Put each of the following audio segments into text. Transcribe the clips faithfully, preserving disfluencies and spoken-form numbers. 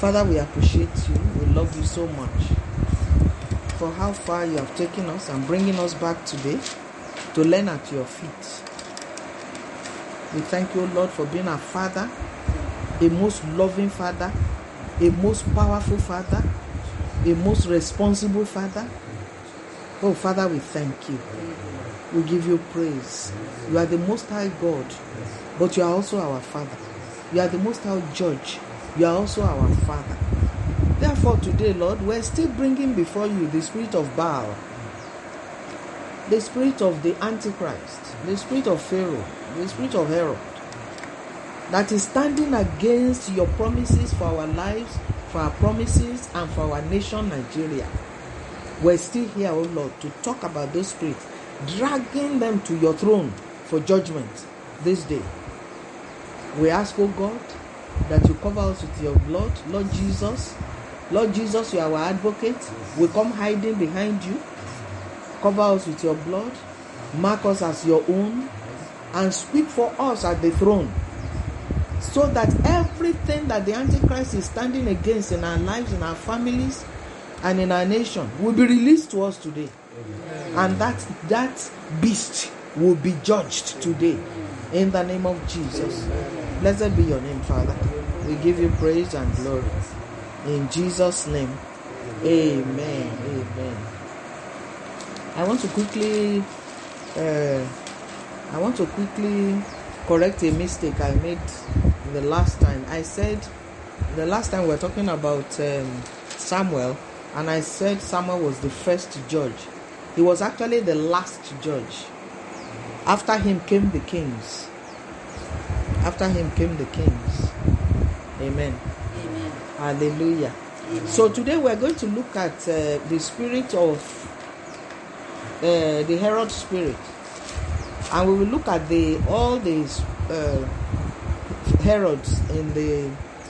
Father, we appreciate you. We love you so much for how far you have taken us and bringing us back today to learn at your feet. We thank you, Lord, for being our Father, a most loving Father, a most powerful Father, a most responsible Father. Oh, Father, we thank you. We give you praise. You are the Most High God, but you are also our Father. You are the Most High Judge. You are also our Father. Therefore, today, Lord, we're still bringing before you the spirit of Baal, the spirit of the Antichrist, the spirit of Pharaoh, the spirit of Herod, that is standing against your promises for our lives, for our promises, and for our nation, Nigeria. We're still here, oh Lord, to talk about those spirits, dragging them to your throne for judgment this day. We ask, oh God, that you cover us with your blood. Lord Jesus, Lord Jesus, you are our advocate. We come hiding behind you. Cover us with your blood. Mark us as your own. And speak for us at the throne. So that everything that the Antichrist is standing against in our lives, in our families, and in our nation will be released to us today. Amen. And that that beast will be judged today. In the name of Jesus. Amen. Blessed be your name, Father. We give you praise and glory. In Jesus' name. Amen. Amen. I want to quickly uh, I want to quickly correct a mistake I made the last time. I said the last time we were talking about um, Samuel, and I said Samuel was the first judge. He was actually the last judge. After him came the kings. After him came the kings. Amen. Amen. Hallelujah. Amen. So today we're going to look at uh, the spirit of uh, the Herod spirit, and we will look at the all these uh, Herods in the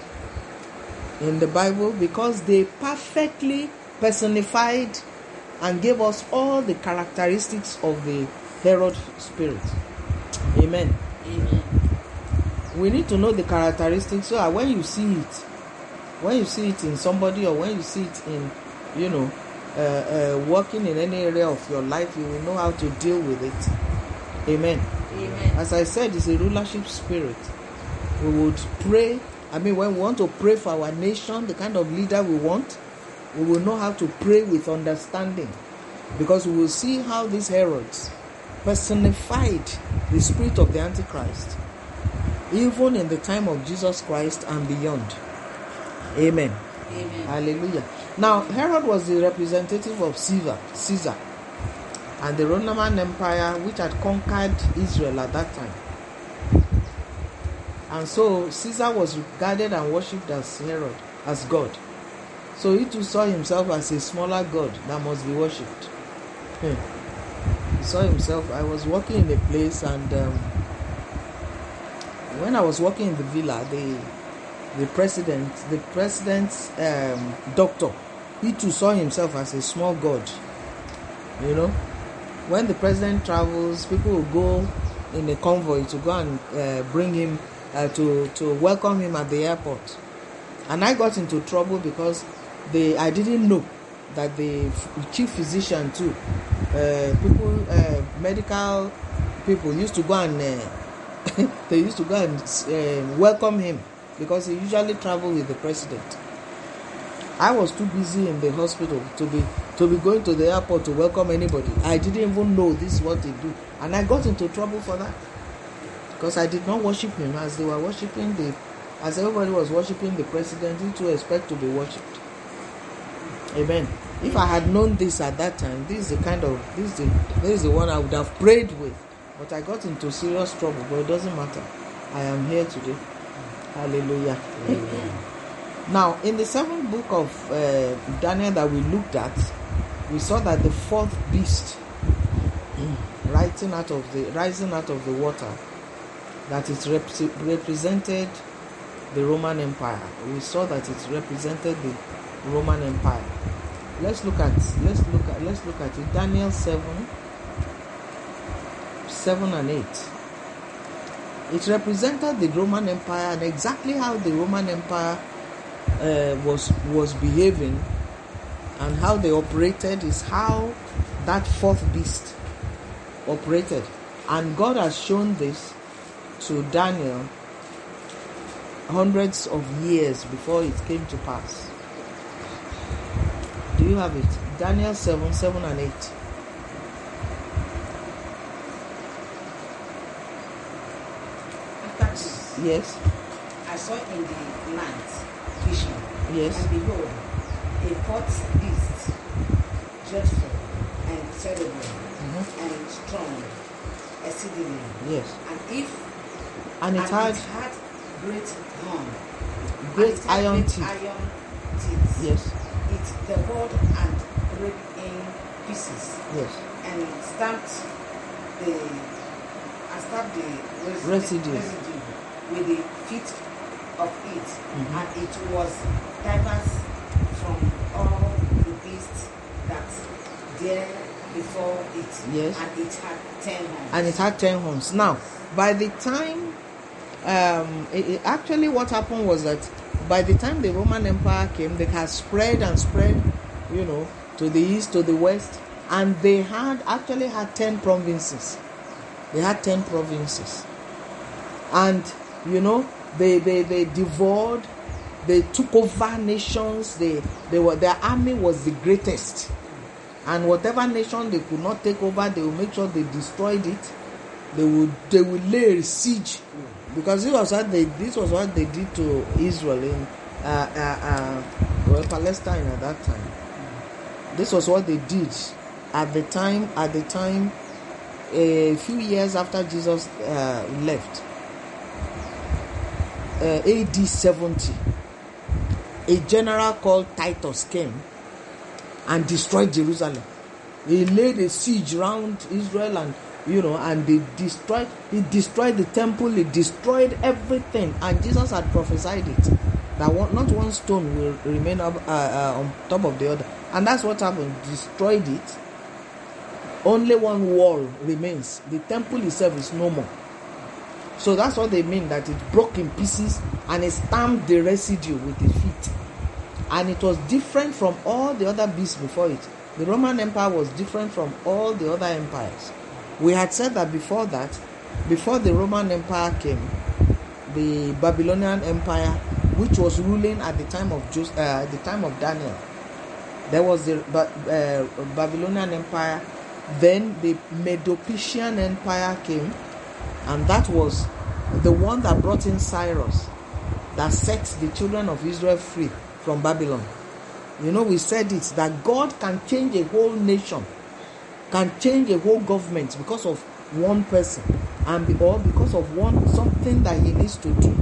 in the Bible, because they perfectly personified and gave us all the characteristics of the Herod spirit. Amen. Amen. We need to know the characteristics so that when you see it, when you see it in somebody, or when you see it in, you know, uh, uh, working in any area of your life, you will know how to deal with it. Amen. Amen. As I said, it's a rulership spirit. We would pray. I mean, when we want to pray for our nation, the kind of leader we want, we will know how to pray with understanding, because we will see how these Herods personified the spirit of the Antichrist, even in the time of Jesus Christ and beyond. Amen. Amen. Hallelujah. Now, Herod was the representative of Caesar, Caesar, and the Roman Empire, which had conquered Israel at that time. And so Caesar was regarded and worshipped as Herod, as God. So he too saw himself as a smaller god that must be worshipped. Hmm. He saw himself. I was working in a place, and um, when I was working in the villa, the the president, the president's um, doctor, he too saw himself as a small god. You know, when the president travels, people will go in a convoy to go and uh, bring him. Uh, to to welcome him at the airport, and I got into trouble because they I didn't know that the f- chief physician too, uh, people, uh, medical people used to go and uh, they used to go and uh, welcome him, because he usually traveled with the president. I was too busy in the hospital to be to be going to the airport to welcome anybody. I didn't even know this is what they do, and I got into trouble for that. Because I did not worship him as they were worshiping the, as everybody was worshiping the president, he too expect to be worshipped. Amen. If I had known this at that time, this is the kind of this is the this is the one I would have prayed with. But I got into serious trouble. But it doesn't matter. I am here today. Hallelujah. Amen. Now, in the seventh book of uh, Daniel that we looked at, we saw that the fourth beast rising out of the rising out of the water, that it rep- represented the Roman Empire. We saw that it represented the Roman Empire. Let's look at let's look at let's look at it. Daniel seven, seven and eight. It represented the Roman Empire, and exactly how the Roman Empire uh, was was behaving and how they operated is how that fourth beast operated. And God has shown this to Daniel hundreds of years before it came to pass. Do you have it? Daniel seven, seven and eight. After this, Yes. I saw in the night vision, Yes. and behold, a fourth beast, dreadful and terrible Mhm. and strong, exceedingly. Yes. And if And it and had it had great horn, great and it had iron great teeth. iron teeth. Yes. It devoured and brake in pieces, Yes. and stamped the and stamped the res- Residue. residue with the feet of it, Mhm. and it was diverse from all the beasts that there before it. Yes. And it had ten horns. And it had ten horns. Now, by the time, um, it, it- actually, what happened was that by the time the Roman Empire came, they had spread and spread, you know, to the east, to the west, and they had actually had ten provinces. They had ten provinces, and you know, they they they devoured, they took over nations. They they were their army was the greatest. And whatever nation they could not take over, they will make sure they destroyed it. They would they would lay a siege, because this was what they this was what they did to Israel in uh, uh, uh, well, Palestine at that time. This was what they did at the time. At the time, a few years after Jesus uh, left, uh, A D seventy, a general called Titus came and destroyed Jerusalem. He laid a siege around Israel, and you know, and they destroyed. He destroyed the temple. He destroyed everything. And Jesus had prophesied it that one, not one stone will remain up, uh, uh, on top of the other. And that's what happened. Destroyed it. Only one wall remains. The temple itself is no more. So that's what they mean, that it broke in pieces and it stamped the residue with its feet. And it was different from all the other beasts before it. The Roman Empire was different from all the other empires. We had said that before that, before the Roman Empire came, the Babylonian Empire, which was ruling at the time of Jos- uh, at the time of Daniel, there was the uh, Babylonian Empire. Then the Medo-Persian Empire came, and that was the one that brought in Cyrus, that set the children of Israel free from Babylon. You know, we said it, that God can change a whole nation, can change a whole government because of one person, and be, or because of one something that he needs to do.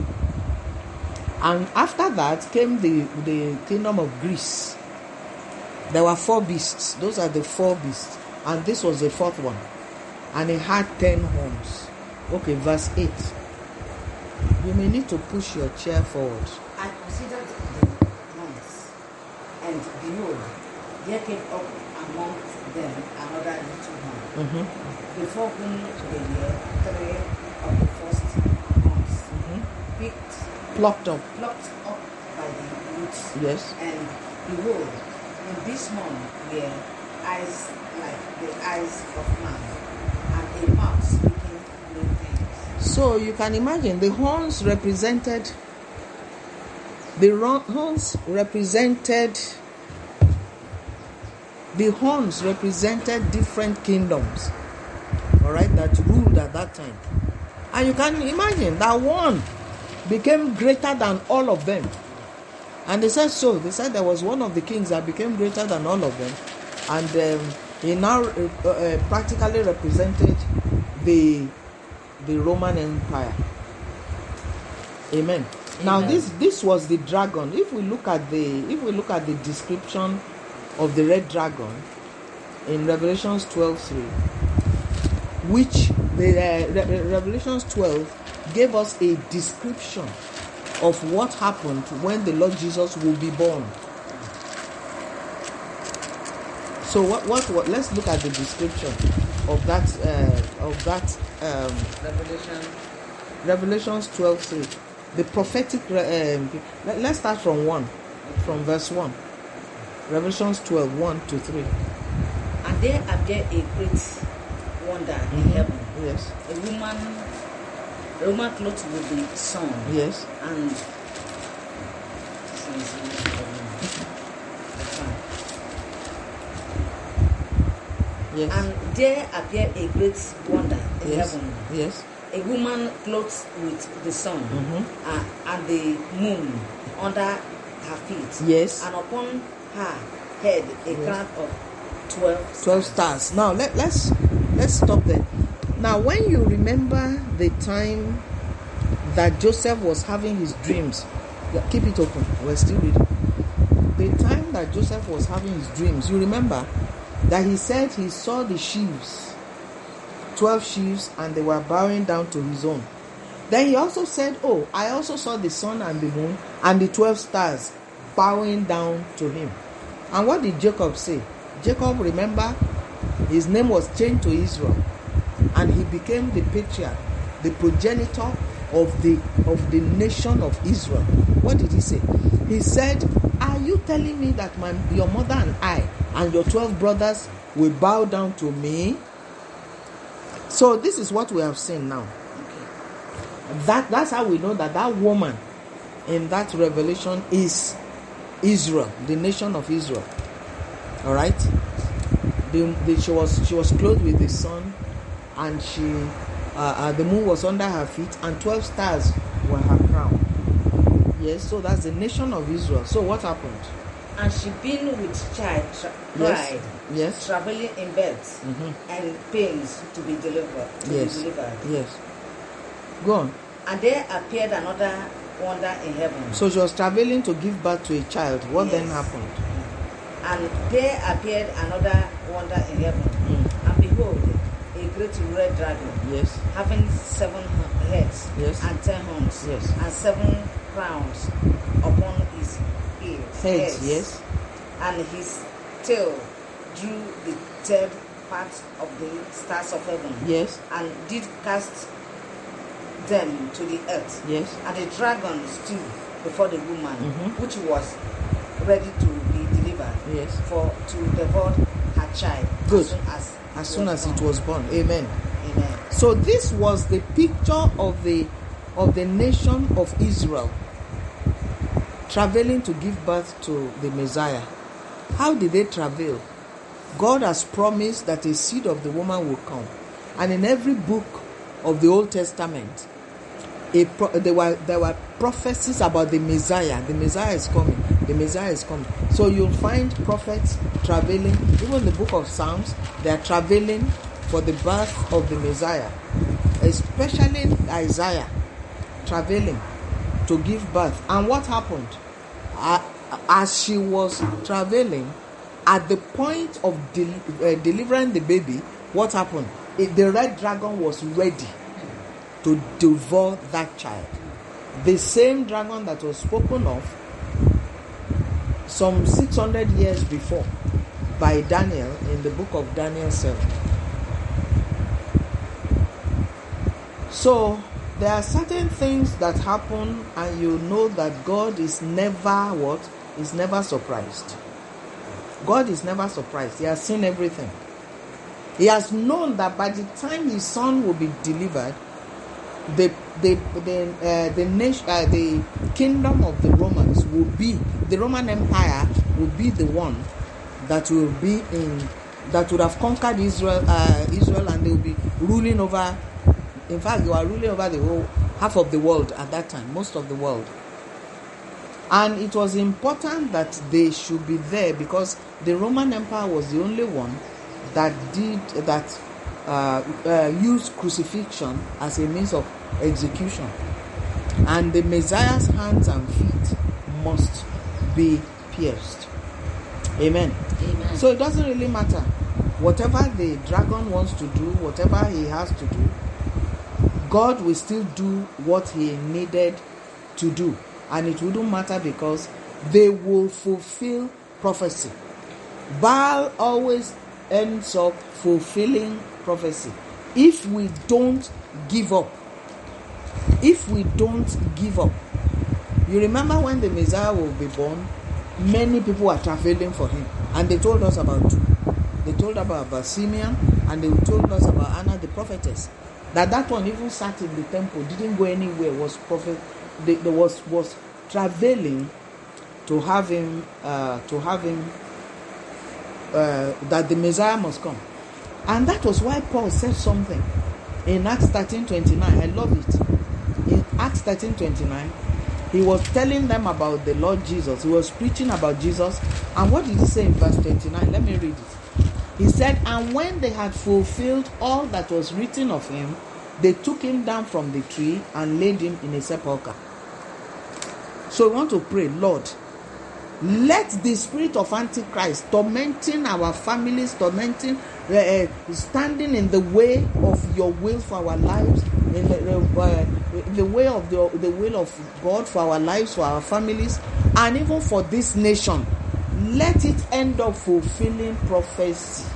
And after that came the, the kingdom of Greece. There were four beasts. Those are the four beasts. And this was the fourth one. And it had ten horns. Okay, verse eight. You may need to push your chair forward. I considered the horns, and behold, there came up among them another little horn, Mm-hmm. before whom there were three of the first horns, Mm-hmm. picked, Plucked up. plucked up by the roots. Yes. And behold, in this horn were eyes like the eyes of man, and a mouth speaking great things. So you can imagine the horns represented the ro- horns represented the horns represented different kingdoms, all right, that ruled at that time. And you can imagine that one became greater than all of them. And they said so. They said there was one of the kings that became greater than all of them, and um, he now uh, uh, practically represented the the Roman Empire. Amen. Amen. Now this this was the dragon. If we look at the if we look at the description of the red dragon in Revelations twelve three, which the uh, Re- Revelations twelve gave us a description of what happened when the Lord Jesus will be born. So what what, what let's look at the description of that uh, of that um, Revelation Revelations twelve three. the prophetic. Um, let, let's start from one, from verse one. Revelations twelve, one to three. And there appeared a great wonder in Mhm. heaven. Yes. A woman, a woman clothed with the sun. Yes. And Yes. and there appeared a great wonder in yes. heaven. Yes. A woman clothed with the sun Mhm. uh, and the moon under her feet. Yes. And upon her head a Yes. crown of twelve twelve stars. Now let, let's let's stop there. Now when you remember the time that Joseph was having his dreams, yeah, keep it open, we're still reading. The time that Joseph was having his dreams, you remember that he said he saw the sheaves, twelve sheaves, and they were bowing down to his own. Then he also said, oh, I also saw the sun and the moon and the twelve stars bowing down to him. And what did Jacob say? Jacob, remember, his name was changed to Israel, and he became the patriarch, the progenitor of the of the nation of Israel. What did he say? He said, are you telling me that my your mother and I and your twelve brothers will bow down to me? So this is what we have seen now. That that's how we know that that woman in that revelation is Israel, the nation of Israel. All right. The, the, she was she was clothed with the sun, and she uh, uh, the moon was under her feet, and twelve stars were her crown. Yes, so that's the nation of Israel. So what happened? And she been with child, tra- Yes. bride, Yes. traveling in beds Mhm. and pains to be delivered. To Yes. be delivered. Yes. Go on. And there appeared another wonder in heaven. So she was traveling to give birth to a child. What then Yes. happened? And there appeared another wonder in heaven. Mm. And behold, a great red dragon, Yes. having seven h- heads Yes. and ten horns, Yes. and seven crowns upon his ears. Heads. Yes. And his tail drew the third part of the stars of heaven, Yes. and did cast them to the earth. Yes. And the dragon stood before the woman, Mhm. which was ready to be delivered, Yes. for to devour her child Good. as soon as it As soon as it born. was born. Amen. Amen. So this was the picture of the of the nation of Israel traveling to give birth to the Messiah. How did they travel? God has promised that a seed of the woman will come. And in every book of the Old Testament, a pro- there were there were prophecies about the Messiah. The Messiah is coming. The Messiah is coming. So you'll find prophets traveling. Even the book of Psalms, they are traveling for the birth of the Messiah. Especially Isaiah, traveling to give birth. And what happened? Uh, as she was traveling, at the point of del- uh, delivering the baby, what happened? It, the red dragon was ready to devour that child. The same dragon that was spoken of some six hundred years before by Daniel in the book of Daniel seven. So there are certain things that happen, and you know that God is never what? Is never surprised. God is never surprised. He has seen everything. He has known that by the time his son will be delivered, the the the uh, the nation, uh, the kingdom of the Romans will be the Roman Empire will be the one that will be in that would have conquered Israel, uh, Israel, and they will be ruling over. In fact, they were ruling over the whole half of the world at that time, most of the world. And it was important that they should be there because the Roman Empire was the only one that did that uh, uh, used crucifixion as a means of execution. And the Messiah's hands and feet must be pierced. Amen. Amen. So it doesn't really matter. Whatever the dragon wants to do, whatever he has to do, God will still do what he needed to do. And it wouldn't matter because they will fulfill prophecy. Baal always ends up fulfilling prophecy. If we don't give up, if we don't give up, You remember when the Messiah will be born, many people were traveling for him. And they told us about two. They told about, about Simeon, and they told us about Anna the prophetess. That that one even sat in the temple, didn't go anywhere, was prophet, they, they was was traveling to have him, uh, to have him, uh, that the Messiah must come. And that was why Paul said something in Acts thirteen twenty-nine. I love it. In Acts thirteen twenty-nine, he was telling them about the Lord Jesus. He was preaching about Jesus. And what did he say in verse twenty-nine? Let me read it. He said, and when they had fulfilled all that was written of him, they took him down from the tree and laid him in a sepulchre. So we want to pray, Lord, let the spirit of Antichrist tormenting our families, tormenting, uh, standing in the way of your will for our lives, in the, uh, in the way of the, the will of God for our lives, for our families, and even for this nation, let it end up fulfilling prophecy.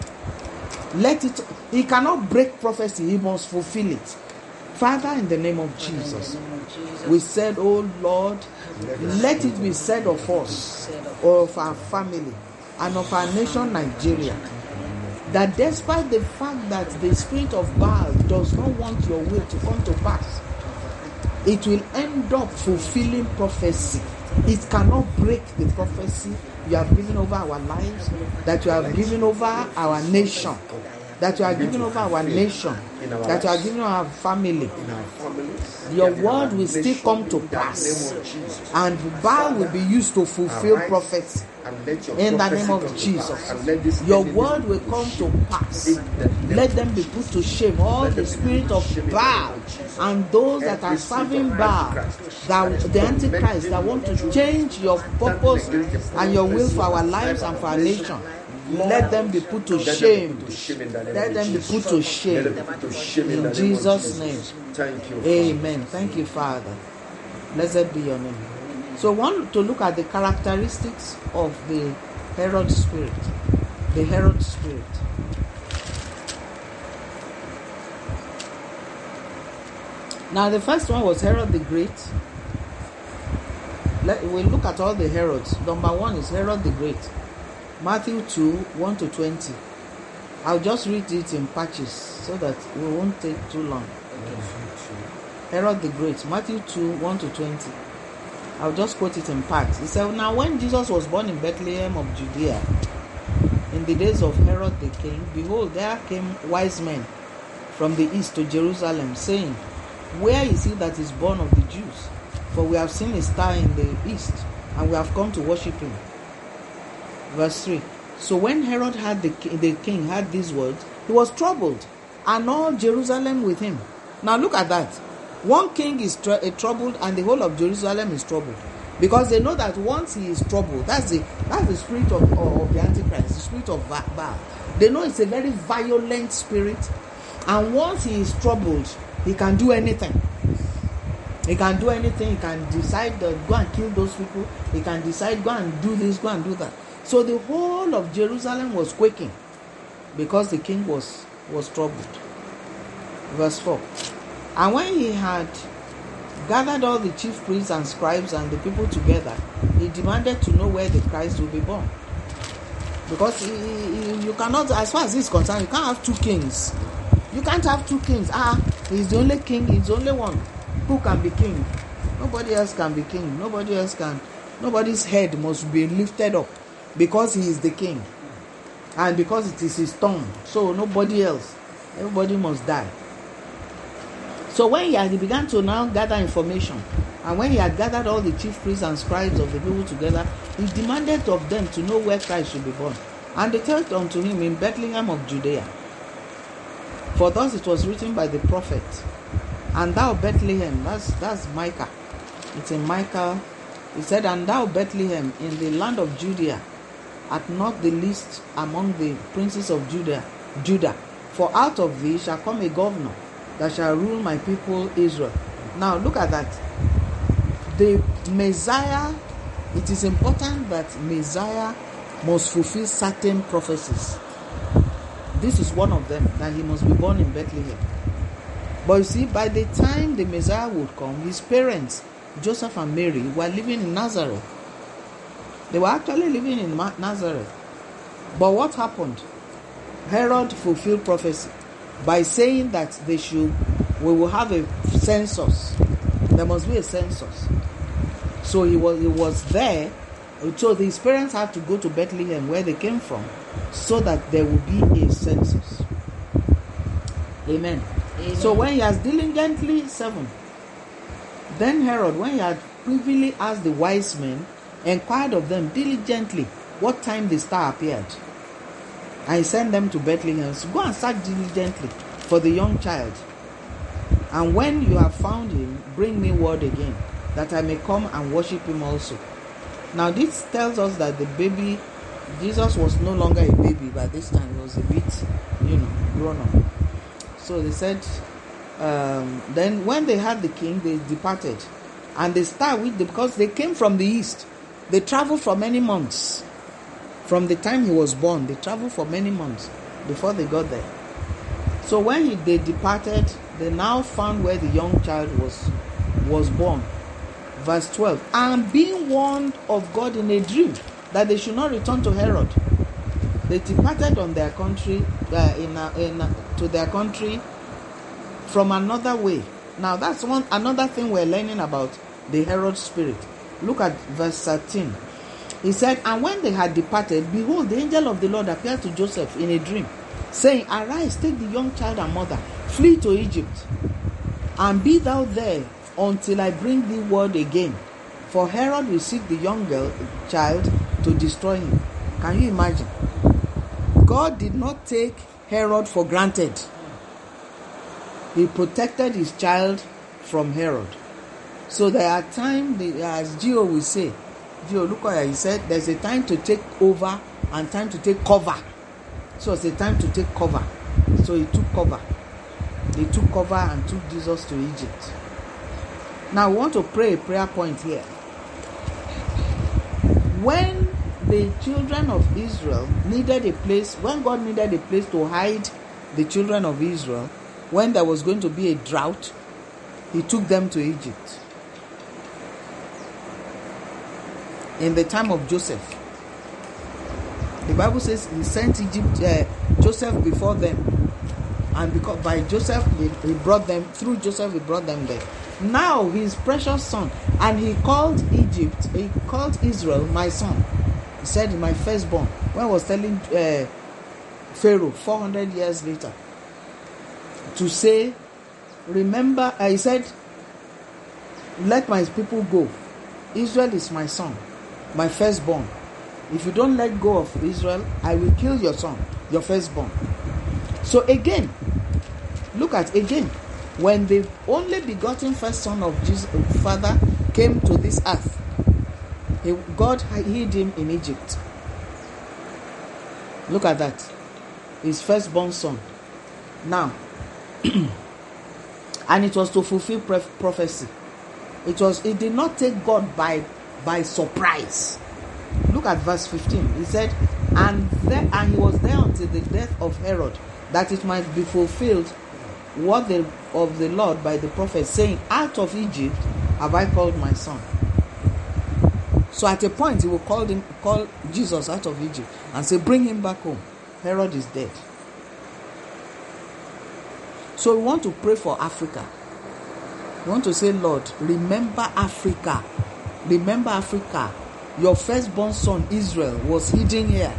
Let it, he cannot break prophecy, he must fulfill it. Father, in the name of Jesus, we said, oh Lord, let it be said of us, or of our family, and of our nation, Nigeria, that despite the fact that the spirit of Baal does not want your will to come to pass, it will end up fulfilling prophecy. It cannot break the prophecy you have given over our lives, that you have given over our nation, that you are giving over our nation, that you are giving our family. Your word will still come to pass, and Baal will be used to fulfill prophecy. In the name of Jesus, your word will come to pass. Let them be put to shame. All the spirit of Baal and those that are serving Baal, that the Antichrist that want to change your purpose and your will for our lives and for our nation, let them be put to shame. Let them be put to shame. In Jesus' name. Amen. Thank you, Father. Blessed be your name. So, I want to look at the characteristics of the Herod spirit. The Herod spirit. Now, the first one was Herod the Great. Let, we'll look at all the Herods. Number one is Herod the Great. Matthew two, one to twenty. I'll just read it in patches so that we won't take too long. Herod the Great, Matthew two, one to twenty. I'll just quote it in parts. He said, now when Jesus was born in Bethlehem of Judea, in the days of Herod the king, behold, there came wise men from the east to Jerusalem, saying, where is he that is born of the Jews? For we have seen a star in the east, and we have come to worship him. Verse three. So when Herod had the, the king heard these words, he was troubled, and all Jerusalem with him. Now look at that. One king is tr- uh, troubled, and the whole of Jerusalem is troubled, because they know that once he is troubled, that's the that's the spirit of, of, of the Antichrist, the spirit of Baal. They know it's a very violent spirit, and once he is troubled, he can do anything. He can do anything. He can decide to go and kill those people. He can decide go and do this, go and do that. So the whole of Jerusalem was quaking because the king was was troubled. Verse four. And when he had gathered all the chief priests and scribes and the people together, he demanded to know where the Christ will be born. Because he, he, you cannot, as far as this is concerned, you can't have two kings. You can't have two kings. Ah, he's the only king, he's the only one who can be king. Nobody else can be king. Nobody else can. Nobody's head must be lifted up because he is the king. And because it is his tomb. So nobody else. Everybody must die. So when he had began to now gather information, and when he had gathered all the chief priests and scribes of the people together, he demanded of them to know where Christ should be born. And they told unto him, in Bethlehem of Judea. For thus it was written by the prophet, and thou Bethlehem, that's that's Micah. It's in Micah. He said, and thou Bethlehem in the land of Judea, art not the least among the princes of Judah, Judah. For out of thee shall come a governor that shall rule my people Israel. Now look at that. The Messiah, it is important that Messiah must fulfill certain prophecies. This is one of them, that he must be born in Bethlehem. But you see, by the time the Messiah would come, his parents Joseph and Mary were living in Nazareth. They were actually living in Ma- Nazareth. But what happened? Herod fulfilled prophecy by saying that they should, we will have a census. There must be a census. So he was, he was there. So his parents had to go to Bethlehem, where they came from, so that there would be a census. Amen. Amen. So when he has diligently seven, then Herod, when he had privily asked the wise men, inquired of them diligently what time the star appeared. And he sent them to Bethlehem. So go and search diligently for the young child. And when you have found him, bring me word again, that I may come and worship him also. Now this tells us that the baby, Jesus was no longer a baby by this time. He was a bit, you know, grown up. So they said, um, then when they had the king, they departed. And they started with them because they came from the east. They traveled for many months. From the time he was born, they traveled for many months before they got there. So when he, they departed, they now found where the young child was, was born. Verse twelve, and being warned of God in a dream that they should not return to Herod, they departed on their country, uh, in, a, in a, to their country from another way. Now that's one another thing we're learning about the Herod spirit. Look at verse thirteen. He said, and when they had departed, behold, the angel of the Lord appeared to Joseph in a dream, saying, arise, take the young child and mother, flee to Egypt, and be thou there until I bring thee word again. For Herod will seek the young girl, child to destroy him. Can you imagine? God did not take Herod for granted. He protected his child from Herod. So there are times, as Gio will say, Gio, look what he said, there's a time to take over and time to take cover. So it's a time to take cover. So he took cover. They took cover and took Jesus to Egypt. Now we want to pray a prayer point here. When the children of Israel needed a place, when God needed a place to hide the children of Israel, when there was going to be a drought, he took them to Egypt. In the time of Joseph, the Bible says he sent Egypt, uh, Joseph before them, and because by Joseph he, he brought them, through Joseph he brought them there. Now his precious son, and he called Egypt, he called Israel my son. He said, my firstborn. When I was telling uh, Pharaoh four hundred years later to say, remember, uh, he said, let my people go. Israel is my son, my firstborn. If you don't let go of Israel, I will kill your son, your firstborn. So again, look at again, when the only begotten first son of Jesus, Father, came to this earth, he, God hid him in Egypt. Look at that. His firstborn son. Now, and it was to fulfill prophecy. It was. It did not take God by by surprise. Look at verse fifteen. He said, and there, and he was there until the death of Herod, that it might be fulfilled what the of the Lord by the prophet, saying, out of Egypt have I called my son. So at a point he will call him, call Jesus out of Egypt and say, bring him back home. Herod is dead. So we want to pray for Africa. We want to say, Lord, remember Africa. Remember Africa. Your firstborn son Israel was hidden here.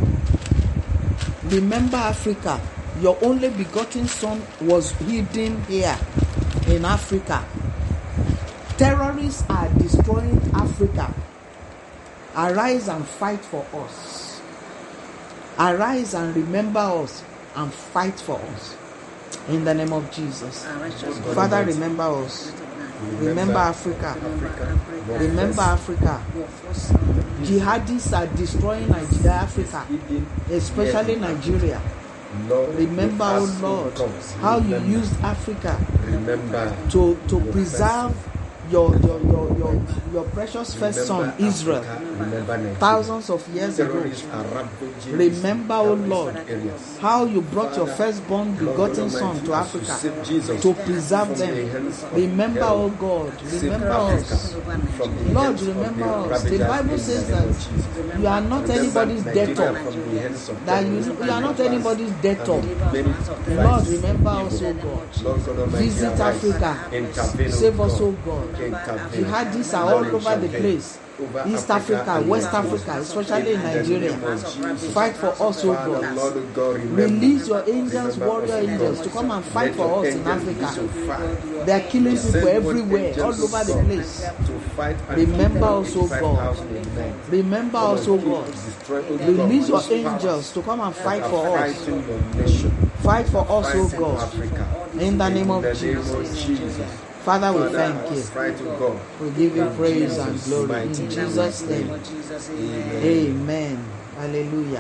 Remember Africa. Your only begotten son was hidden here in Africa. Terrorists are destroying Africa. Arise and fight for us. Arise and remember us and fight for us. In the name of Jesus. Father, remember us. Remember Africa. Remember Africa. Jihadists are destroying Nigeria, Africa, especially Nigeria. Lord, remember, oh Lord, how you used Africa remember to, to preserve your your your your, your precious first son Israel thousands of years ago. Remember, O Lord, how you brought your firstborn begotten son to Africa to preserve them. Remember, O God, remember us. Lord, remember us. The Bible says that you are not anybody's debtor. That you, you are not anybody's debtor. Lord, remember us, O God. Visit Africa. Save us, O God. Jihadists are all over the place. East Africa, West Africa, especially in Nigeria. Fight for us, O God. Release your angels, warrior angels, to come and fight for us in Africa. They are killing people everywhere, all over the place. Remember us, O God. Remember us, O God. Release your angels to come and fight for us. Fight for us, O God. In the name of Jesus. Father, we thank you. We give you praise and glory in Jesus' name. Amen. Hallelujah.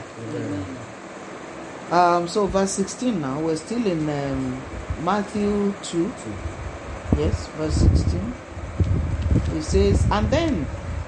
Um, so verse sixteen now. We're still in um, Matthew two. Yes, verse sixteen. It says, and then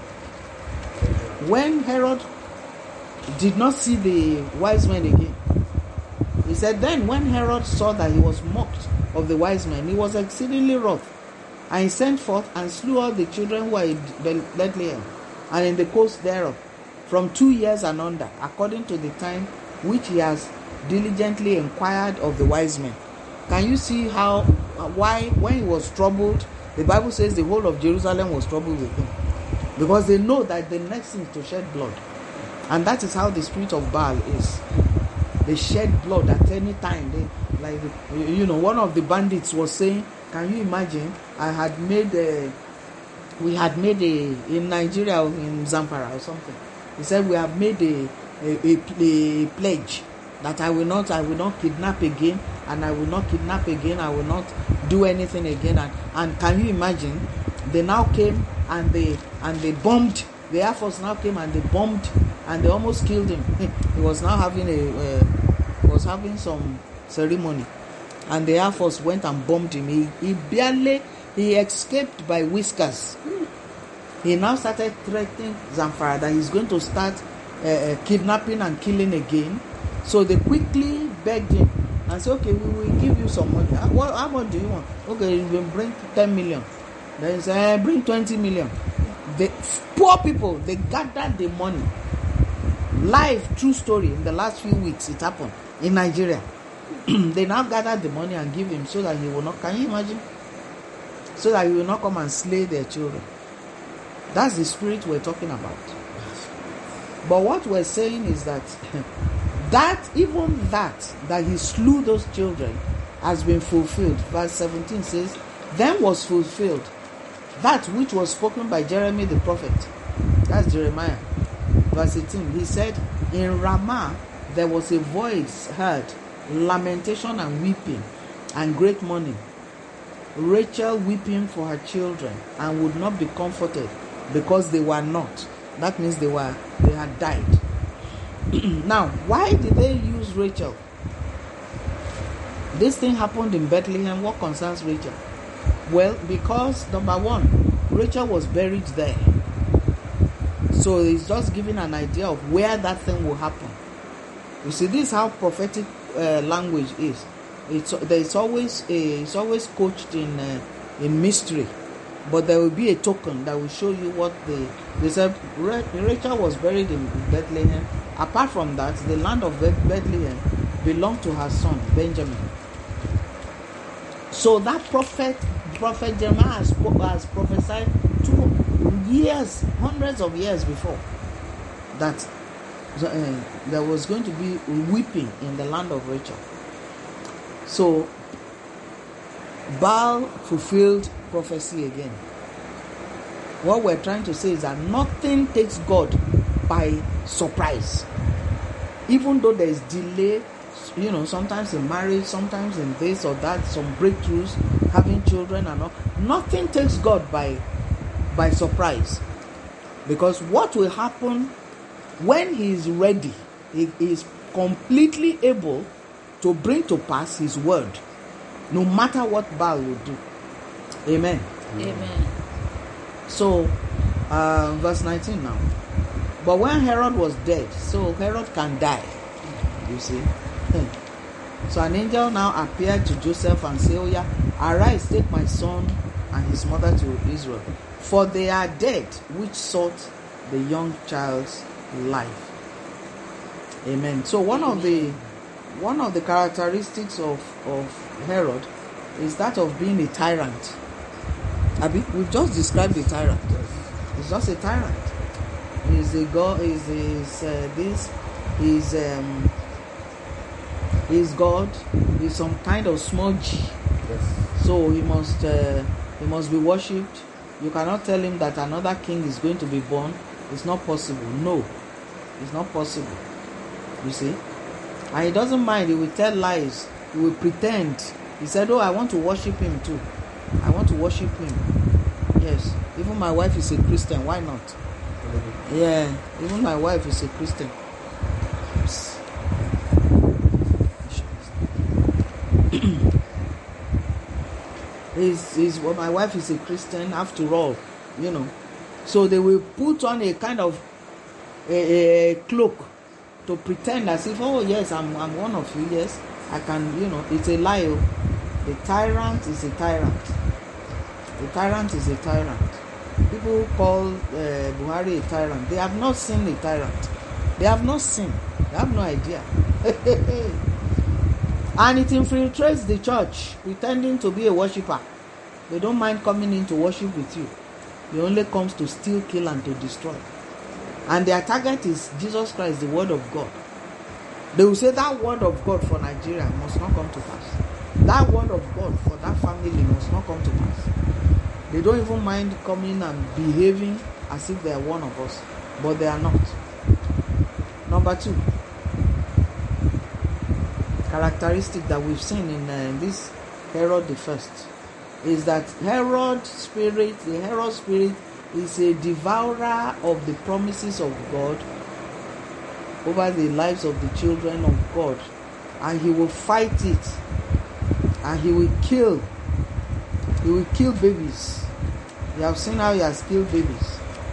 when Herod did not see the wise men again, he said, then when Herod saw that he was mocked of the wise men, he was exceedingly wroth. And he sent forth and slew all the children who were in Bethlehem and in the coast thereof, from two years and under, according to the time which he has diligently inquired of the wise men. Can you see how, why, when he was troubled, the Bible says the whole of Jerusalem was troubled with him? Because they know that the next thing is to shed blood. And that is how the spirit of Baal is. They shed blood at any time. They, like, you know, one of the bandits was saying, can you imagine? I had made a, we had made a, in Nigeria, in Zamfara or something. He said, we have made a, a, a, a pledge that I will not, I will not kidnap again, and I will not kidnap again, I will not do anything again. And, and can you imagine? They now came and they, and they bombed, the Air Force now came and they bombed, and they almost killed him. He was now having a, uh, he was having some ceremony. And the Air Force went and bombed him. He, he barely, he escaped by whiskers. He now started threatening Zamfara that he's going to start uh, kidnapping and killing again. So they quickly begged him and said, okay, we will give you some money. What, how much do you want? Okay, you will bring ten million. Then he said, bring twenty million. The poor people, they gathered the money. Live, true story, in the last few weeks it happened in Nigeria. They now gathered the money and give him so that he will not, can you imagine? So that he will not come and slay their children. That's the spirit we're talking about. But what we're saying is that, that even that, that he slew those children has been fulfilled. Verse seventeen says, then was fulfilled that which was spoken by Jeremy the prophet. That's Jeremiah. Verse eighteen, he said, in Ramah there was a voice heard, lamentation and weeping and great mourning, Rachel weeping for her children and would not be comforted because they were not. That means they were they had died. Now, why did they use Rachel? This thing happened in Bethlehem. What concerns Rachel? Well, because number one, Rachel was buried there. So it's just giving an idea of where that thing will happen. You see, this is how prophetic uh, language is. It's there's always a, it's always coached in uh, in mystery, but there will be a token that will show you what the they said. Rachel was buried in Bethlehem. Apart from that, the land of Bethlehem belonged to her son Benjamin. So that prophet, prophet Jeremiah has, has prophesied two years, hundreds of years before, that uh, there was going to be weeping in the land of Rachel. So Baal fulfilled prophecy again. What we're trying to say is that nothing takes God by surprise. Even though there is delay, you know, sometimes in marriage, sometimes in this or that, some breakthroughs, having children and all, nothing takes God by by surprise. Because what will happen when he is ready, he is completely able to bring to pass his word, no matter what Baal will do. Amen. Amen. So, uh, verse nineteen now. But when Herod was dead, so Herod can die. You see. So an angel now appeared to Joseph and said, "Oh yeah, arise, take my son and his mother to Israel, for they are dead which sought the young child's life." Amen. So one of the one of the characteristics of, of Herod is that of being a tyrant. Abi, we've just described the tyrant. He's just a tyrant. He's a god. He's, he's uh, this. He's um. He's God. He's some kind of small G. Yes. So he must uh, he must be worshipped. You cannot tell him that another king is going to be born. It's not possible. No, it's not possible. You see, and he doesn't mind. He will tell lies. He will pretend. He said, "Oh, I want to worship him too. I want to worship him." Yes, even my wife is a Christian. Why not? Yeah, even my wife is a Christian. Is is well, my wife is a Christian after all, you know. So they will put on a kind of a, a cloak to pretend as if, oh yes, I'm I'm one of you. Yes, I can. You know, it's a lie. The tyrant is a tyrant. The tyrant is a tyrant. People call uh, Buhari a tyrant. They have not seen a tyrant. They have not seen. They have no idea. And it infiltrates the church, pretending to be a worshipper. They don't mind coming in to worship with you. They only comes to steal, kill, and to destroy. And their target is Jesus Christ, the Word of God. They will say that Word of God for Nigeria must not come to pass. That Word of God for that family must not come to pass. They don't even mind coming and behaving as if they are one of us, but they are not. Number two characteristic that we've seen in uh, this Herod the First is that Herod spirit, the Herod spirit is a devourer of the promises of God over the lives of the children of God, and he will fight it, and he will kill he will kill babies. You have seen how he has killed babies.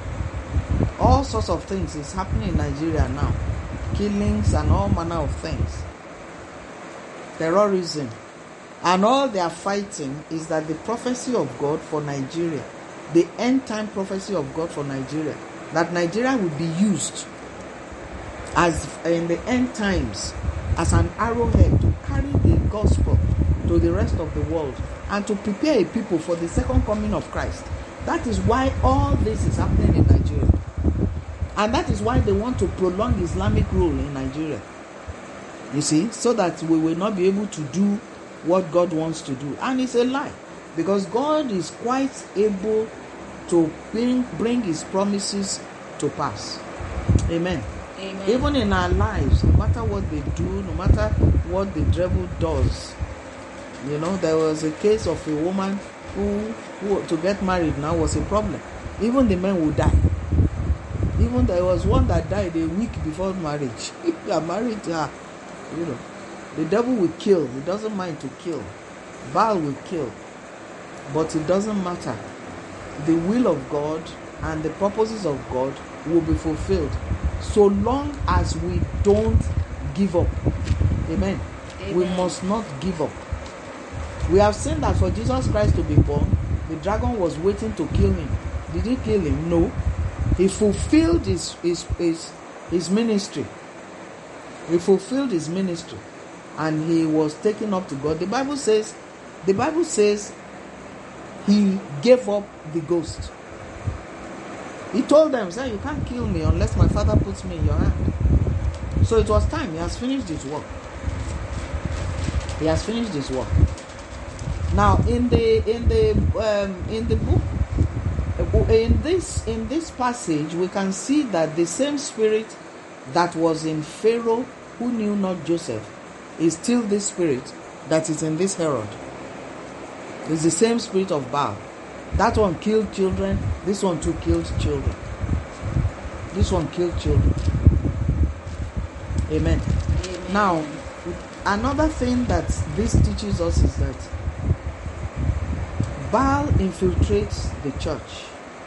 All sorts of things is happening in Nigeria now, killings and all manner of things, terrorism, and all they are fighting is that the prophecy of God for Nigeria, the end time prophecy of God for Nigeria, that Nigeria will be used as in the end times as an arrowhead to carry the gospel to the rest of the world and to prepare a people for the second coming of Christ. That is why all this is happening in Nigeria, and that is why they want to prolong Islamic rule in Nigeria. You see, so that we will not be able to do what God wants to do. And it's a lie, because God is quite able to bring, bring his promises to pass. Amen. Amen. Even in our lives, no matter what they do, no matter what the devil does. You know, there was a case of a woman who, who to get married now was a problem. Even the men would die. Even there was one that died a week before marriage. If you are married to her, you know, the devil will kill. He doesn't mind to kill. Baal will kill. But it doesn't matter. The will of God and the purposes of God will be fulfilled, so long as we don't give up. Amen. Amen. We must not give up. We have seen that for Jesus Christ to be born, the dragon was waiting to kill him. Did he kill him? No. He fulfilled his his his, his ministry. He fulfilled his ministry, and he was taken up to God. The Bible says, the Bible says, he gave up the ghost. He told them, "Say, you can't kill me unless my Father puts me in your hand." So it was time. He has finished his work. He has finished his work. Now, in the in the um, in the book, in this in this passage, we can see that the same spirit that was in Pharaoh, who knew not Joseph, is still this spirit that is in this Herod. It's the same spirit of Baal. That one killed children. This one too killed children. This one killed children. Amen. Amen. Now, another thing that this teaches us is that Baal infiltrates the church.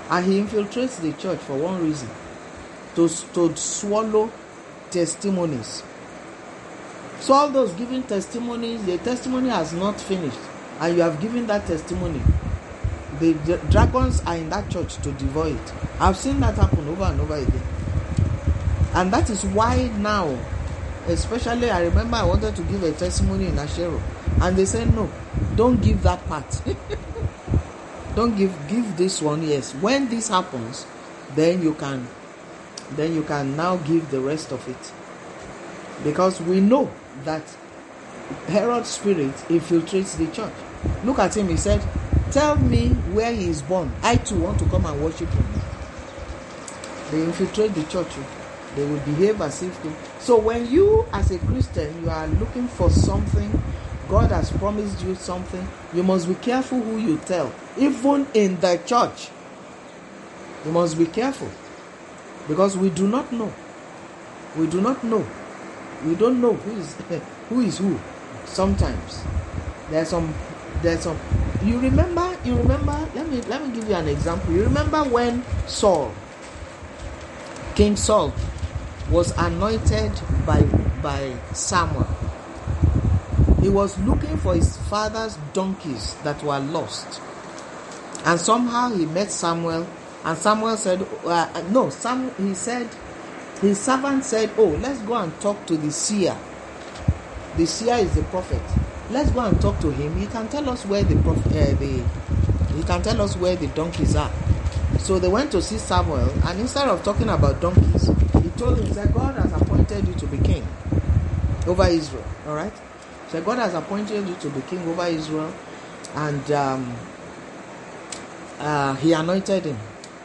And he infiltrates the church for one reason: to, to swallow testimonies. So all those giving testimonies, the testimony has not finished, and you have given that testimony. The, the dragons are in that church to devour it. I've seen that happen over and over again. And that is why now, especially, I remember I wanted to give a testimony in Ashero, and they said, no, don't give that part. Don't give, give this one, yes. When this happens, then you can, then you can now give the rest of it. Because we know that Herod's spirit infiltrates the church. Look at him, he said, tell me where he is born. I too want to come and worship him. They infiltrate the church. They will behave as if they... So when you, as a Christian, you are looking for something, God has promised you something, you must be careful who you tell. Even in the church, you must be careful. Because we do not know. We do not know. We don't know who is who is who. Sometimes there's some there's some you remember you remember let me let me give you an example. You remember when Saul, King Saul, was anointed by by Samuel. He was looking for his father's donkeys that were lost, and somehow he met Samuel, and Samuel said, uh, "No, Sam." He said, his servant said, "Oh, let's go and talk to the seer. The seer is the prophet. Let's go and talk to him. He can tell us where the prophet, uh, the he can tell us where the donkeys are." So they went to see Samuel, and instead of talking about donkeys, he told him that God has appointed you to be king over Israel. All right. So God has appointed you to be king over Israel, and um, uh, he anointed him.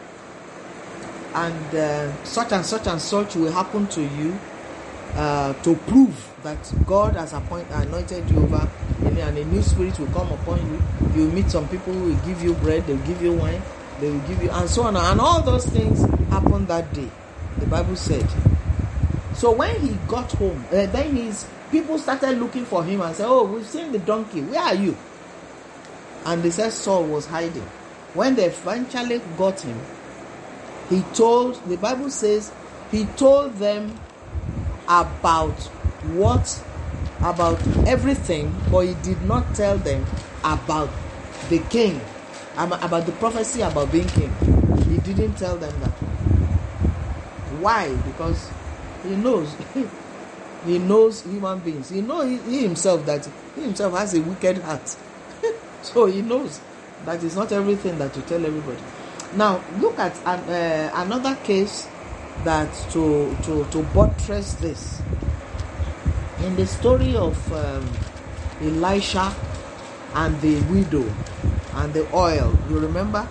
And uh, such and such and such will happen to you uh, to prove that God has appointed, anointed you over, and a new spirit will come upon you. You will meet some people who will give you bread, they will give you wine, they will give you, and so on. And all those things happened that day, the Bible said. So when he got home, uh, then his people started looking for him and said, "Oh, we've seen the donkey. Where are you?" And they said Saul was hiding. When they eventually got him, he told, the Bible says, he told them about what, about everything, but he did not tell them about the king, about the prophecy about being king. He didn't tell them that. Why? Because he knows, he knows human beings. He knows he, he himself that he himself has a wicked heart. So he knows that it's not everything that you tell everybody. Now, look at an, uh, another case that to, to, to buttress this. In the story of um, Elisha and the widow and the oil, you remember?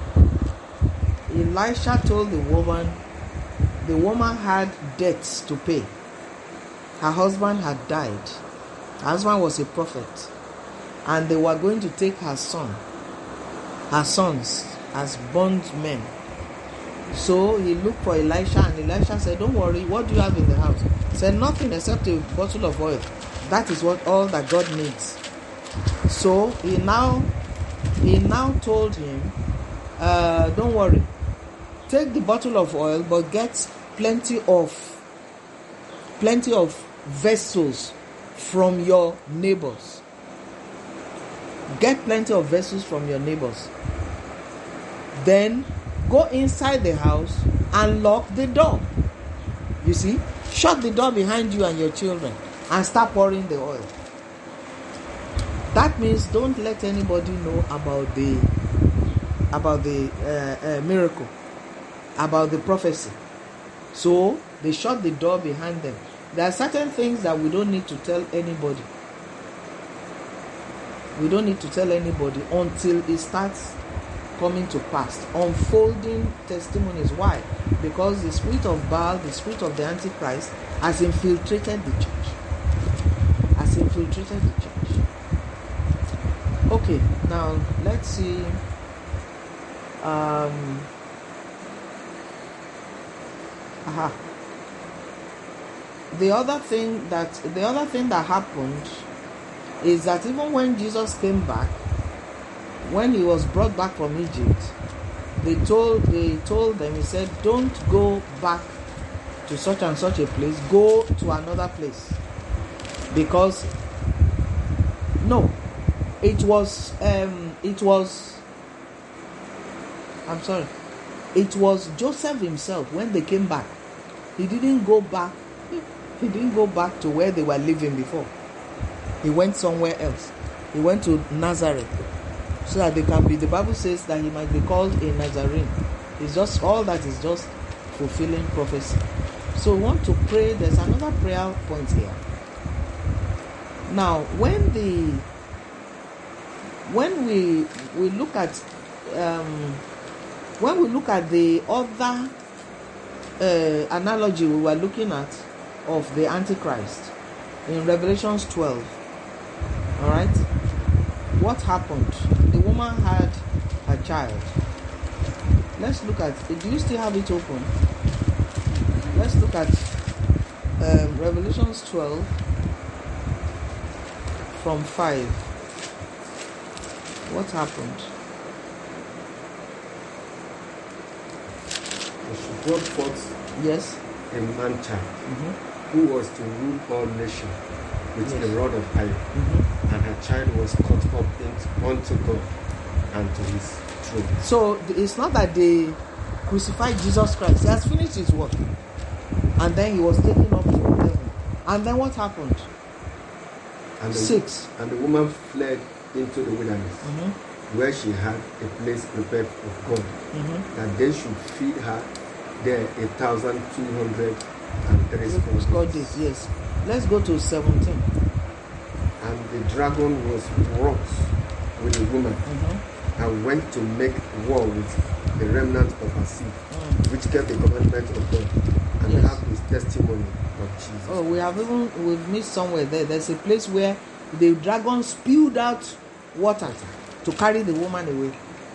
Elisha told the woman, the woman had debts to pay. Her husband had died. Her husband was a prophet. And they were going to take her son, her sons, as bondmen. So he looked for Elisha, and Elisha said, "Don't worry, what do you have in the house?" He said, "Nothing except a bottle of oil. That is what all that God needs." So he now he now told him, uh, "Don't worry, take the bottle of oil, but get plenty of plenty of vessels from your neighbors. Get plenty of vessels from your neighbors. Then go inside the house and lock the door. You see, shut the door behind you and your children and start pouring the oil." That means don't let anybody know about the about the uh, uh, miracle, about the prophecy. So they shut the door behind them. There are certain things that we don't need to tell anybody. We don't need to tell anybody until it starts coming to pass, unfolding testimonies. Why? Because the spirit of Baal, the spirit of the Antichrist, has infiltrated the church. Has infiltrated the church. Okay, now let's see. Um, aha. The other thing that the other thing that happened is that even when Jesus came back, when he was brought back from Egypt, they told they told them, he said, don't go back to such and such a place, go to another place. Because no, it was um it was I'm sorry, it was Joseph himself. When they came back, he didn't go back he didn't go back to where they were living before. He went somewhere else. He went to Nazareth, so that they can be, the Bible says that he might be called a Nazarene. It's just, all that is just fulfilling prophecy. So we want to pray. There's another prayer point here. Now, when the when we we look at um, when we look at the other uh, analogy we were looking at of the Antichrist in Revelations twelve, all right, what happened? The woman had a child. Let's look at, do you still have it open? Let's look at um, Revelations twelve from five. What happened? She brought forth Yes. a man child Mm-hmm. who was to rule all nations with Yes. a rod of iron, Mm-hmm. and her child was caught up into, unto God and to his throne. So it's not that they crucified Jesus Christ. He has finished his work. And then he was taken up to heaven. And then what happened? And the, Six. And the woman fled into the wilderness, Mm-hmm. where she had a place prepared of God, Mm-hmm. that they should feed her there a thousand two hundred and three score God did, yes. Let's go to seventeen. And the dragon was wroth with the woman, Mm-hmm. and went to make war with the remnant of her seed, Mm. which kept the commandment of God, and Yes. have his testimony of Jesus. Oh, we have even we've missed somewhere there. There's a place where the dragon spewed out water to carry the woman away.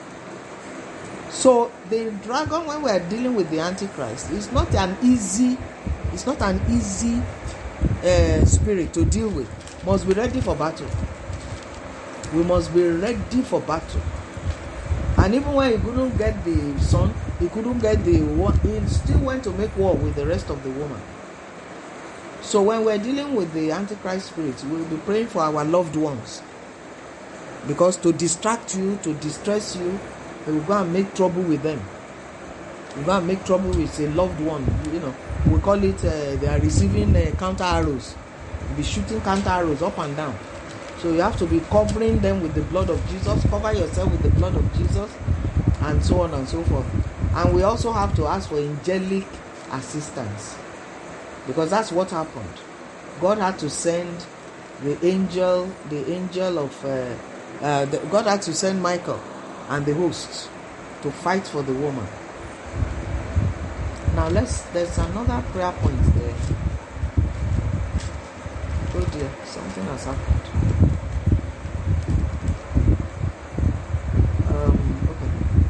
So the dragon, when we are dealing with the Antichrist, is not an easy, it's not an easy uh, spirit to deal with. Must be ready for battle. We must be ready for battle. And even when he couldn't get the son, he couldn't get the one, he still went to make war with the rest of the woman. So when we're dealing with the Antichrist spirits, we'll be praying for our loved ones. Because to distract you, to distress you, they will go and make trouble with them. You go and make trouble with a loved one. You know, we call it, uh, they are receiving uh, counter arrows. You'll be shooting counter arrows up and down. So you have to be covering them with the blood of Jesus. Cover yourself with the blood of Jesus. And so on and so forth. And we also have to ask for angelic assistance. Because that's what happened. God had to send the angel, the angel of, uh, uh, the, God had to send Michael and the hosts to fight for the woman. Now let's, there's another prayer point there. Oh dear, something has happened. Um, okay.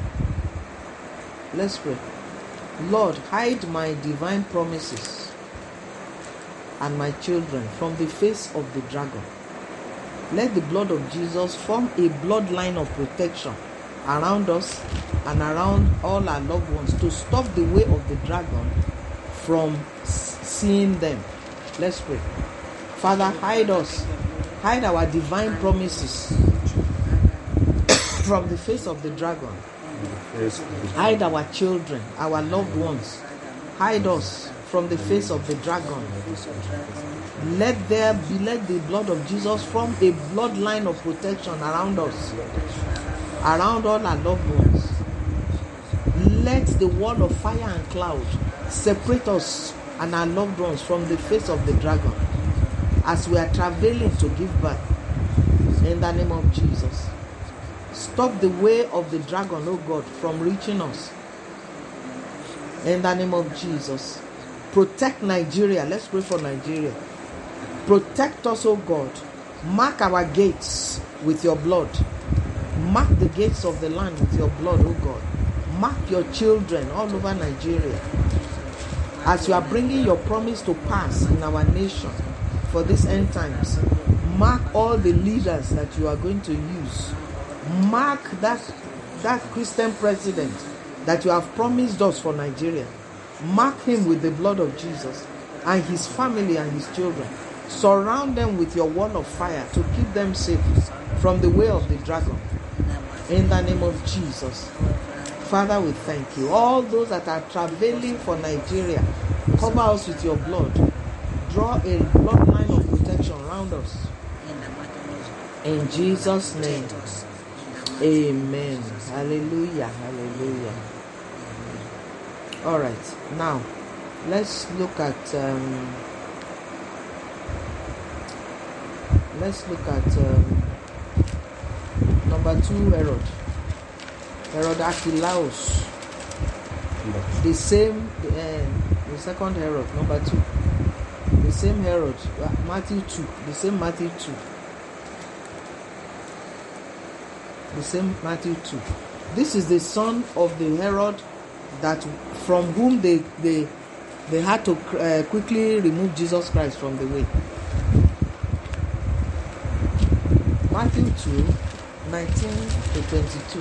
Let's pray. Lord, hide my divine promises and my children from the face of the dragon. Let the blood of Jesus form a bloodline of protection around us and around all our loved ones to stop the way of the dragon from seeing them. Let's pray. Father, hide us. Hide our divine promises from the face of the dragon. Hide our children, our loved ones. Hide us from the face of the dragon. Let there be, let the blood of Jesus form a bloodline of protection around us, around all our loved ones. Let the wall of fire and cloud separate us and our loved ones from the face of the dragon as we are traveling to give birth. In the name of Jesus. Stop the way of the dragon, oh God, from reaching us. In the name of Jesus. Protect Nigeria. Let's pray for Nigeria. Protect us, oh God. Mark our gates with your blood. Mark the gates of the land with your blood, oh God. Mark your children all over Nigeria. As you are bringing your promise to pass in our nation for this end times, mark all the leaders that you are going to use. Mark that that Christian president that you have promised us for Nigeria. Mark him with the blood of Jesus and his family and his children. Surround them with your wall of fire to keep them safe from the way of the dragon. In the name of Jesus. Father, we thank you. All those that are traveling for Nigeria, cover us with your blood. Draw a bloodline of protection around us. In Jesus' name. Amen. Hallelujah. Hallelujah. All right. Now, let's look at um, let's look at um, number two Herod. Herod Archelaus. The same, uh, the second Herod, number two. The same Herod, Matthew two. The same Matthew two. The same Matthew two. This is the son of the Herod that from whom they they they had to uh, quickly remove Jesus Christ from the way. Matthew two, nineteen to twenty-two.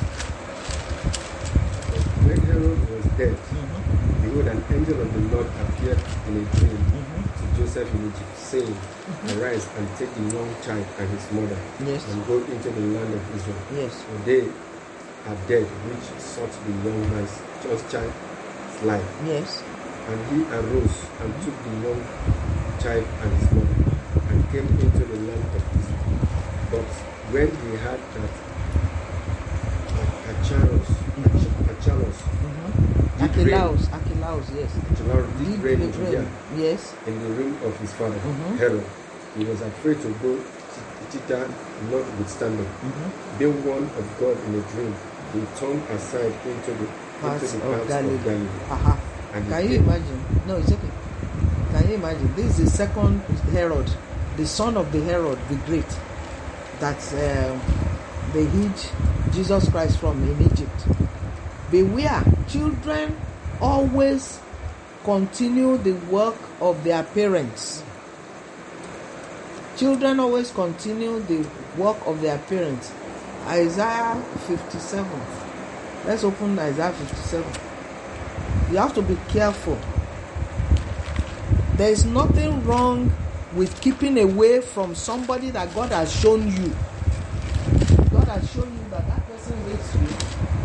When Herod was dead, mm-hmm. behold, an angel of the Lord appeared in a dream mm-hmm. to Joseph in Egypt, saying, mm-hmm. Arise and take the young child and his mother, yes. and go into the land of Israel. Yes. For they are dead which sought the young man's just child's life. Yes. And he arose and took the young child and his mother, and came into the land of Israel. But when he heard that Archelaus, Archelaus, Archelaus, Archelaus, yes, Archelaus did reign in Judea, yes, in the reign of his father mm-hmm. Herod, he was afraid to go thither, notwithstanding. Mm-hmm. Being warned of God in a dream, he turned aside into the parts into the of parts Galilee. of Galilee. Uh-huh. And Can you came. imagine? No, it's okay. Can you imagine? This is the second Herod, the son of the Herod the Great, that uh, they hid Jesus Christ from in Egypt. Beware, children always continue the work of their parents. Children always continue the work of their parents. Isaiah fifty-seven. Let's open Isaiah fifty-seven. You have to be careful. There is nothing wrong with keeping away from somebody that God has shown you. God has shown you that that person hates you.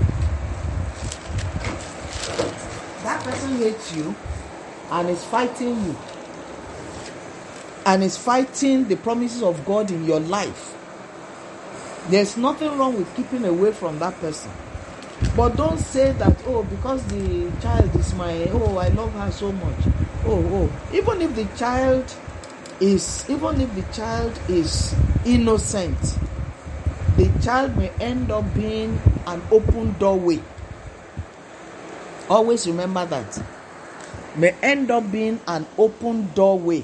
That person hates you and is fighting you. And is fighting the promises of God in your life. There's nothing wrong with keeping away from that person. But don't say that, oh, because the child is my, oh, I love her so much. Oh, oh. Even if the child is, even if the child is innocent, the child may end up being an open doorway. Always remember that. May end up being an open doorway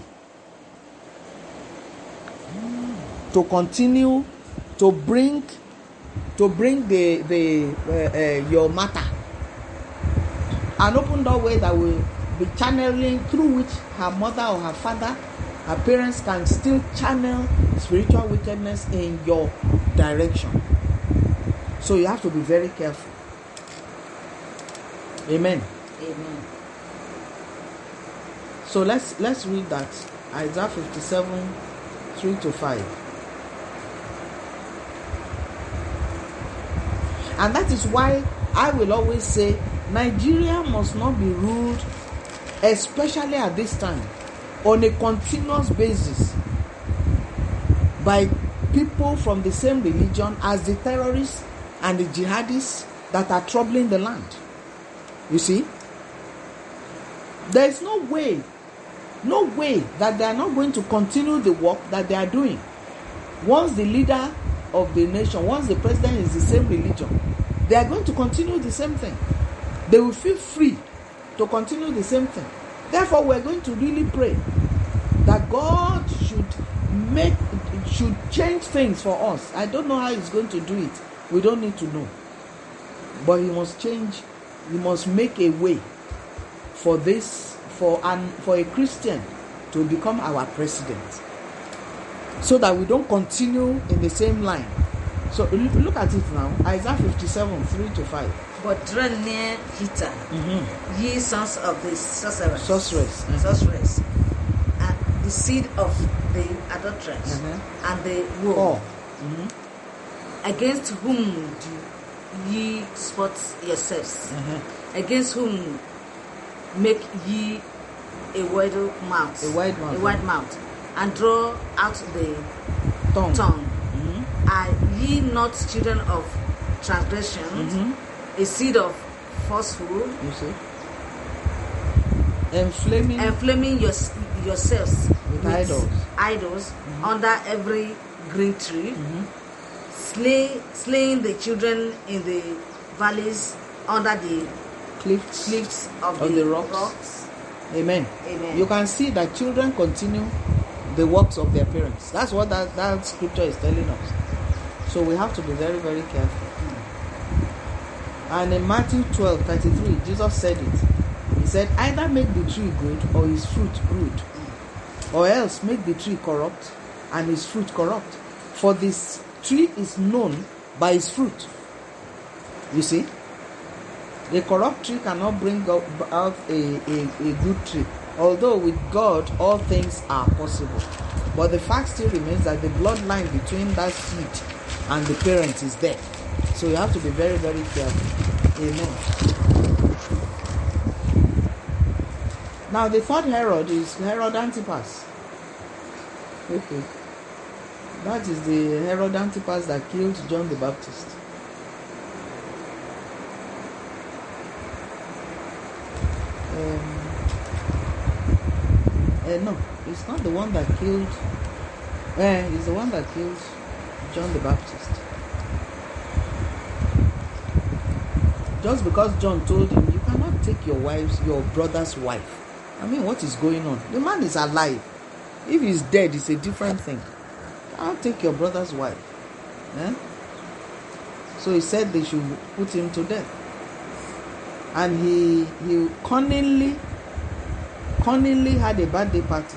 to continue to bring to bring the the uh, uh, your matter, an open doorway that will be channeling through which her mother or her father, her parents can still channel spiritual wickedness in your direction. So you have to be very careful. Amen. Amen. So let's let's read that. Isaiah fifty-seven, three to five. And that is why I will always say Nigeria must not be ruled, especially at this time, on a continuous basis by people from the same religion as the terrorists and the jihadists that are troubling the land. You see? There is no way, no way that they are not going to continue the work that they are doing. Once the leader of the nation, once the president is the same religion, they are going to continue the same thing. They will feel free to continue the same thing. Therefore, we are going to really pray that God should make, should change things for us. I don't know how He's going to do it. We don't need to know. But He must change. He must make a way for this, for an, for a Christian to become our president, so that we don't continue in the same line, So l- look at it now. Isaiah fifty-seven, three to five. But draw near hither, Mm-hmm. ye sons of the sorcerers, Sorceress. Mhm. sorceress, and the seed of the adulteress, Mhm. and the womb, Oh. Mm-hmm. against whom do ye spot yourselves, Mm-hmm. against whom make ye a wide mouth, A wide mouth. a wide mouth, and draw out the Tongue. tongue. Mm-hmm. Are ye not children of transgressions, Mm-hmm. a seed of falsehood, You see? Enflaming. inflaming your, yourselves With idols. idols under every green tree, Mhm. slay, slaying the children in the valleys under the Cliffs. cliffs of, Of the, the rocks. rocks. Amen. Amen. You can see that children continue the works of their parents. That's what that, that scripture is telling us. So we have to be very, very careful. And in Matthew twelve, thirty-three, Jesus said it. He said, either make the tree good or his fruit good, or else make the tree corrupt and his fruit corrupt. For this tree is known by his fruit. You see? A corrupt tree cannot bring out out a, a, a good tree. Although with God all things are possible. But the fact still remains that the bloodline between that seed and the parent is there. So you have to be very, very careful. Amen. Now the third Herod is Herod Antipas. Okay. That is the Herod Antipas that killed John the Baptist. Um, uh, no, it's not the one that killed. Uh, it's the one that killed John the Baptist. Just because John told him, you cannot take your wife's, your brother's wife. I mean, what is going on? The man is alive. If he's dead, it's a different thing. You cannot take your brother's wife. Eh? So he said they should put him to death. And he he cunningly, cunningly had a birthday party.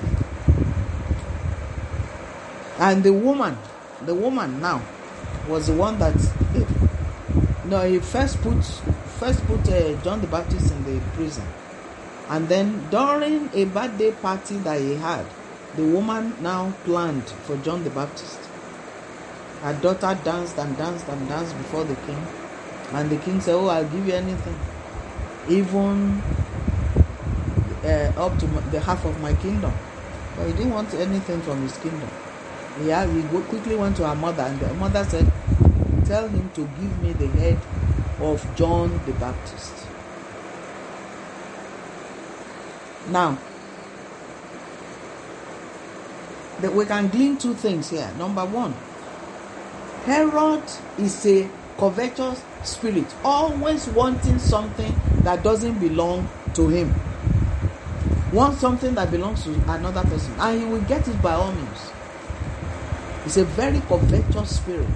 And the woman, the woman now, was the one that, no, he first put, first put uh, John the Baptist in the prison. And then during a birthday party that he had, the woman now planned for John the Baptist. Her daughter danced and danced and danced before the king. And the king said, oh, I'll give you anything. Even uh, up to the half of my kingdom. But he didn't want anything from his kingdom. Yeah, he quickly went to her mother, and the mother said, tell him to give me the head of John the Baptist. Now, that we can glean two things here. Number one, Herod is a covetous spirit, always wanting something that doesn't belong to him. Wants something that belongs to another person, and he will get it by all means. It's a very covetous spirit.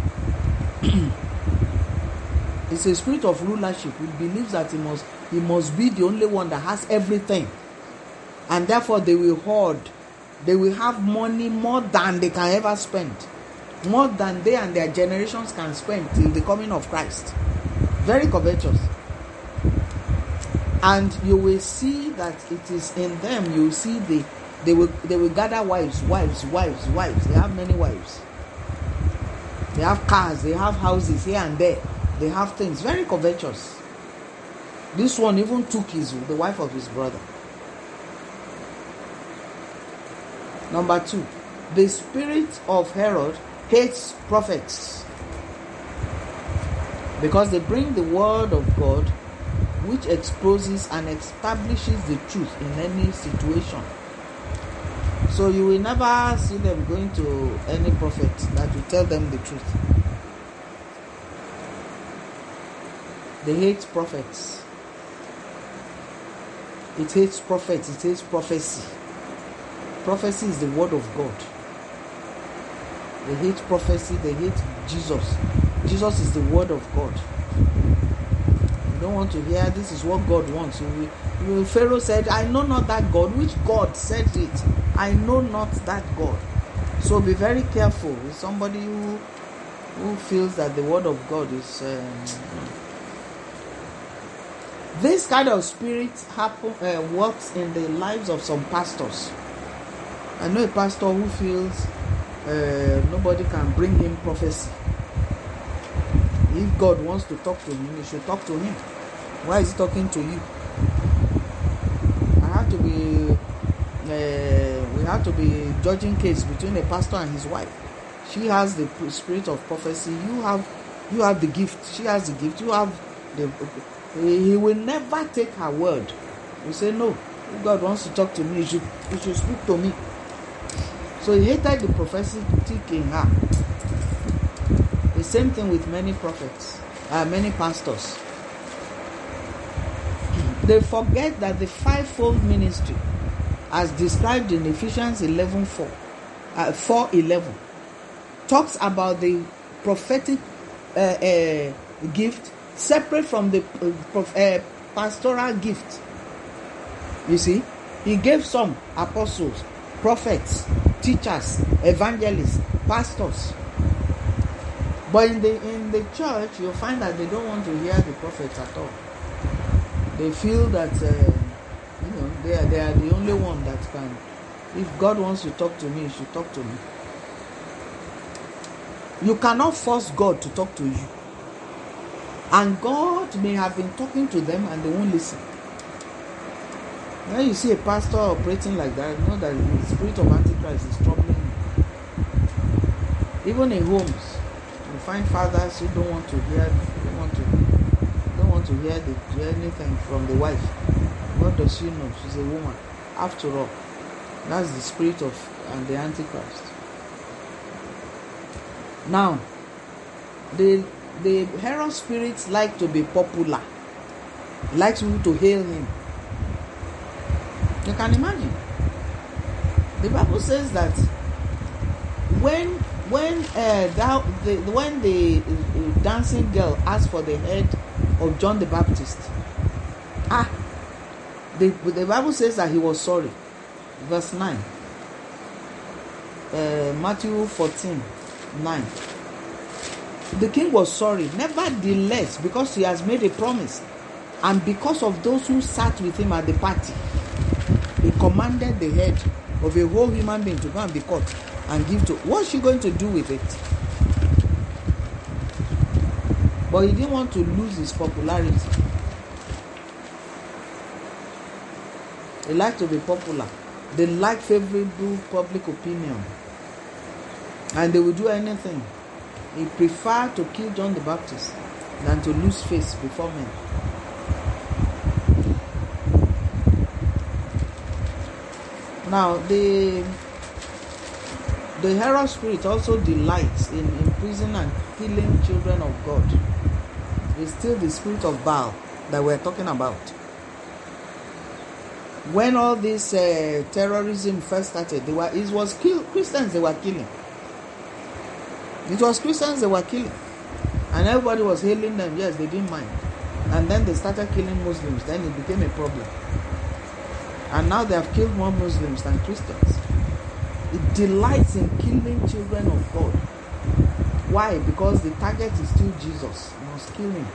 It's a spirit of rulership. He believes that he must he must be the only one that has everything, and therefore they will hoard. They will have money more than they can ever spend, more than they and their generations can spend till the coming of Christ. Very covetous. And you will see that it is in them. You will see the they will they will gather wives, wives, wives, wives. They have many wives. They have cars, they have houses here and there. They have things. Very covetous. This one even took his the wife of his brother. Number two, the spirit of Herod hates prophets because they bring the word of God, which exposes and establishes the truth in any situation. So you will never see them going to any prophet that will tell them the truth. They hate prophets. It hates prophets. It hates prophecy. Prophecy is the word of God. They hate prophecy. They hate Jesus. Jesus is the word of God. You don't want to hear this is what God wants. You will, Pharaoh said, I know not that God. Which God said it? I know not that God. So be very careful with somebody who who feels that the word of God is. Um, this kind of spirit happen uh, works in the lives of some pastors. I know a pastor who feels uh, nobody can bring him prophecy. If God wants to talk to him, he should talk to him. Why is he talking to you? I have to be. Uh, we have to be judging case between a pastor and his wife. She has the spirit of prophecy. You have, you have the gift. She has the gift. You have the. He will never take her word. We say no. If God wants to talk to me, he should, he should speak to me. So he hated the prophetic in her. The same thing with many prophets, uh, many pastors. They forget that the fivefold ministry, as described in Ephesians eleven four, uh, four eleven, talks about the prophetic uh, uh, gift separate from the uh, prof- uh, pastoral gift. You see, he gave some apostles, prophets, teachers, evangelists, pastors. But in the in the church, you'll find that they don't want to hear the prophets at all. They feel that uh, you know they are they are the only one that can. If God wants to talk to me, he should talk to me. You cannot force God to talk to you. And God may have been talking to them and they won't listen. When you see a pastor operating like that, know that the spirit of Antichrist is troubling you. Even in homes, you find fathers who don't want to hear, don't want to, don't want to hear, the, hear anything from the wife. What does she know? She's a woman. After all, that's the spirit of and the Antichrist. Now, the the Herod spirits like to be popular, likes people to hail him. You can imagine. The Bible says that when when uh, that, the, when the uh, dancing girl asked for the head of John the Baptist, ah, the the Bible says that he was sorry. Verse nine. Uh, Matthew fourteen nine. The king was sorry, nevertheless, because he has made a promise, and because of those who sat with him at the party, he commanded the head of a whole human being to go and be cut and give to. What's she going to do with it? But he didn't want to lose his popularity. They like to be popular. They like favorable public opinion. And they will do anything. He preferred to kill John the Baptist than to lose face before men. Now, the the Herod spirit also delights in imprisoning and killing children of God. It's still the spirit of Baal that we're talking about. When all this uh, terrorism first started, they were it was kill, Christians they were killing. It was Christians they were killing. And everybody was hailing them. Yes, they didn't mind. And then they started killing Muslims. Then it became a problem. And now they have killed more Muslims than Christians. It delights in killing children of God. Why? Because the target is still Jesus. You must kill him.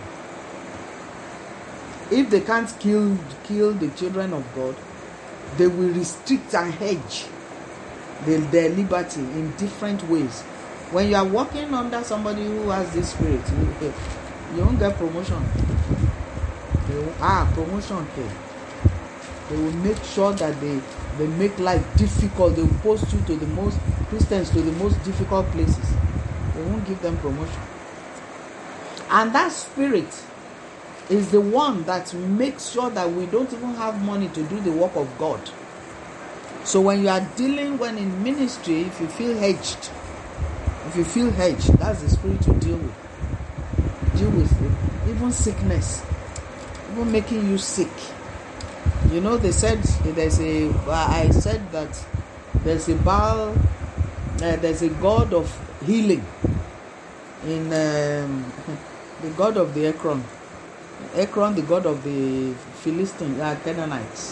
If they can't kill, kill the children of God, they will restrict and hedge their, their liberty in different ways. When you are working under somebody who has this spirit, you, you won't get promotion. They will, ah, promotion okay. They will make sure that they, they make life difficult. They will post you to the most, Christians to the most difficult places. They won't give them promotion. And that spirit is the one that makes sure that we don't even have money to do the work of God. So when you are dealing, when in ministry, if you feel hedged, if you feel hedged, that's the spirit you deal with. Deal with it. Even sickness, even making you sick. You know, they said there's a. I said that there's a Baal, uh, there's a god of healing in um, the god of the Ekron. Ekron, the god of the Philistines, uh, Canaanites.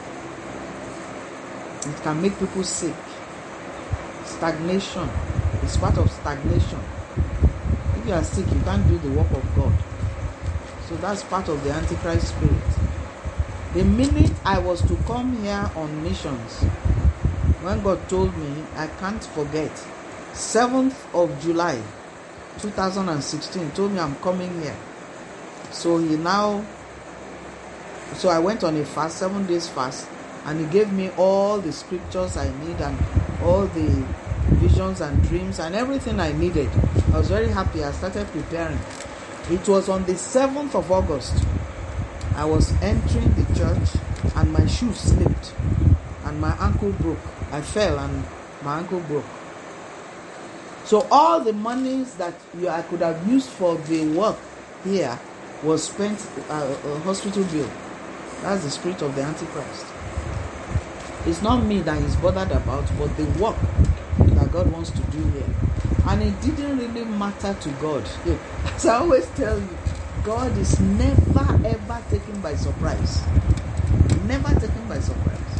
It can make people sick. Stagnation. It's part of stagnation. you are sick, you can't do the work of God. So that's part of the Antichrist spirit. The minute I was to come here on missions, when God told me, I can't forget, seventh of July two thousand sixteen, told me I'm coming here. So he now, so I went on a fast, seven days fast, and he gave me all the scriptures I need and all the visions and dreams and everything I needed. I was very happy. I started preparing. It was on the seventh of August. I was entering the church and my shoe slipped and my ankle broke. I fell and my ankle broke. So all the monies that you, I could have used for the work here was spent uh, a hospital bill. That's the spirit of the Antichrist. It's not me that he's bothered about, but the work that God wants to do here. And it didn't really matter to God. As I always tell you, God is never ever taken by surprise. Never taken by surprise.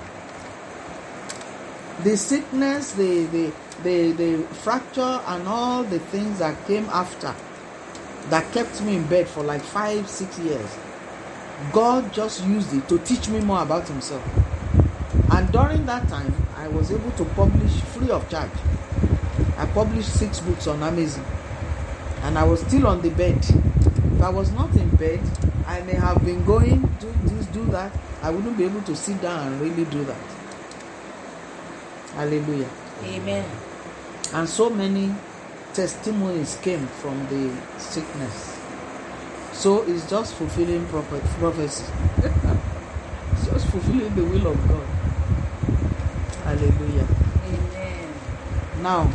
The sickness, the, the, the, the fracture and all the things that came after, that kept me in bed for like five, six years, God just used it to teach me more about himself. And during that time, I was able to publish free of charge. I published six books on Amazon. And I was still on the bed. If I was not in bed, I may have been going, do this, do that. I wouldn't be able to sit down and really do that. Hallelujah. Amen. And so many testimonies came from the sickness. So it's just fulfilling prophet, prophecy. It's just fulfilling the will of God. Hallelujah. Amen. Now,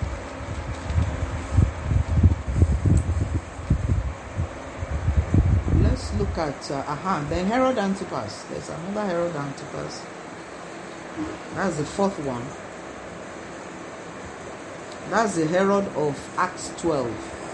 let's look at uh, aha. Then Herod Antipas. There's another Herod Antipas. That's the fourth one. That's the Herod of Acts twelve.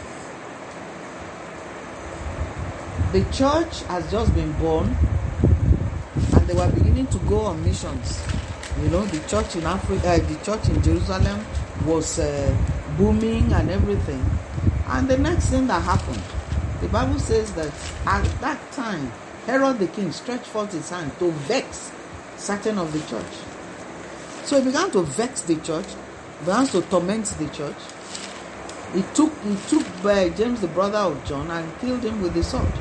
The church has just been born, and they were beginning to go on missions. You know, the church in Africa, uh, the church in Jerusalem was uh, booming and everything. And the next thing that happened, the Bible says that at that time, Herod the king stretched forth his hand to vex certain of the church. So he began to vex the church, began to torment the church. He took he took uh, James, the brother of John, and killed him with the sword.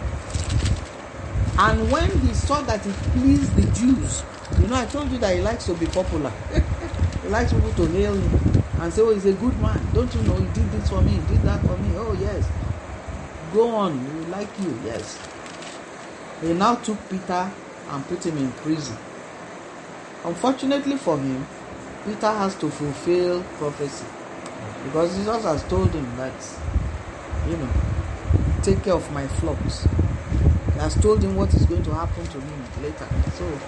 And when he saw that it pleased the Jews, you know, I told you that he likes to be popular. He likes people to hail him and say, oh, he's a good man. Don't you know, he did this for me, he did that for me. Oh, yes. Go on, we like you, yes. He now took Peter and put him in prison. Unfortunately for him, Peter has to fulfill prophecy. Because Jesus has told him that, you know, take care of my flocks. He has told him what is going to happen to me later. So,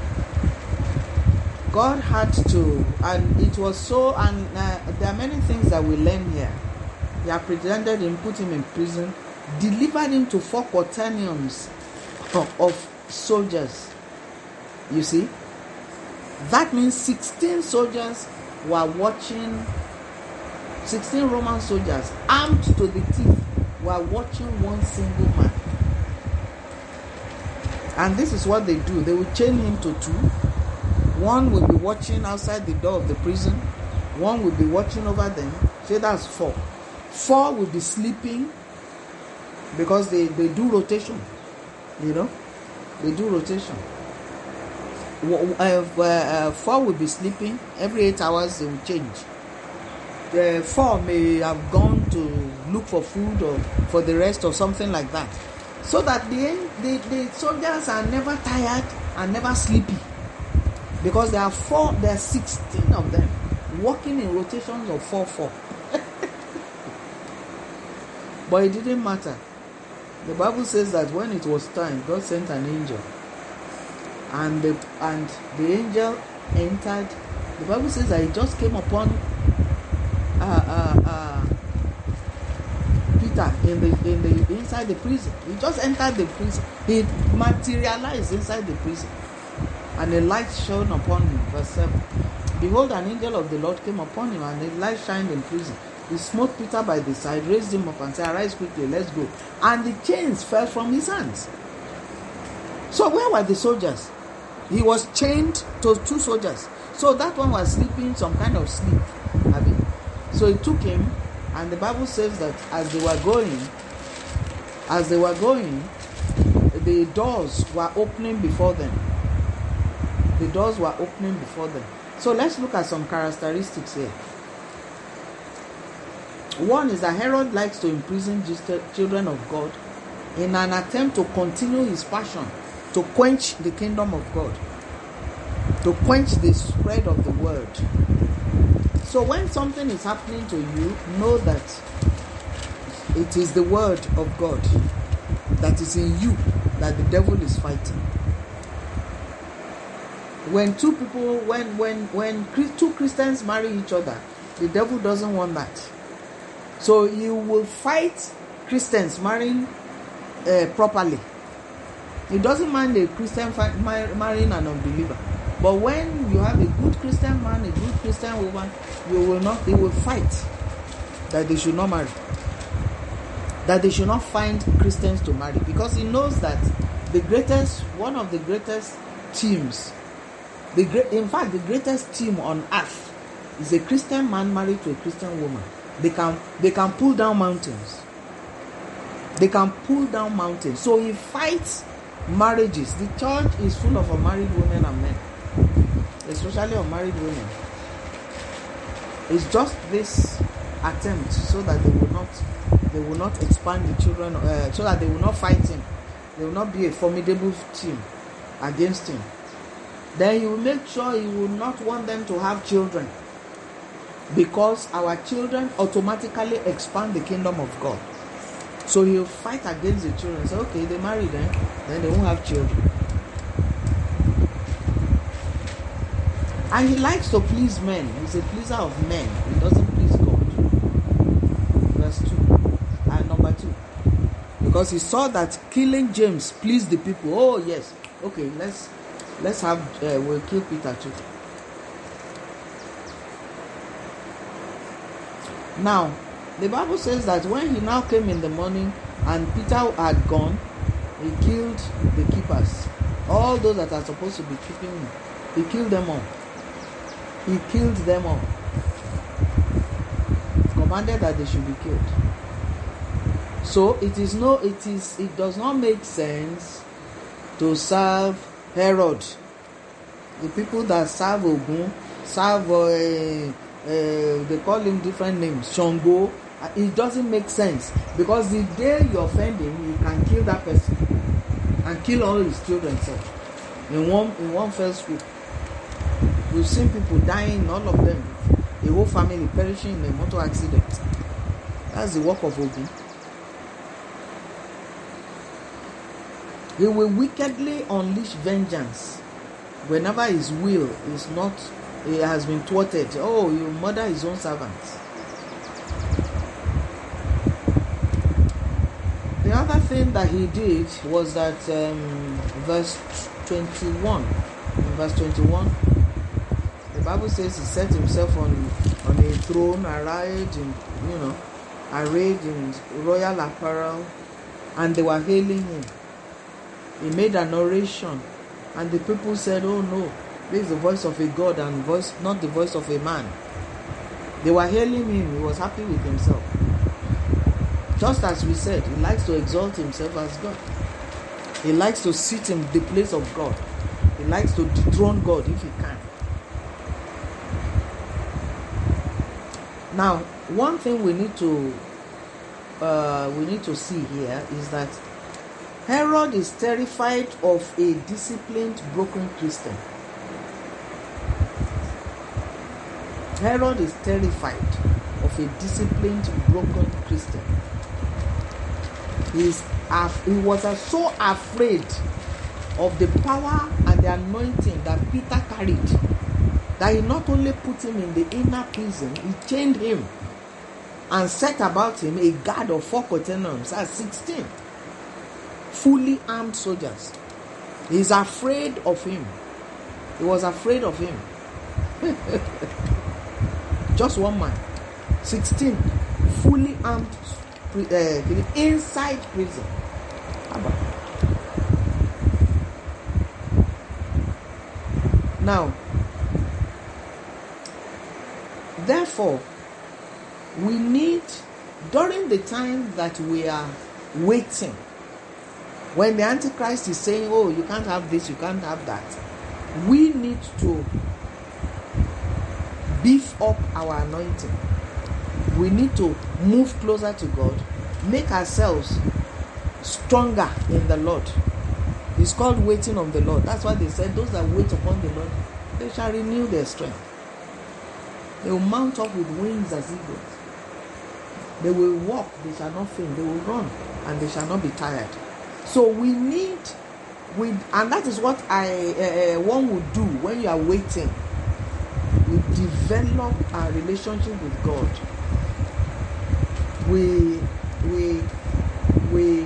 God had to, and it was so, and uh, there are many things that we learn here. He apprehended him, put him in prison, delivered him to four quaternions of soldiers. You see? That means sixteen soldiers were watching, sixteen Roman soldiers armed to the teeth were watching one single man. And this is what they do. They will chain him to two. One will be watching outside the door of the prison. One will be watching over them. So that's four. Four will be sleeping because they, they do rotation. You know? They do rotation. Uh, uh, four will be sleeping. Every eight hours they will change. The four may have gone to look for food or for the rest or something like that. So that the, the, the soldiers are never tired and never sleepy. Because there are four, there are sixteen of them working in rotations of four four. But it didn't matter. The Bible says that when it was time, God sent an angel. And the and the angel entered. The Bible says that he just came upon uh, uh, uh, Peter in the in the inside the prison. He just entered the prison. He materialized inside the prison. And a light shone upon him. Verse seven. Behold, an angel of the Lord came upon him, and a light shined in prison. He smote Peter by the side, raised him up and said, "Arise quickly, let's go." And the chains fell from his hands. So where were the soldiers? He was chained to two soldiers. So that one was sleeping some kind of sleep. I mean, so he took him, and the Bible says that as they were going, as they were going, the doors were opening before them. The doors were opening before them. So let's look at some characteristics here. One is that Herod likes to imprison children of God in an attempt to continue his passion to quench the kingdom of God, to quench the spread of the word. So when something is happening to you, know that it is the word of God that is in you that the devil is fighting. When two people, when when when two Christians marry each other, the devil doesn't want that. So you will fight Christians marrying uh, properly. He doesn't mind a Christian fi- mar- marrying an unbeliever. But when you have a good Christian man, a good Christian woman, you will not. He will fight that they should not marry. That they should not find Christians to marry, because he knows that the greatest, one of the greatest teams, the great, in fact, the greatest team on earth is a Christian man married to a Christian woman. They can they can pull down mountains. They can pull down mountains. So he fights marriages. The church is full of unmarried women and men, especially unmarried women. It's just this attempt so that they will not they will not expand the children, uh, so that they will not fight him. They will not be a formidable team against him. Then he will make sure he will not want them to have children, because our children automatically expand the kingdom of God. So he'll fight against the children. Say, okay, they marry them, then they won't have children. And he likes to please men. He's a pleaser of men. He doesn't please God. Verse two. And number two. Because he saw that killing James pleased the people. Oh yes. Okay, let's let's have uh, we'll kill Peter too. Now, the Bible says that when he now came in the morning and Peter had gone, he killed the keepers. All those that are supposed to be keeping him. He killed them all. He killed them all. Commanded that they should be killed. So it is no, it is, it does not make sense to serve Herod. The people that serve Ogun, serve, uh, uh, they call him different names, Shango. It doesn't make sense, because the day you offend him, you can kill that person and kill all his children too, in one in one fell swoop. We've seen people dying, all of them, the whole family perishing in a motor accident. That's the work of Ogun. He will wickedly unleash vengeance whenever his will is not, he has been thwarted. Oh, you murder his own servants. The other thing that he did was that um, verse twenty-one, in verse twenty-one, the Bible says he set himself on on a throne, arrayed in, you know, arrayed in royal apparel, and they were hailing him. He made an oration, and the people said, "Oh no, this is the voice of a God and voice, not the voice of a man." They were hailing him. He was happy with himself. Just as we said, he likes to exalt himself as God. He likes to sit in the place of God. He likes to dethrone God if he can. Now, one thing we need to uh, we need to see here is that Herod is terrified of a disciplined, broken Christian. Herod is terrified of a disciplined, broken Christian. He, is, he was so afraid of the power and the anointing that Peter carried, that he not only put him in the inner prison, he chained him and set about him a guard of four quaternions, that's sixteen fully armed soldiers. He's afraid of him. He was afraid of him. Just one man. sixteen fully armed uh, inside prison. Now, therefore, we need, during the time that we are waiting, when the Antichrist is saying, oh, you can't have this, you can't have that, we need to beef up our anointing. We need to move closer to God, make ourselves stronger in the Lord. It's called waiting on the Lord. That's why they said those that wait upon the Lord, they shall renew their strength. They will mount up with wings as eagles. They will walk, they shall not faint. They will run, and they shall not be tired. So we need, we, and that is what I uh, one would do when you are waiting. We develop our relationship with God. We, we, we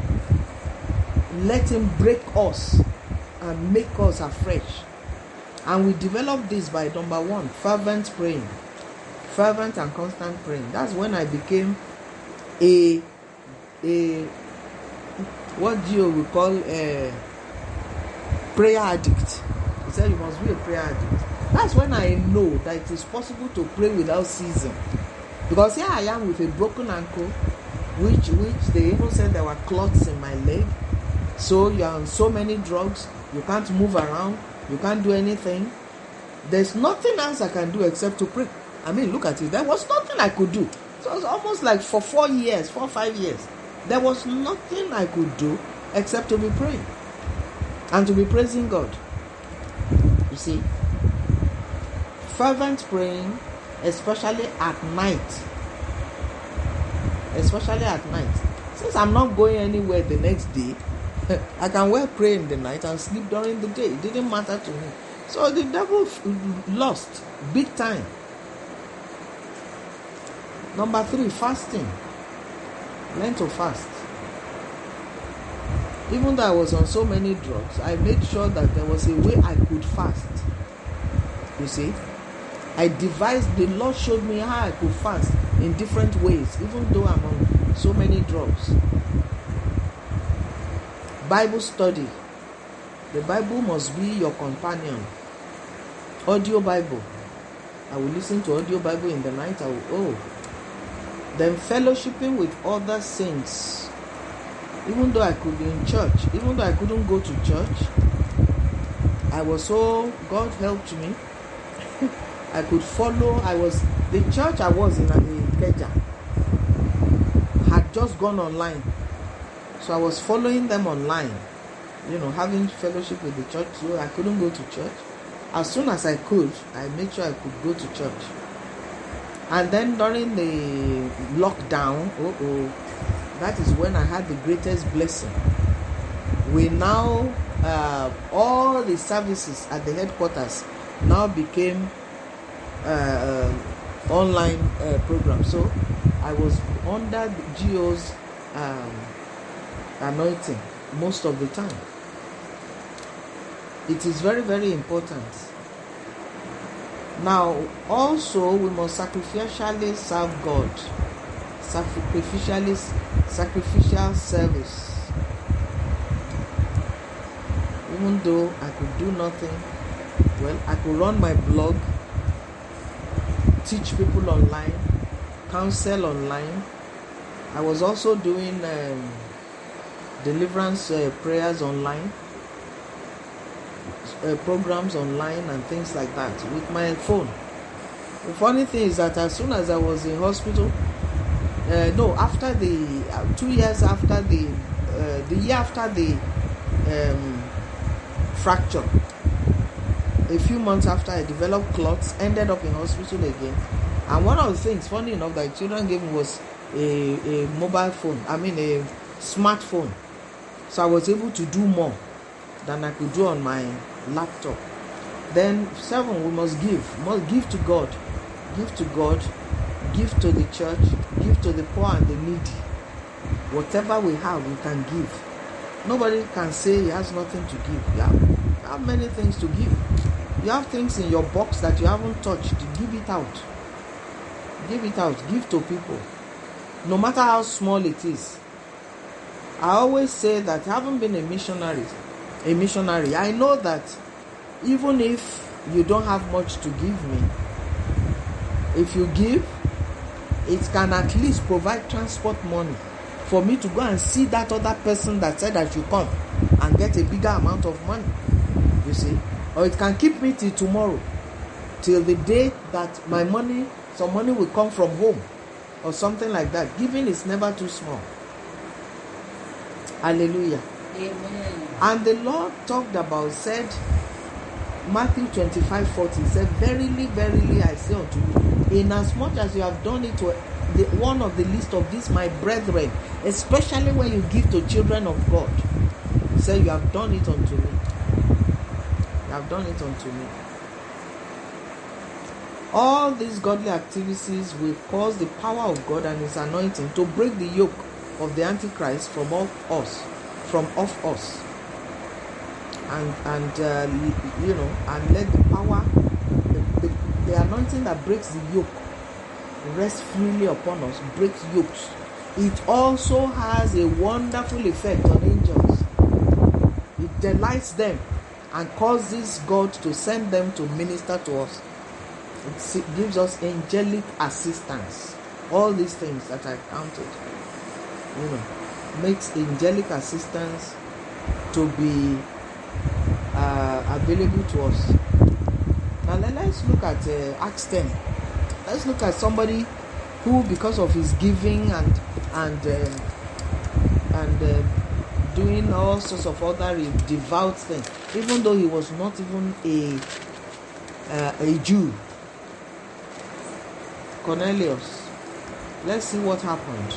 let Him break us and make us afresh. And we develop this by number one, fervent praying. Fervent and constant praying. That's when I became a, a what Gio will call a prayer addict. He said you must be a prayer addict. That's when I know that it is possible to pray without ceasing. Because here I am with a broken ankle, which which they even said there were clots in my leg. So you are on so many drugs, you can't move around, you can't do anything. There's nothing else I can do except to pray. I mean, look at it. There was nothing I could do. So it was almost like for four years, four or five years, there was nothing I could do except to be praying and to be praising God. You see, fervent praying, especially at night, especially at night. Since I'm not going anywhere the next day, I can well pray in the night and sleep during the day. It didn't matter to me. So the devil lost big time. Number three, fasting. Learn to fast. Even though I was on so many drugs, I made sure that there was a way I could fast. You see, I devised, the Lord showed me how I could fast in different ways, even though I'm on so many drugs. Bible study. The Bible must be your companion. Audio Bible. I will listen to audio Bible in the night. I will, oh. Then fellowshipping with other saints. Even though I could be in church, even though I couldn't go to church, I was so, God helped me. I could follow. I was, the church I was in, in Ikeja had just gone online. So I was following them online, you know, having fellowship with the church. So I couldn't go to church. As soon as I could, I made sure I could go to church. And then during the lockdown, oh, oh, that is when I had the greatest blessing. We now, uh, all the services at the headquarters now became uh, online uh, programs. So I was under Gio's um, anointing most of the time. It is very, very important. Now, also, we must sacrificially serve God. Sacrificially, sacrificial service. Even though I could do nothing, well, I could run my blog, teach people online, counsel online. I was also doing um, deliverance uh, prayers online, uh, programs online and things like that with my phone. The funny thing is that as soon as I was in hospital, uh, no, after the uh, two years after the uh, the year after the um, fracture, a few months after, I developed clots, ended up in hospital again. And one of the things, funny enough, that children gave me was a, a mobile phone, I mean a smartphone. So I was able to do more than I could do on my laptop. Then seven, we must give. We must give to God. Give to God. Give to the church. Give to the poor and the needy. Whatever we have, we can give. Nobody can say he has nothing to give. You have, you have many things to give. You have things in your box that you haven't touched. Give it out. Give it out. Give to people. no matter how small it is. I always say that having been a missionary, a missionary, I know that even if you don't have much to give me, if you give, it can at least provide transport money for me to go and see that other person that said I should come and get a bigger amount of money, you see. Or it can keep me till tomorrow, till the day that my money, some money will come from home or something like that. Giving is never too small. Hallelujah. Amen. And the Lord talked about, said, Matthew twenty-five forty, said, verily, verily, I say unto you, inasmuch as you have done it to the, one of the least of these my brethren, especially when you give to children of God, say, you have done it unto me. You have done it unto me. All these godly activities will cause the power of God and His anointing to break the yoke of the Antichrist from off us, from off us, and and uh, you know, and let the power, the, the, the anointing that breaks the yoke, rest freely upon us, breaks yokes. It also has a wonderful effect on angels. It delights them and causes God to send them to minister to us. It gives us angelic assistance. All these things that I counted, you know, makes angelic assistance to be uh, available to us. Now let's look at uh, Acts ten. Let's look at somebody who, because of his giving and and uh, and uh, doing all sorts of other devout things, even though he was not even a uh, a Jew, Cornelius. Let's see what happened.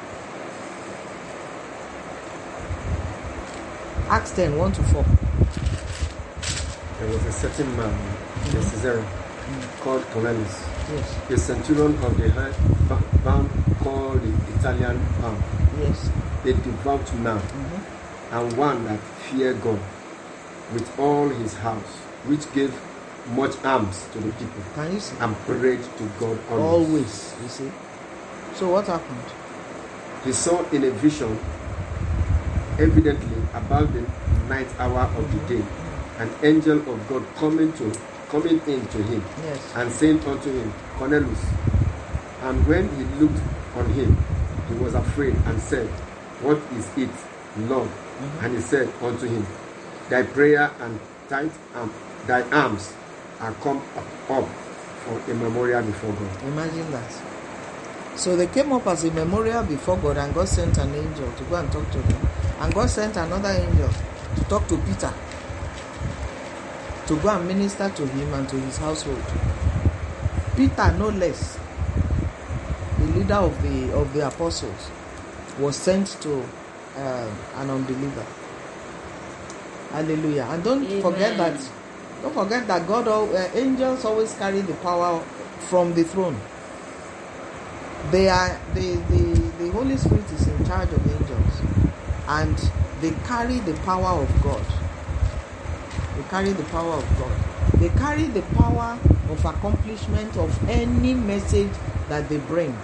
Acts ten, one to four. There was a certain man in Mhm. Caesarea Mm. called Cornelius, Yes, a centurion of the high band called the Italian band, yes. a devout man, Mm-hmm. and one that feared God with all his house, which gave much alms to the people, Can you see? and prayed to God always. Always, you see. So what happened? He saw in a vision, evidently about the ninth hour of the day, an angel of God coming to coming in to him, Yes. and saying unto him, Cornelius. And when he looked on him, he was afraid and said, What is it, Lord? Mhm. And he said unto him, Thy prayer and tithe and thy alms are come up for a memorial before God. Imagine that. So they came up as a memorial before God, and God sent an angel to go and talk to them. And God sent another angel to talk to Peter, to go and minister to him and to his household. Peter, no less, the leader of the of the apostles, was sent to uh, an unbeliever. Hallelujah! And don't Amen. forget that. Don't forget that God, uh, angels always carry the power from the throne. They are the, the the Holy Spirit is in charge of angels, and they carry the power of God. They carry the power of God. They carry the power of accomplishment of any message that they bring.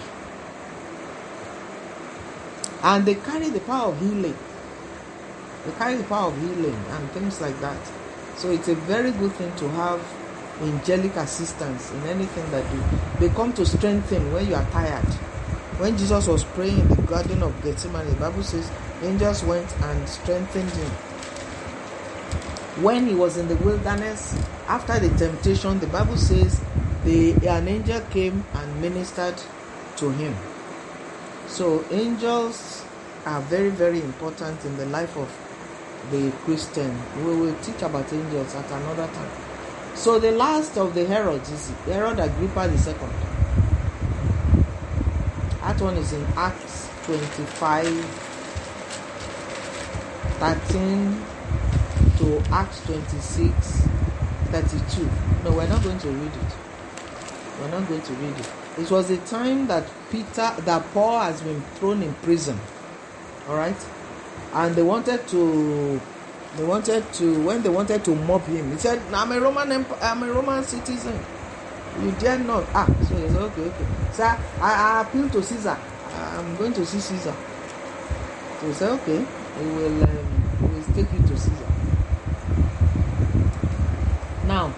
And they carry the power of healing. They carry the power of healing and things like that. So it's a very good thing to have angelic assistance in anything that you. They come to strengthen when you are tired. When Jesus was praying in the Garden of Gethsemane, the Bible says angels went and strengthened him. When he was in the wilderness, after the temptation, the Bible says the, an angel came and ministered to him. So angels are very, very important in the life of the Christian. We will teach about angels at another time. So the last of the Herods is Herod Agrippa the second. That one is in Acts twenty-five, thirteen to Acts twenty-six, thirty-two. No, we're not going to read it. We're not going to read it. It was the time that Peter, that Paul has been thrown in prison. All right, and they wanted to, they wanted to, when they wanted to mob him, he said, "I'm a Roman, Emp- I'm a Roman citizen. You dare not." Ah, so he said, "Okay, okay, sir, I, I appeal to Caesar. I'm going to see Caesar. So he said, okay, we will, um, we will take you to Caesar. Now,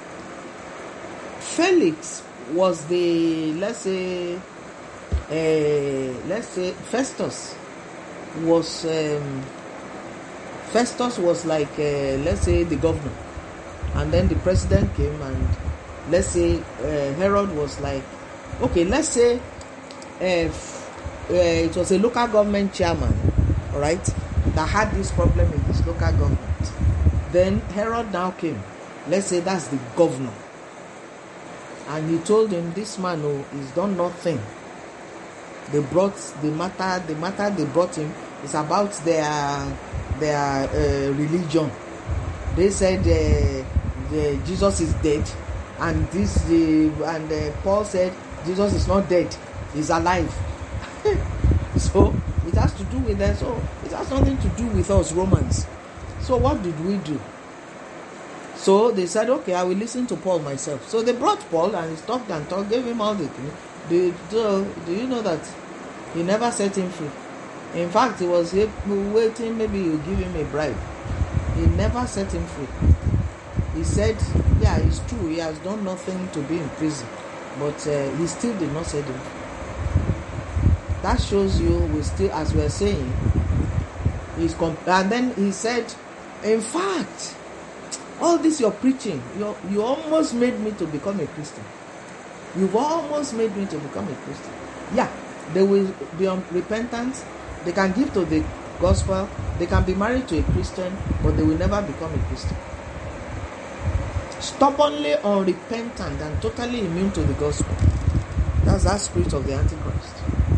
Felix was the, let's say, uh, let's say Festus was, um, Festus was like, uh, let's say, the governor. And then the president came and, let's say, uh, Herod was like, okay, let's say uh, f- uh, it was a local government chairman, all right, that had this problem in his local government. Then Herod now came. Let's say that's the governor. And he told him, this man, oh, he's done nothing. They brought the matter, the matter they brought him is about their their uh, religion. They said uh, the, Jesus is dead, and this the and uh, Paul said Jesus is not dead, he's alive. So it has to do with that. So it has nothing to do with us Romans. So what did we do? So they said, okay, I will listen to Paul myself. So they brought Paul and he talked and talked, gave him all the things. Do, do, do you know that he never set him free? In fact, he was waiting, maybe you give him a bribe. He never set him free. He said, yeah, it's true, he has done nothing to be in prison, but uh, he still did not set him free. That shows you, we still, as we're saying, he's comp- and then he said, in fact, all this you're preaching, you you almost made me to become a Christian. You've almost made me to become a Christian. Yeah, they will be unrepentant. They can give to the gospel. They can be married to a Christian, but they will never become a Christian. Stubbornly unrepentant and totally immune to the gospel. That's that spirit of the Antichrist.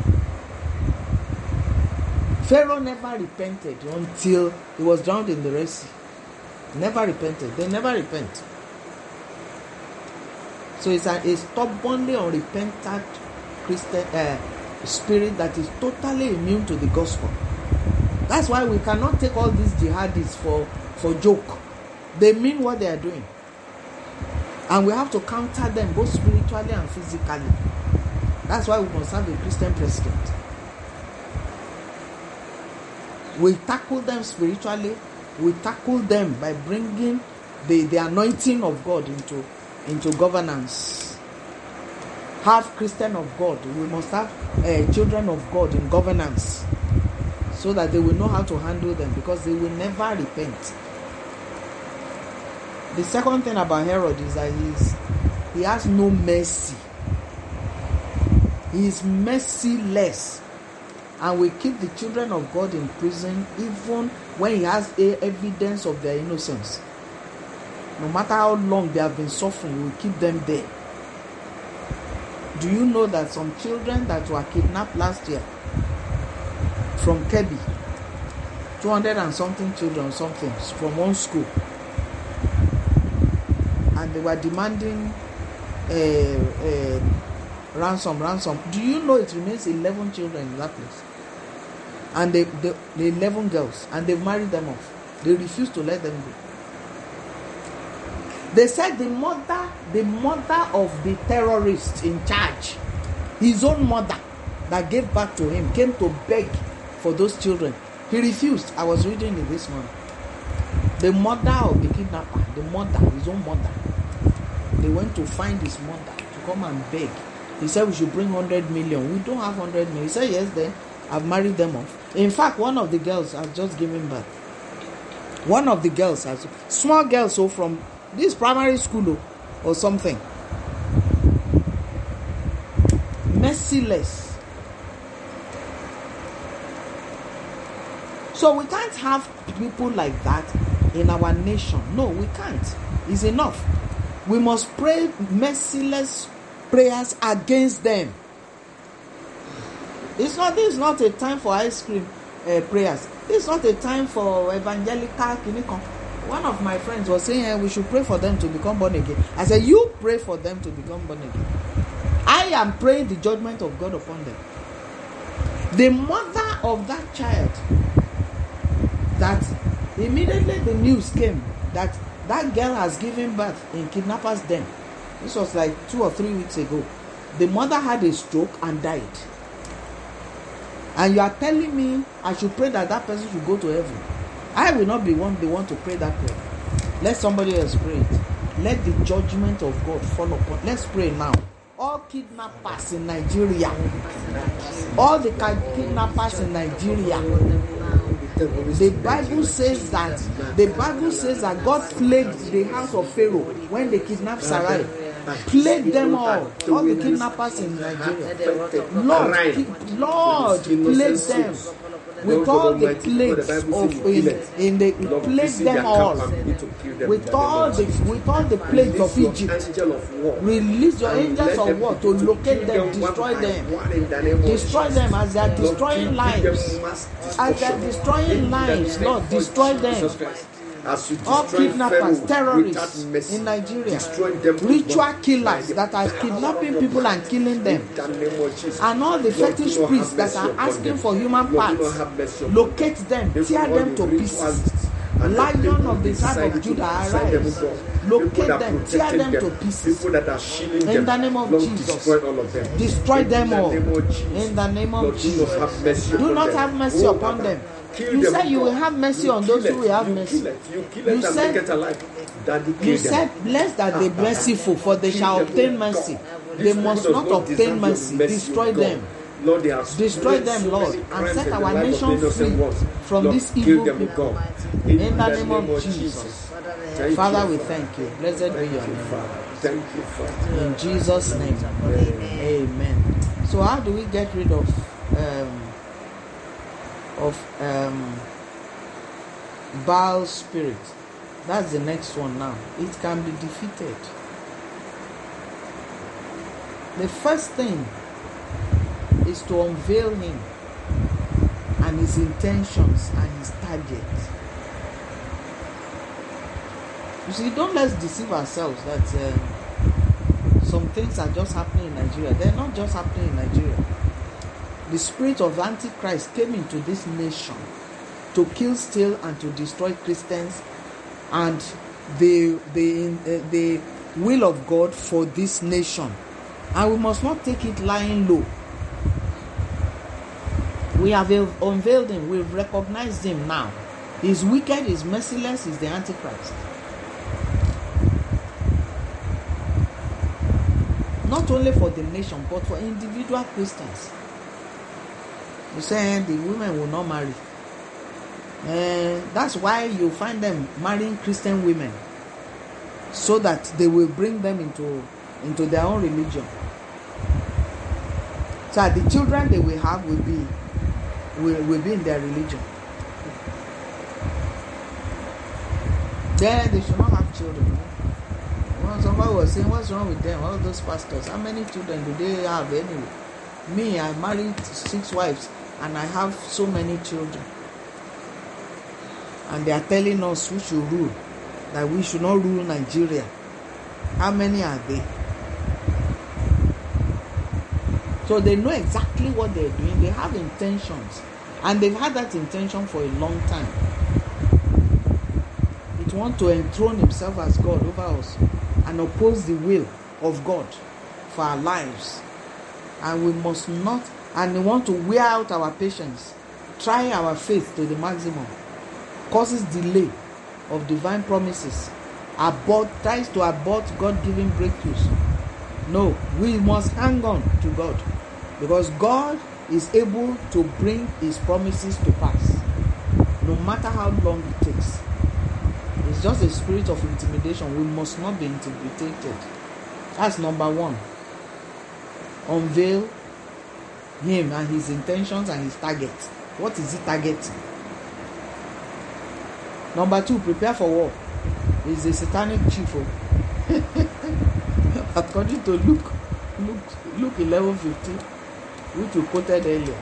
Pharaoh never repented until he was drowned in the Red Sea. Never repented. They never repent. So it's a, a stubbornly unrepentant Christian uh, spirit that is totally immune to the gospel. That's why we cannot take all these jihadis for, for joke. They mean what they are doing. And we have to counter them both spiritually and physically. That's why we must have a Christian president. We tackle them spiritually. We tackle them by bringing the, the anointing of God into, into governance. Have Christian of God. We must have uh, children of God in governance, so that they will know how to handle them, because they will never repent. The second thing about Herod is that he's, he has no mercy. He is merciless. And we keep the children of God in prison even when he has a evidence of their innocence. No matter how long they have been suffering, we will keep them there. Do you know that some children that were kidnapped last year from Kebbi, two hundred and something children or something from one school, and they were demanding uh, uh, ransom, ransom. Do you know it remains eleven children in that place? And they, they, the eleven girls, and they've married them off. They refuse to let them go. They said the mother, the mother of the terrorist in charge, his own mother that gave birth to him, came to beg for those children. He refused. I was reading it this morning. The mother of the kidnapper, the mother, his own mother, they went to find his mother to come and beg. He said we should bring one hundred million. We don't have one hundred million. He said yes, then I've married them off. In fact, one of the girls has just given birth. One of the girls has, small girls, so from this primary school or something. Merciless. So we can't have people like that in our nation. No, we can't. It's enough. We must pray merciless prayers against them. It's not, this is not a time for ice cream uh, prayers. This is not a time for evangelical clinical. One of my friends was saying eh, we should pray for them to become born again. I said, you pray for them to become born again. I am praying the judgment of God upon them. The mother of that child, that immediately the news came that that girl has given birth in kidnappers' den. This was like two or three weeks ago. The mother had a stroke and died. And you are telling me I should pray that that person should go to heaven. I will not be one the one to pray that prayer. Let somebody else pray it. Let the judgment of God fall upon. Let's pray now. All kidnappers in Nigeria, all the kidnappers in Nigeria, the Bible says that the Bible says that God plagued the house of Pharaoh when they kidnapped Sarai. Plague them all, all the kidnappers in Nigeria. Lord, ki- Lord, plague them with all the plagues of in, in the plague them all with all the with all the plagues of Egypt. Release your angels of war to locate them, destroy them, destroy them as they are destroying lives, as they are destroying lives. Lord, destroy them. All kidnappers, terrorists in Nigeria, ritual killers that are kidnapping people and killing them, and all the fetish priests that are asking for human parts, locate them, tear them to pieces. Lion of the tribe of Judah, arise. Locate them, tear them to pieces. In the name of Jesus, destroy them all. In the name of Jesus, do not have mercy upon them. You said you will have mercy on those who will have mercy. You said, you said, blessed are the merciful, for they shall obtain mercy. They must not obtain mercy. Destroy them. Destroy them, Lord, and set our nation free from this evil people. In the name of Jesus. Father, we thank you. Blessed be your name. Thank you, Father. In Jesus' name. Amen. So how do we get rid of um, of um, Baal spirit? That's the next one now. It can be defeated. The first thing is to unveil him and his intentions and his target. You see, don't let's deceive ourselves that uh, some things are just happening in Nigeria. They're not just happening in Nigeria. The spirit of Antichrist came into this nation to kill, steal, and to destroy Christians, and the the uh, the will of God for this nation. And we must not take it lying low. We have unveiled him. We've recognized him now. He's wicked, he's merciless, he's the Antichrist. Not only for the nation, but for individual Christians. You say the women will not marry. Uh, that's why you find them marrying Christian women, so that they will bring them into, into their own religion. So the children they will have will be will, will be in their religion. Then they should not have children. Well, somebody was saying, what's wrong with them? All those pastors, how many children do they have anyway? Me, I married six wives and I have so many children. And they are telling us who should rule, that we should not rule Nigeria. How many are they? So they know exactly what they're doing. They have intentions. And they've had that intention for a long time. It wants to enthrone himself as God over us and oppose the will of God for our lives. And we must not, and they want to wear out our patience, try our faith to the maximum, causes delay of divine promises, abort, tries to abort God-given breakthroughs. No, we must hang on to God, because God is able to bring his promises to pass, no matter how long it takes. It's just a spirit of intimidation. We must not be intimidated. That's number one. Unveil him and his intentions and his target. What is he targeting? Number two, prepare for war. He's a satanic chief. According to Luke, Luke, Luke eleven fifteen, which we quoted earlier.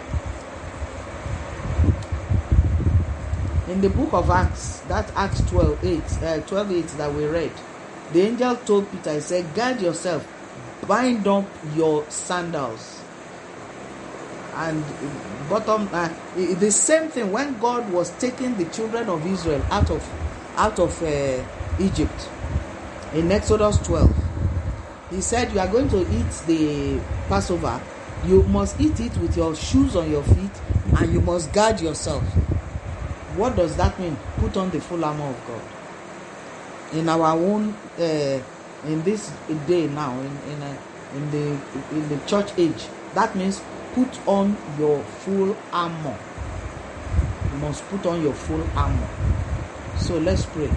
In the book of Acts, that Acts twelve eight, uh, twelve eight that we read, the angel told Peter, he said, guard yourself, bind up your sandals. And bottom, uh, the same thing when God was taking the children of Israel out of out of uh, Egypt in Exodus twelve. He said, you are going to eat the Passover. You must eat it with your shoes on your feet. and you must guard yourself. What does that mean? Put on the full armor of God. In our own, uh, in this day now, in in, a, in the in the church age, that means put on your full armor. You must put on your full armor. So let's pray.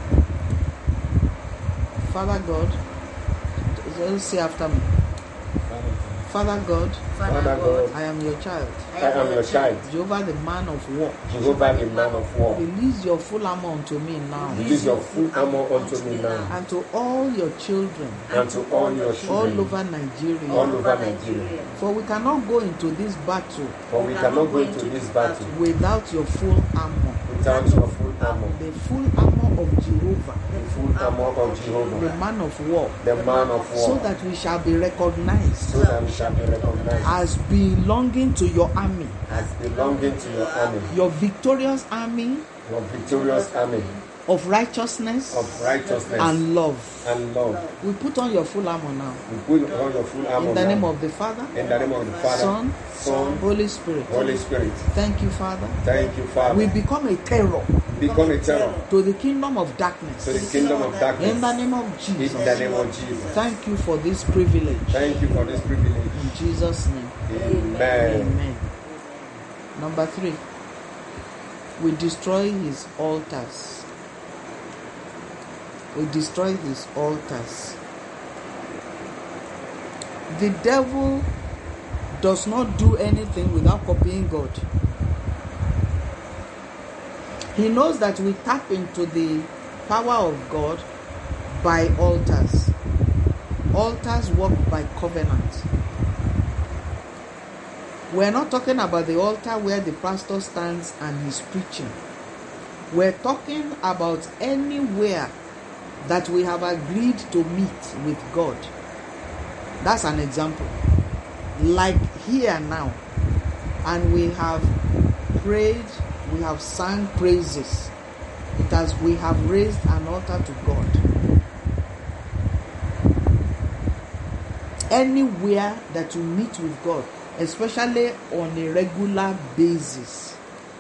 Father God, just say after me. Father God, Father God, I am your child. I am your child. Jehovah, the man of war. Jehovah, the man of war. Release your full armor unto me now. Release your full armor unto me now. And to all your children. And to all your children. All over Nigeria. All over Nigeria. For we cannot go into this battle. For we cannot go into this battle without your full armor. Without your full armor. The full armor of Jehovah. The full armor of Jehovah. The man of war. The man of war. So that we shall be recognized. So that we shall be recognized. As belonging to your army. As belonging to your army. Your victorious army. Your victorious army. Of righteousness. Of righteousness. And love. And love. We put on your full armor now. We put on your full armor In the now. name of the Father. In the name of the Father. Son. Son. Holy Spirit. Holy Spirit. Thank you, Father. Thank you, Father. We become a terror. Become a terror. To the kingdom of darkness. To the kingdom of darkness. In the name of Jesus. In the name of Jesus. Thank you for this privilege. Thank you for this privilege. In Jesus' name. Amen. Amen. Number three. We destroy his altars. We destroy his altars. The devil does not do anything without copying God. He knows that we tap into the power of God by altars. Altars work by covenant. We're not talking about the altar where the pastor stands and he's preaching. We're talking about anywhere that we have agreed to meet with God. That's an example. Like here now, and we have prayed, we have sung praises. It has, we have raised an altar to God. Anywhere that you meet with God, especially on a regular basis.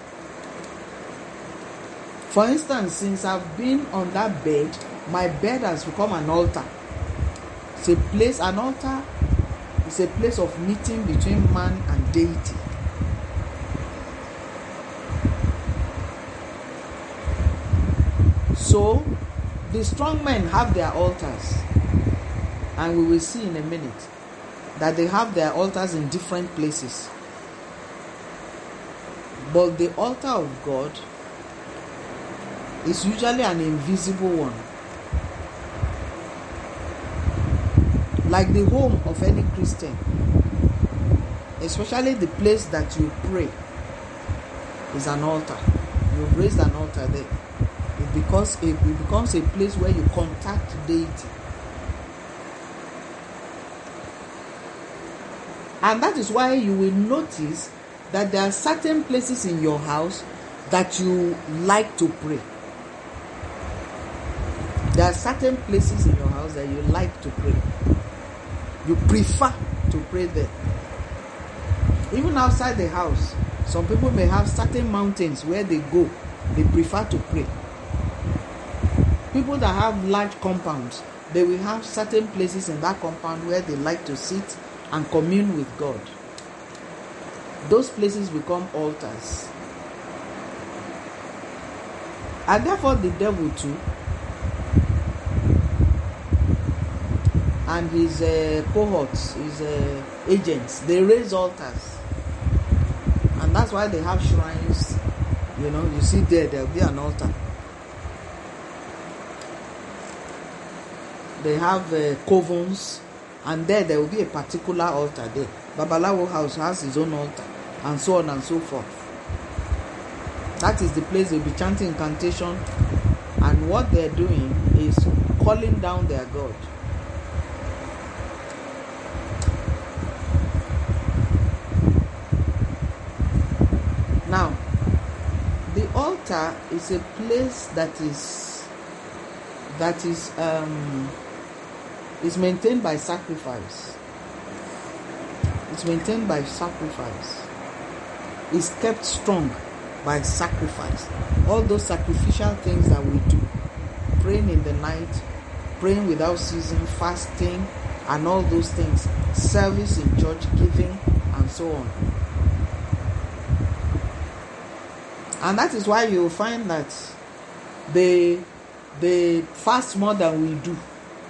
For instance, since I've been on that bed, my bed has become an altar. It's a place, an altar is a place of meeting between man and deity. So, the strong men have their altars. And we will see in a minute that they have their altars in different places. But the altar of God is usually an invisible one. Like the home of any Christian, especially the place that you pray, is an altar. You've raised an altar there. It becomes a, it becomes a place where you contact deity. And that is why you will notice that there are certain places in your house that you like to pray. There are certain places in your house that you like to pray. You prefer to pray there. Even outside the house, some people may have certain mountains where they go. They prefer to pray. People that have large compounds, they will have certain places in that compound where they like to sit and commune with God. Those places become altars. And therefore the devil too, and his uh, cohorts, his uh, agents, they raise altars. And that's why they have shrines. You know, you see there, there will be an altar. They have uh, covens, and there there will be a particular altar there. Babalawo house has his own altar, and so on and so forth. That is the place they'll be chanting incantation, and what they're doing is calling down their God. Now, the altar is a place that is that is um, is maintained by sacrifice. It's maintained by sacrifice. is kept strong by sacrifice. All those sacrificial things that we do, praying in the night, praying without ceasing, fasting, and all those things, service in church, giving, and so on. And that is why you will find that they they fast more than we do.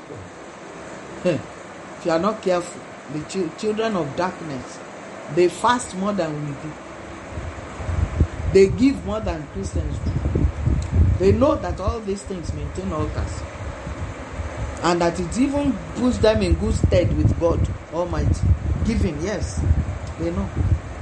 If you are not careful, the ch- children of darkness, they fast more than we do. They give more than Christians do. They know that all these things maintain altars, and that it even puts them in good stead with God Almighty. Giving, yes, they know.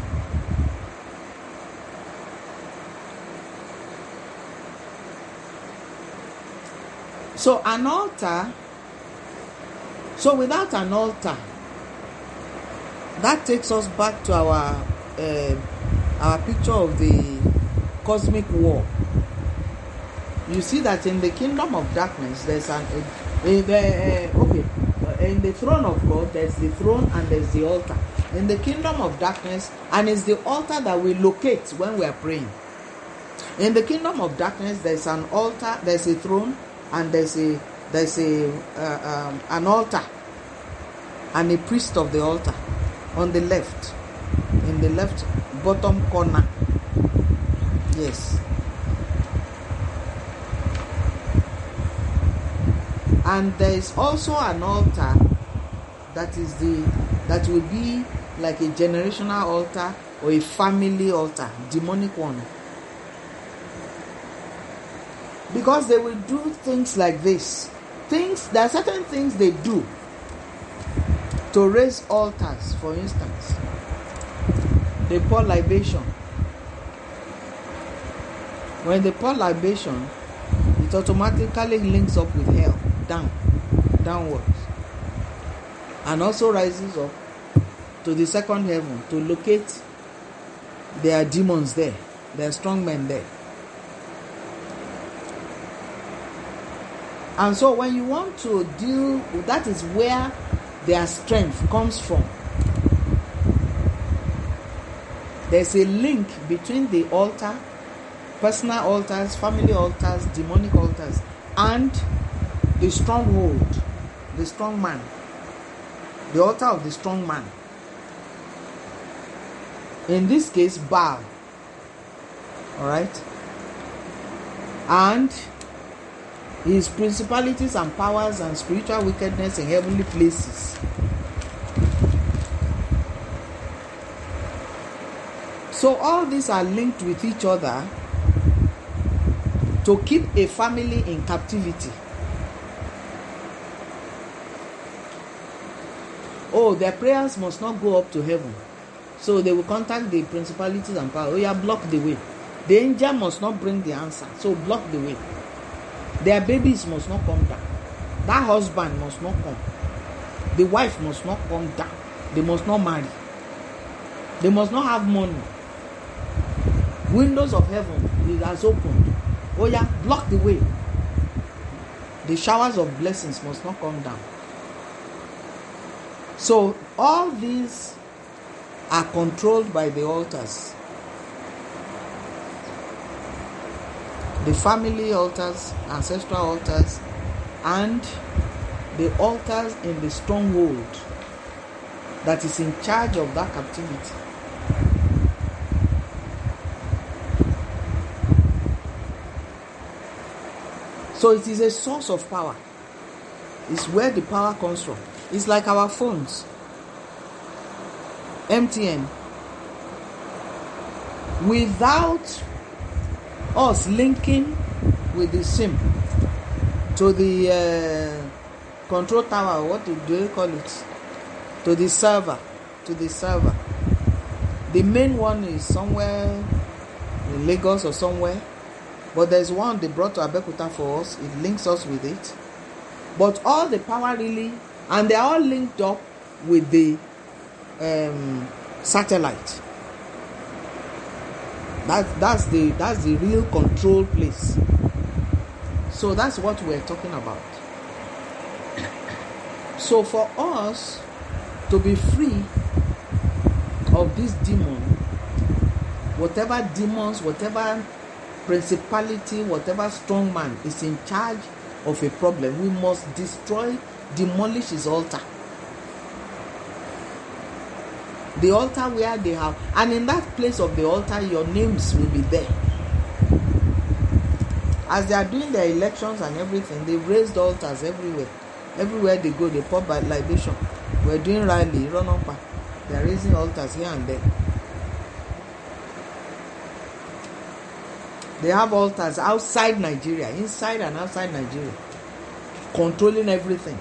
So an altar, so without an altar, that takes us back to our uh, our picture of the cosmic war. You see that in the kingdom of darkness, there's an uh, in the uh, okay uh, in the throne of God, there's the throne and there's the altar. In the kingdom of darkness, and it's the altar that we locate when we are praying. In the kingdom of darkness, there's an altar, there's a throne, and there's a there's a uh, um, an altar and a priest of the altar on the left, in the left bottom corner. Yes. And there is also an altar that is the that will be like a generational altar or a family altar, demonic one. Because they will do things like this. Things, there are certain things they do to raise altars. For instance, they pour libation. When they pour libation, it automatically links up with hell, down, downwards, and also rises up to the second heaven to locate their demons there, their strong men there. And so when you want to deal, that is where their strength comes from. There's a link between the altar, personal altars, family altars, demonic altars, and the stronghold, the strong man, the altar of the strong man. In this case, Baal. Alright? And his principalities and powers and spiritual wickedness in heavenly places. So all these are linked with each other to keep a family in captivity. Oh, their prayers must not go up to heaven. So they will contact the principalities and powers. Oh, yeah, block the way. The angel must not bring the answer. So block the way. Their babies must not come down. That husband must not come. The wife must not come down. They must not marry. They must not have money. Windows of heaven, it has opened. Oh yeah, block the way. The showers of blessings must not come down. So all these are controlled by the altars. The family altars, ancestral altars, and the altars in the stronghold that is in charge of that captivity. So it is a source of power. It's where the power comes from. It's like our phones. M T N. Without us linking with the SIM to the uh, control tower, what do they call it? To the server, to the server. The main one is somewhere in Lagos or somewhere, but there's one they brought to Abeokuta for us. It links us with it. But all the power really, and they're all linked up with the um, satellite. That that's the that's the real control place. So that's what we're talking about. So for us to be free of this demon, whatever demons, whatever principality, whatever strong man is in charge of a problem, we must destroy, demolish his altar. The altar where they have, and in that place of the altar, your names will be there. As they are doing their elections and everything, they've raised altars everywhere. Everywhere they go, they pour by libation. We're doing rally, run up. They're raising altars here and there. They have altars outside Nigeria, inside and outside Nigeria, controlling everything.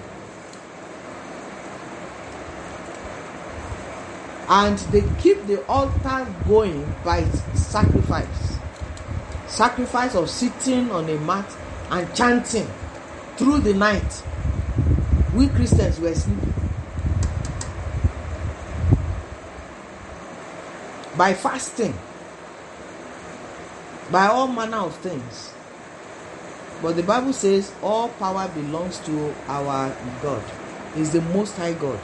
And they keep the altar going by sacrifice. Sacrifice of sitting on a mat and chanting through the night. We Christians were sleeping. By fasting. By all manner of things. But the Bible says all power belongs to our God. He's the Most High God.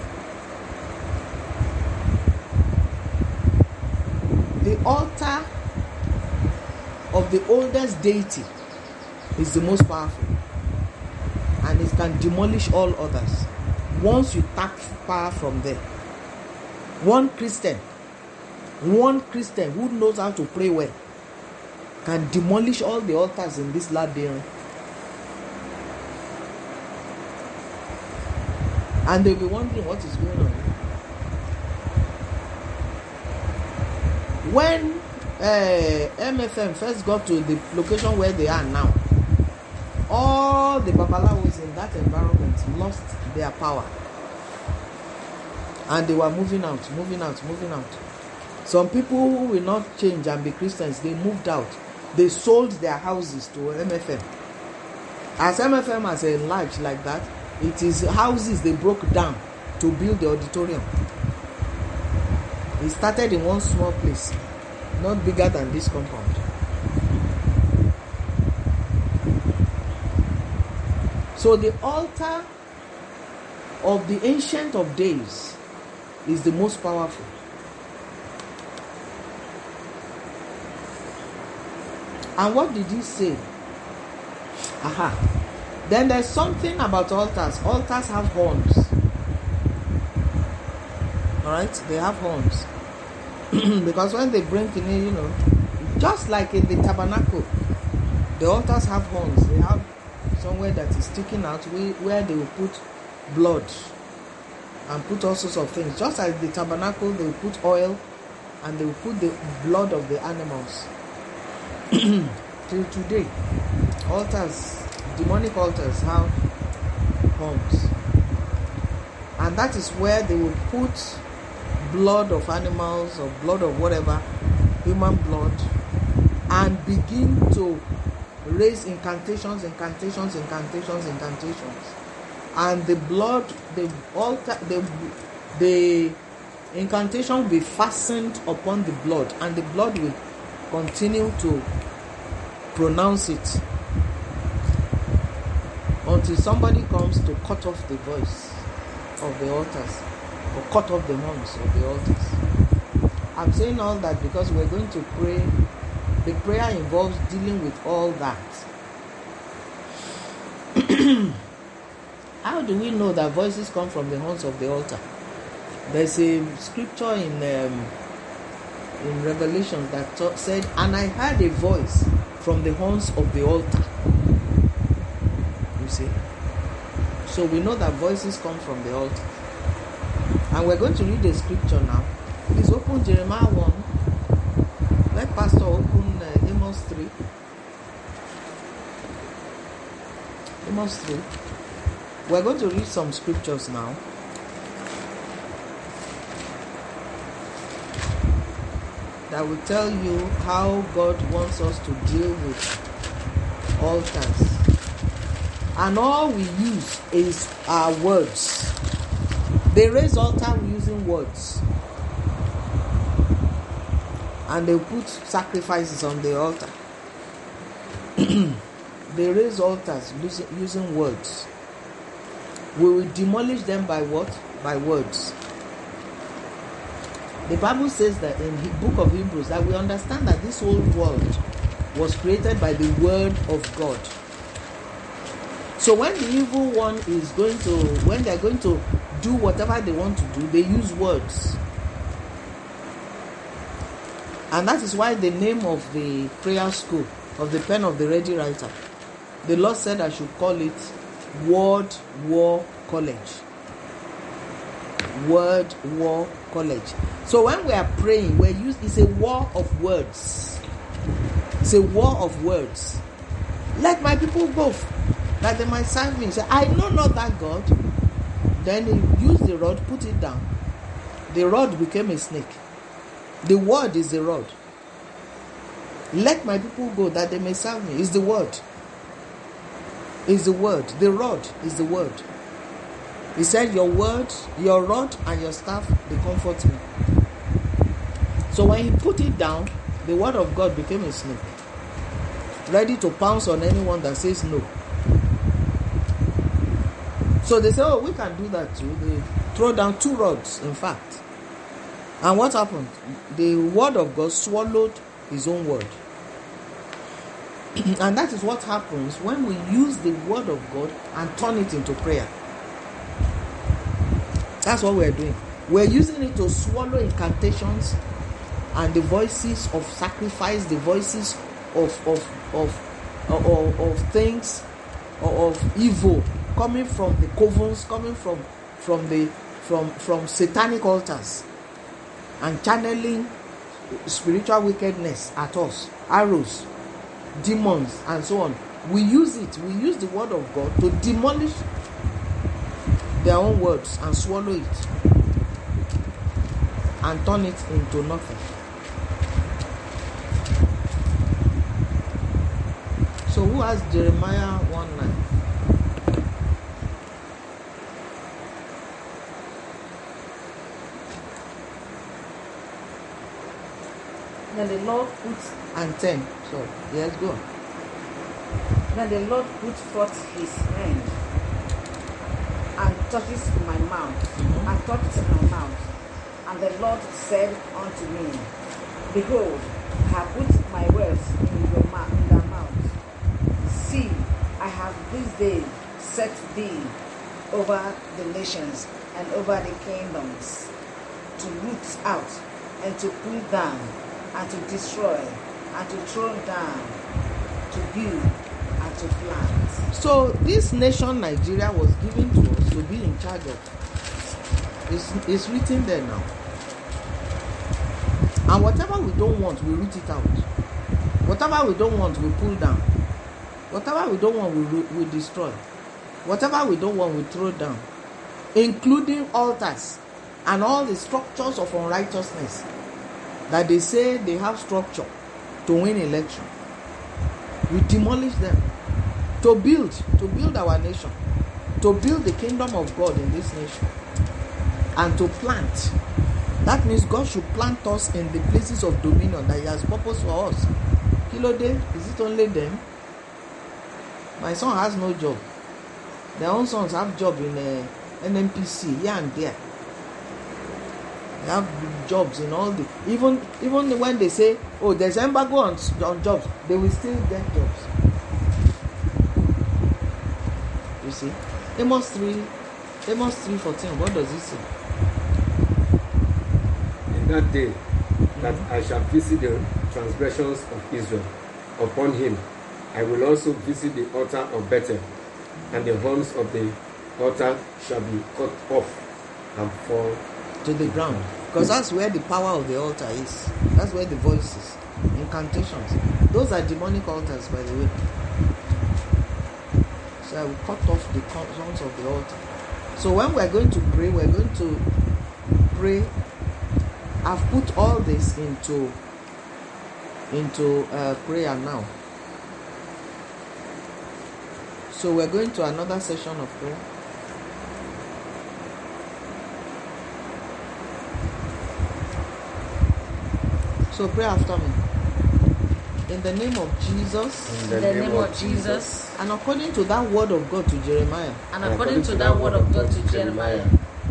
The altar of the oldest deity is the most powerful, and it can demolish all others once you tap power from there. One Christian, one Christian who knows how to pray well can demolish all the altars in this land there. And they'll be wondering what is going on. When uh, M F M first got to the location where they are now, all the Babalawos in that environment lost their power. And they were moving out, moving out, moving out. Some people who will not change and be Christians, they moved out. They sold their houses to M F M. As M F M has enlarged like that, it is houses they broke down to build the auditorium. It started in one small place, not bigger than this compound. So the altar of the Ancient of Days is the most powerful. And what did he say? Aha. Then there's something about altars. Altars have horns. Alright? They have horns. Because when they bring in, you know, just like in the tabernacle, the altars have horns. They have somewhere that is sticking out where they will put blood and put all sorts of things. Just like the tabernacle, they will put oil and they will put the blood of the animals. Till today, altars, demonic altars have horns. And that is where they will put blood of animals or blood of whatever, human blood, and begin to raise incantations, incantations, incantations, incantations. And the blood, the altar, the, the incantation will be fastened upon the blood, and the blood will continue to pronounce it until somebody comes to cut off the voice of the altars or cut off the horns of the altars. I'm saying all that because we're going to pray. The prayer involves dealing with all that. How do we know that voices come from the horns of the altar? There's a scripture in um, in Revelation that t- said, and I heard a voice from the horns of the altar. You see? So we know that voices come from the altar. And we're going to read the scripture now. Please open Jeremiah one. Let Pastor open uh, Amos three. Amos three. We're going to read some scriptures now. That will tell you how God wants us to deal with altars. And all we use is our words. They raise altar using words. And they put sacrifices on the altar. They raise altars using, using words. We will demolish them by what? By words. The Bible says that in the book of Hebrews that we understand that this whole world was created by the word of God. So when the evil one is going to, when they're going to do whatever they want to do, they use words. And that is why the name of the prayer school, of the pen of the ready writer, the Lord said I should call it Word War College. Word War College. So when we are praying, we're used, it's a war of words. It's a war of words. Let my people go, that they might serve me. Say, I know not that God. Then he used the rod, put it down. The rod became a snake. The word is the rod. Let my people go that they may serve me. Is the word. Is the word. The rod is the word. He said, your word, your rod and your staff, they comfort me. So when he put it down, the word of God became a snake, ready to pounce on anyone that says no. So they say, oh, we can do that too. They throw down two rods, in fact. And what happened? The word of God swallowed his own word. And that is what happens when we use the word of God and turn it into prayer. That's what we're doing. We're using it to swallow incantations and the voices of sacrifice, the voices of of of of, of, of things of evil coming from the covens, coming from from the from from satanic altars, and channeling spiritual wickedness at us, arrows, demons, and so on. We use it. We use the word of God to demolish their own words and swallow it and turn it into nothing. So who has Jeremiah one nine? Then the Lord puts And ten. So yes, go on. then the Lord put forth his hand and touches my mouth, Mhm. and touched my mouth. And the Lord said unto me, behold, I have put my words in your mouth, in thy mouth. See, I have this day set thee over the nations and over the kingdoms, to root out and to pull down and to destroy and to throw down, to build and to plant. So this nation Nigeria was given to us to be in charge of. It's, it's written there now. And whatever we don't want, we root it out. Whatever we don't want, we pull down. Whatever we don't want, we, root, we destroy. Whatever we don't want, we throw down. Including altars and all the structures of unrighteousness that they say they have structure to win election. We demolish them. To build, to build our nation. To build the kingdom of God in this nation. And to plant. That means God should plant us in the places of dominion that He has purpose for us. Kilo day, is it only them? My son has no job. Their own sons have job in uh, N M P C here and there. They have jobs in all the, even even when they say, oh, there's embargo on, on jobs, they will still get jobs. You see, Amos three, Amos three fourteen. What does it say? In that day, that I shall visit the transgressions of Israel upon him, I will also visit the altar of Bethel, and the horns of the altar shall be cut off and fall To the ground. Because that's where the power of the altar is. That's where the voice is. Incantations. Those are demonic altars, by the way. So I will cut off the horns of the altar. So when we're going to pray, we're going to pray. I've put all this into into uh, prayer now. So we're going to another session of prayer. So pray after me. In the name of Jesus, in the, the name, name of of Jesus, and according to that word of God to Jeremiah, and according to that word of God to Jeremiah,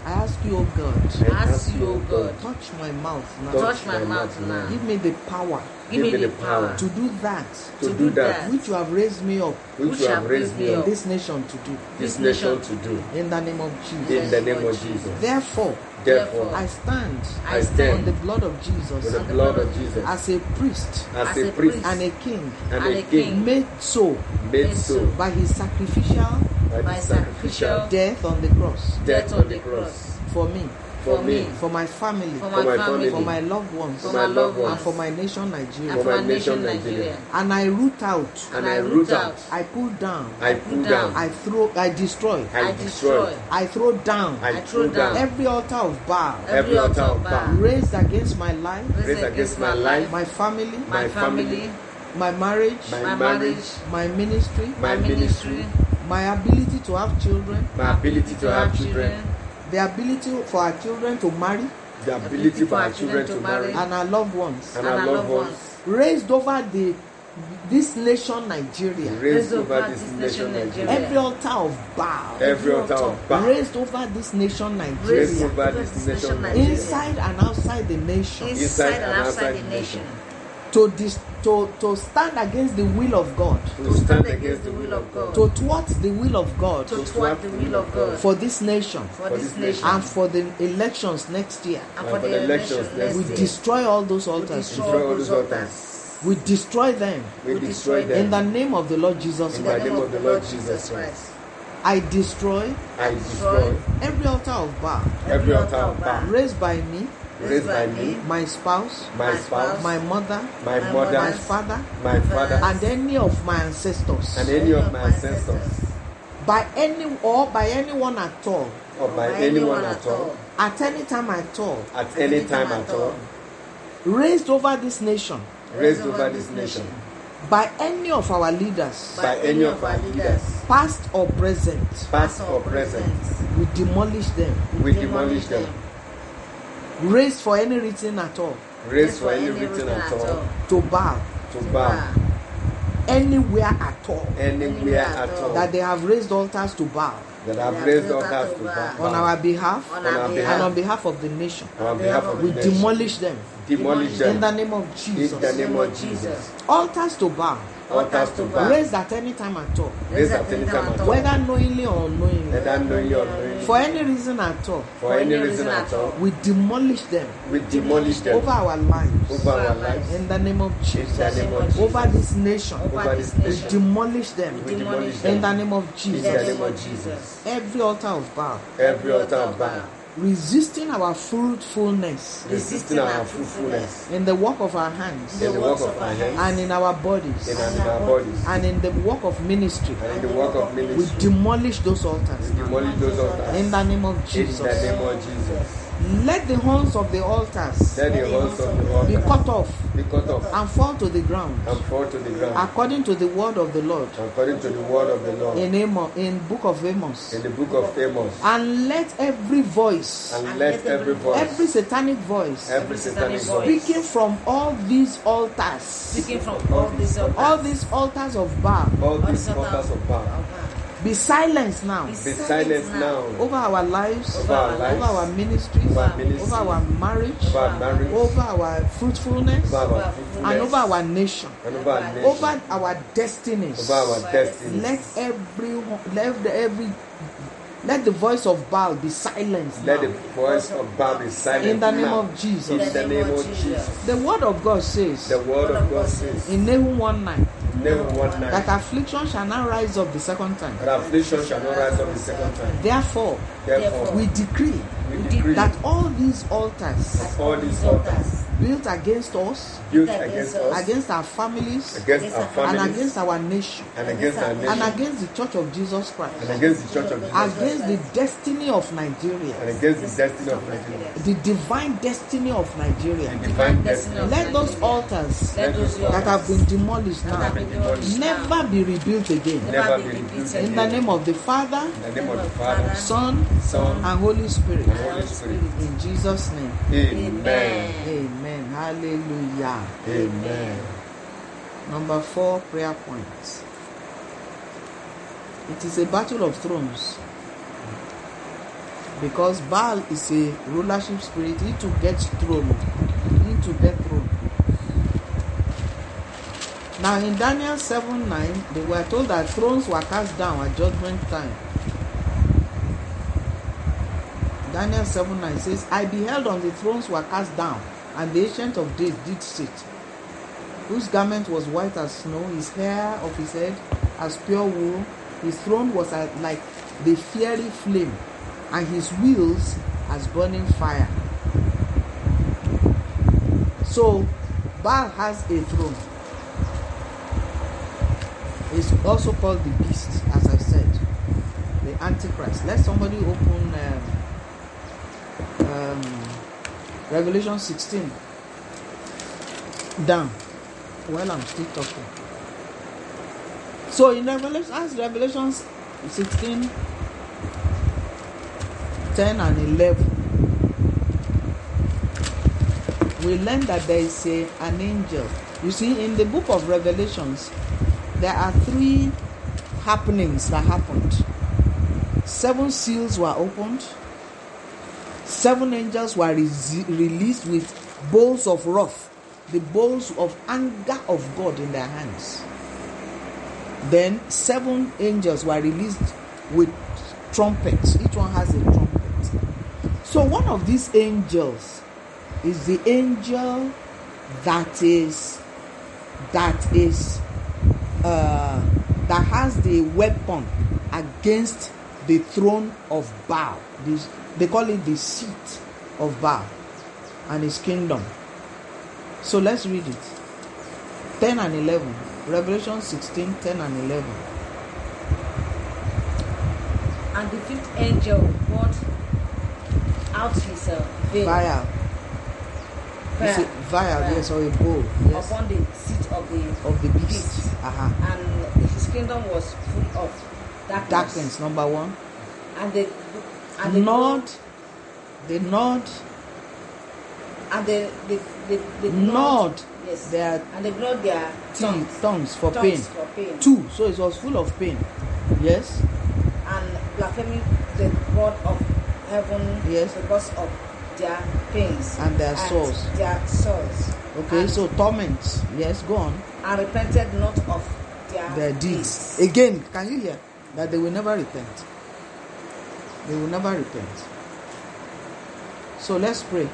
I ask you, O God, I Ask you, O God, touch my mouth now. Touch touch my mouth now. Give me the power Give me the power to do that to do that which you have raised me up which you have raised me in up this nation to do. this nation to do. In the name of In Jesus. the name of Jesus. Therefore, Therefore, I stand I I on stand the blood of with Jesus the blood of Jesus as a priest as a priest and a king, and and a a king king, made so made so by his sacrificial by by the sacrificial sacrificial death on the cross death on the cross for me, for me, for my family, for for my my family, for my loved ones, for my loved and ones, for my nation and Nigeria. for my my nation nation Nigeria. Nigeria. And I root out, and I root out, I pull down, I pull down, I throw, I destroy, I I destroy, destroy I throw down I I throw throw down down every altar of Baal every altar of Baal raised against my life, raised against my life, my family, my my family, my marriage, my my marriage, marriage, my ministry, my my ministry, ministry, my ability to have children, my ability to have children, the ability for our children to marry, the ability for our children to marry, and our loved ones, and our loved ones, raised over the this nation Nigeria. raised over this nation Nigeria. Every altar of Baal Every altar of Baal raised over this nation raised Nigeria, over this nation Nigeria. inside and outside the nation, inside and outside the nation, to dis- to to stand against the will of God, To stand against the will of God, to thwart the will of God to thwart the will of God for this nation for for this this nation and for the elections next year. and for the elections next We year. destroy all those We altars. destroy destroy all all those those altars. altars. We destroy them We destroy in the them. name of the Lord Jesus In Christ. the name of the Lord Jesus Christ. I destroy I destroy every altar of Baal every altar of Baal raised by me, raised by me, my spouse, my spouse, my mother, my my my mother, father, my father, and any of my ancestors, and any of my ancestors, by any or by anyone at all, or by anyone at all, at any time at all, at any time at all, raised over this nation raised over this nation, by any of our leaders, by any of our leaders, past or present, past or present, we demolish them. we demolish them. Raised for any reason at all, Raised for any reason at all, to Baal, to Baal, anywhere at all, anywhere at all, that they have raised altars to Baal that have raised altars to Baal, on our behalf On on our our and behalf, on behalf of the nation. on behalf of We the nation, demolish them demolish in the them name of in the Jesus. name of Jesus. Altars to Baal, Altars to Baal, raised at any time at all, raised at any time at all, whether knowingly or unknowingly, whether knowingly or unknowingly, for any reason at all, for any reason at all, we demolish them we demolish them over our lives over our lives. in the name of In the Jesus. name of Jesus. Over this nation, Over this we nation, demolish them we demolish in the them name of in the Jesus. name of Jesus. Every altar of Baal Every altar of Baal, resisting our fruitfulness resisting our fruitfulness in the work of our hands in the work of our hands, and in our bodies in our bodies, and in the work of ministry, and in the work of we ministry, demolish those altars we demolish those altars in the name of in the Jesus. name of Jesus. Let the horns of the altars Let the horns of the be altar cut off be cut off and fall to the ground and fall to the ground according to the word of the Lord according to the word of the Lord in Amos, in book of Amos. in the book of Amos. And let every voice, And let every voice, every satanic voice every satanic voice, speaking from all these altars, Speaking from all these altars, all these altars of Baal, all these altars of Baal, be silenced now be silenced now over our lives, over our lives, over our ministries, over our ministry, over our marriage, over our marriage, over our fruitfulness, over our and fruitfulness, over our nation, and over our nation, over our destinies. over our destiny. Let every let the every let the voice of Baal be silenced Let the now. voice of Baal be silent In the name now. of Jesus. In the name of Jesus. The word of God says The word of God says, in Nahum one nine never one that night, affliction shall not rise up the second time. that affliction shall not rise up the second time. Therefore, Therefore, we decree we decree that all these altars that all these altars built against us, built against us, against our families, against our and families, against our nation, and against our and nation, against the Church of Jesus Christ, and against the Church of Jesus, against the destiny of and Nigeria, against the destiny of Nigeria, the divine destiny of Nigeria. the divine destiny of Let those Nigeria. altars Let those that have altars been demolished that have now been demolished never be rebuilt again. never be rebuilt In the again. name of the Father, In the name of the Father, Son, Son, and Holy Spirit. and Holy Spirit. In Jesus' name. Amen. Amen. Hallelujah. Amen. Number four prayer points. It is a battle of thrones. Because Baal is a rulership spirit. He to get throne. He to get throne. Now in Daniel seven nine, they were told that thrones were cast down at judgment time. Daniel seven nine says, I beheld on the thrones were cast down, and the Ancient of Days did sit, whose garment was white as snow, his hair of his head as pure wool, his throne was like the fiery flame, and his wheels as burning fire. So Baal has a throne. It's also called the beast, as I said, the Antichrist. Let somebody open um, um, Revelation sixteen down while I'm still talking. So in Revelation, as Revelation sixteen, ten and eleven, we learn that there is a, an angel. You see, in the book of Revelations, there are three happenings that happened. Seven seals were opened. Seven angels were re- released with bowls of wrath, the bowls of anger of God in their hands. Then seven angels were released with trumpets. Each one has a trumpet. So one of these angels is the angel that is that is uh, that has the weapon against the throne of Baal. This, they call it the seat of Baal and his kingdom. So let's read it. ten and eleven. Revelation sixteen, ten and eleven. And the fifth angel poured out his uh, veil. Vial. Vial. It's a vial, Vial. yes, or a bowl. Yes. Upon the seat of the Of the beast. Uh-huh. And his kingdom was full of darkness. Darkness, number one. And the and the Nod. The nod. and the the the, the Nod. Yes. They are And they gnawed their tongues. teeth, tongues for tongues pain. for pain. Two. So it was full of pain. Yes. And blaspheming the God of heaven. Yes. Because of their pains And their sores. Their sores. Okay, and, so torments. Yes, go on. and repented not of their, Their deeds. Again, can you hear that they will never repent? They will never repent. So let's pray.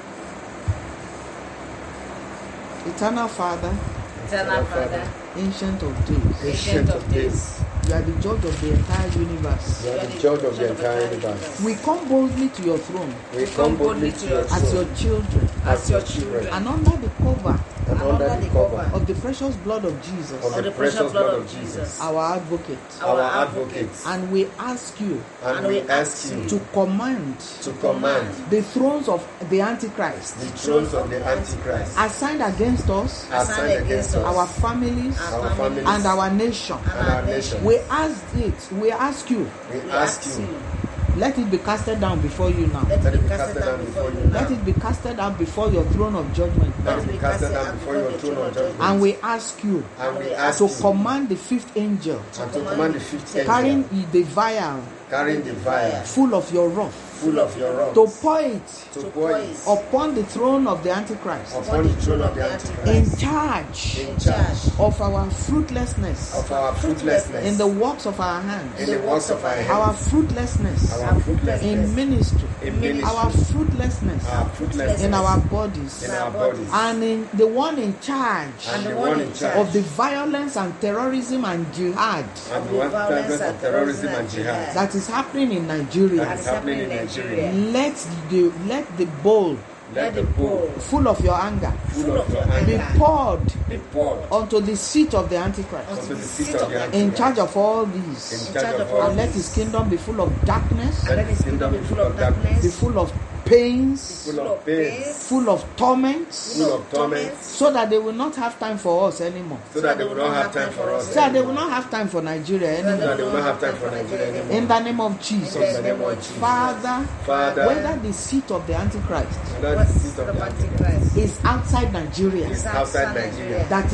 Eternal Father, Eternal Father, Ancient of Days, Ancient of Days, you are the judge of the entire universe. You are the judge of the entire universe. We come boldly to your throne We come boldly to your as your throne children, as your children, and under the cover and under the cover of the precious blood of Jesus, of the precious blood of Jesus, our advocate. our advocate. And we ask you And we ask you to command to command the thrones of the Antichrist the thrones of the Antichrist assigned against us, assigned against us, our families, our families, and our nation. and our nation. We ask it, we ask you, We ask you, let it be casted down before you now. Let it be casted down before you now. Let it be casted down before your throne of judgment now. let it be casted down before your throne of judgment. And we ask you And we ask to you command the fifth angel and to command the fifth carrying angel the vial carrying the vial full of your wrath full of your wrath to pour it to pour it upon the throne of the Antichrist, upon the throne of the Antichrist, in charge in charge of our fruitlessness of our fruitlessness in the works of our hands, in the works of our our hands, fruitlessness our fruitlessness in ministry, in ministry, our fruitlessness our fruitlessness in our bodies, in our bodies, and in the one in charge and the one in charge of the violence and terrorism and jihad and the one violence of terrorism and jihad that is happening in Nigeria. that is happening in Nigeria. Let the let the bowl Let the bowl full of your anger full of your be anger poured be poured onto the seat of the Antichrist, onto the seat of the in Antichrist, charge of all in these, charge of all and let this. his kingdom be full of darkness, Let his kingdom be full of be darkness, full of pains, full of pain, full of torments, full of torment, so that they will not have time for us anymore. so that they will not have time for us So that they will anymore. not have time for Nigeria So anymore. that they will not have time for Nigeria anymore. In the name of In Jesus. the name of Jesus. Father, Father, whether the seat of the Antichrist whether the seat of the Antichrist is outside Nigeria, is outside Nigeria, that is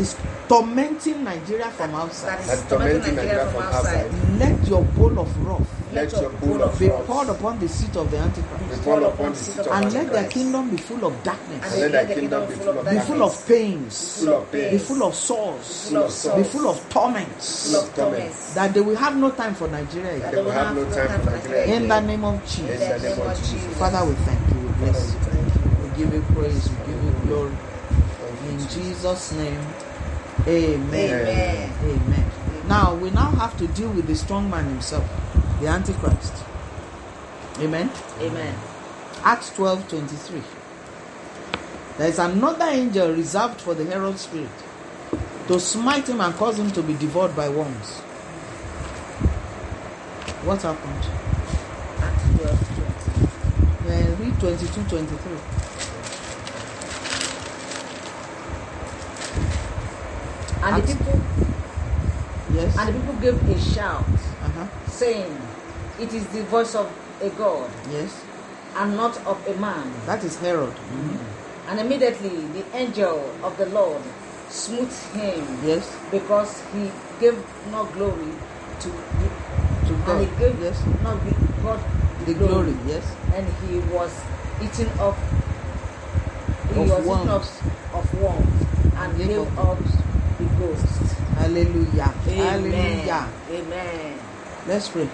tormenting Nigeria from outside. that That is is tormenting Nigeria from outside. Let your bowl of wrath Let your bowl of be wrath poured upon the seat of the Antichrist, be poured upon the seat of and let their Antichrist. kingdom be full of darkness, And let thy kingdom be full of be full of pains, full of pains, be full of sores, full of sores, be full of torments, full of torments. that they will have no time for Nigeria again. They will have no time for Nigeria In the again. name of In Jesus. the name of Jesus. Father, we thank you. We bless you. Father, we thank you. We give you praise. We give you glory. In Jesus' name, amen. Amen. Amen. Now, we now have to deal with the strong man himself, the Antichrist. Amen. Amen. Acts twelve twenty-three. There is another angel reserved for the herald spirit to smite him and cause him to be devoured by worms. What happened? Acts twelve twenty. Uh, read twenty-two twenty-three. And the Acts- people Yes. and the people gave a shout, Uh-huh. saying, "It is the voice of a God, Yes. and not of a man." That is Herod. And immediately the angel of the Lord smote him, Yes. because he gave no glory to the, To and God. he gave Yes. not the God The glory. Yes. and he was eaten of he Of was eaten worms. of, of worms and Gave gave up. up the ghost. Hallelujah. Amen. Hallelujah. Amen. Let's pray.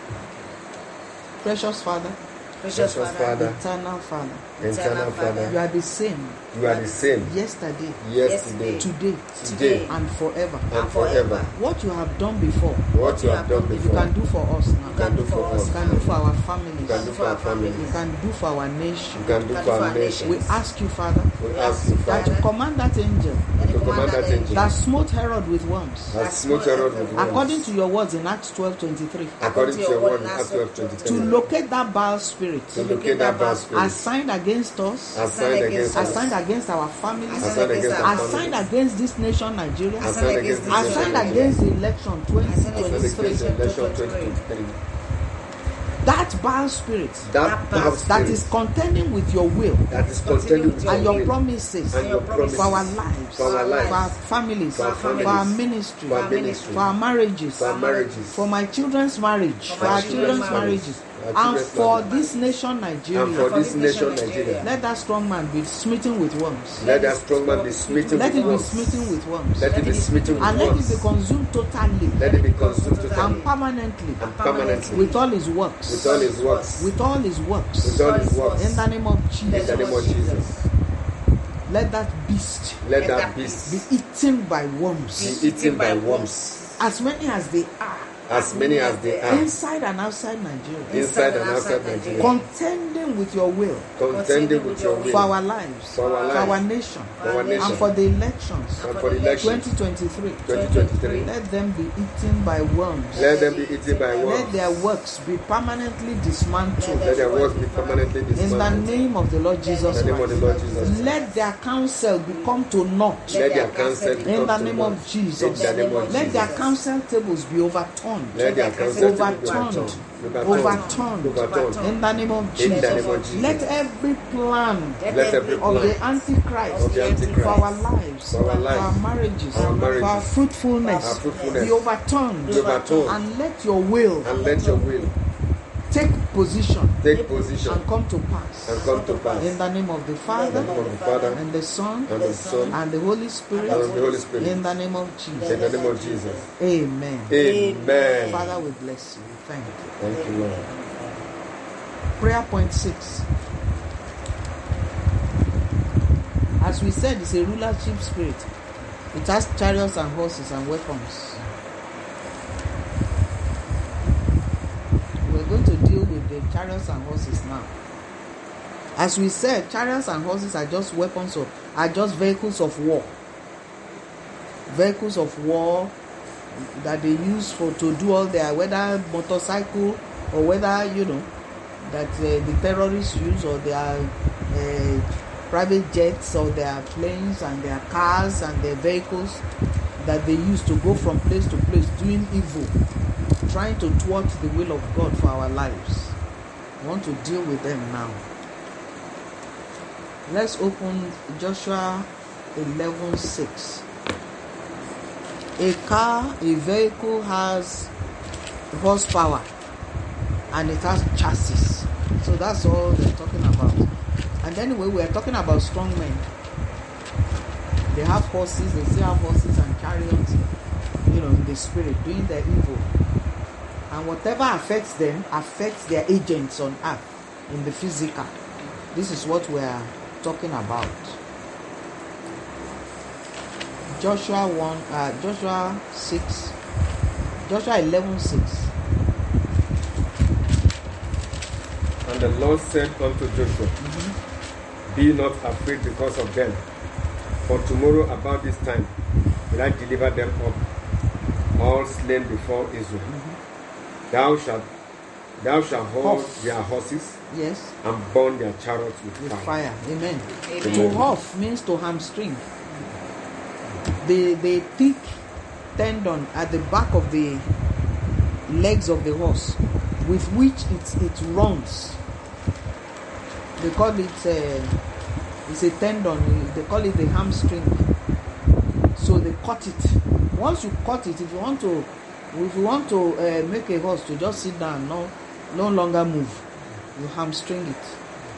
Precious Father, Precious, Precious Father, Father, eternal Father, eternal you Father, are the same you are the same yesterday, yesterday, today, today, and forever. and forever. What you have done before, What you have done you before, can do for us you now. can do for us. You can do for our You families. can do for our You families. can do for our nation. You can do for our nation. We ask you, Father, We ask you, that you Father, command that angel to command that angel that smote Herod with worms, that smote Herod with according worms, to your words in Acts twelve twenty-three, according to your word in Acts twelve to twenty-three, locate that Baal spirit to locate that bad spirit assigned against us, assigned against us, assigned against our families, assigned against our assigned families, against this nation, Nigeria, assigned against this nation, assigned Nigeria, against the election twenty assigned twenty-three. against the election twenty twenty-three. That Baal spirit That bad that spirit is contending with your will that is contending with and your your will promises and your promises for our lives, for our lives, for our families, for our for our families, ministry, for our ministry, for our marriages, for our marriages, for my children's marriage, for our children's marriages, our and children's for marriages, this nation, and Nigeria. for this nation, Nigeria. Let that strong man be smitten with worms. Let that strong man be smitten Let with it be worms. smitten with worms. Let it be smitten with And let it be worms. consumed totally Let it be consumed and totally permanently and permanently with all his works. with all his works. With all his works. With all his works. In the name of In the Jesus. name of Jesus. Let that beast Let that beast be eaten by worms. be eaten by worms, As many as they are. as many as they are, Inside and outside Nigeria. inside and outside Nigeria, Contending with your will. contending with your For will, our lives. For our For our lives. nation. for our And nation, for the elections. and for the elections twenty twenty-three. twenty twenty-three. Let them be eaten by worms. Let them be eaten by Let worms. their works be permanently dismantled. Let their works be permanently In the dismantled. name of the Lord Jesus In the name of the Christ. Lord Jesus. Let their counsel become to naught. Let their counsel In become the to name naught. of Jesus. In the name of Let their Jesus. counsel tables be overturned. Let their counsel be Overturned. overturned. Overturned. Overturned. In the name of In the Jesus. name of Jesus. Let every plan Let every of plan the Antichrist of the Antichrist for our lives, for our lives, for our marriages, our marriages, for our fruitfulness, our fruitfulness be overturned. be overturned. And let your will and let your will take position take position and come to pass. and come to pass. In the name of the In Father, the name of the Father and the Son, and the Son and the Holy Spirit. and of the Holy Spirit. In the name of Jesus. In the name of Jesus. Amen. Amen. Father, we bless you. Thank you. Thank you, Lord. Prayer point six. As we said, it's a rulership spirit. It has chariots and horses and weapons. We're going to deal with the chariots and horses now. As we said, chariots and horses are just weapons of, are just vehicles of war. Vehicles of war that they use for to do all their, whether motorcycle or whether, you know, that uh, the terrorists use, or their uh, private jets or their planes and their cars and their vehicles that they use to go from place to place doing evil, trying to thwart the will of God for our lives. I want to deal with them now. Let's open Joshua eleven six. A car, a vehicle has horsepower and it has chassis. So that's all they're talking about. And anyway, we're talking about strong men. They have horses, they still have horses and chariots, you know, in the spirit, doing their evil. And whatever affects them affects their agents on earth in the physical. This is what we're talking about. Joshua one, uh, Joshua six, Joshua eleven six. And the Lord said unto Joshua, Mm-hmm. Be not afraid because of them, for tomorrow about this time will I deliver them up, all slain before Israel. Mm-hmm. Thou shalt thou shalt hold Huff. their horses Yes, and burn their chariots with, with fire. fire. Amen. Amen. To huff means to hamstring. The the thick tendon at the back of the legs of the horse, with which it it runs. They call it uh, it's a tendon. They call it the hamstring. So they cut it. Once you cut it, if you want to, if you want to uh, make a horse to just sit down, no, no longer move, you hamstring it.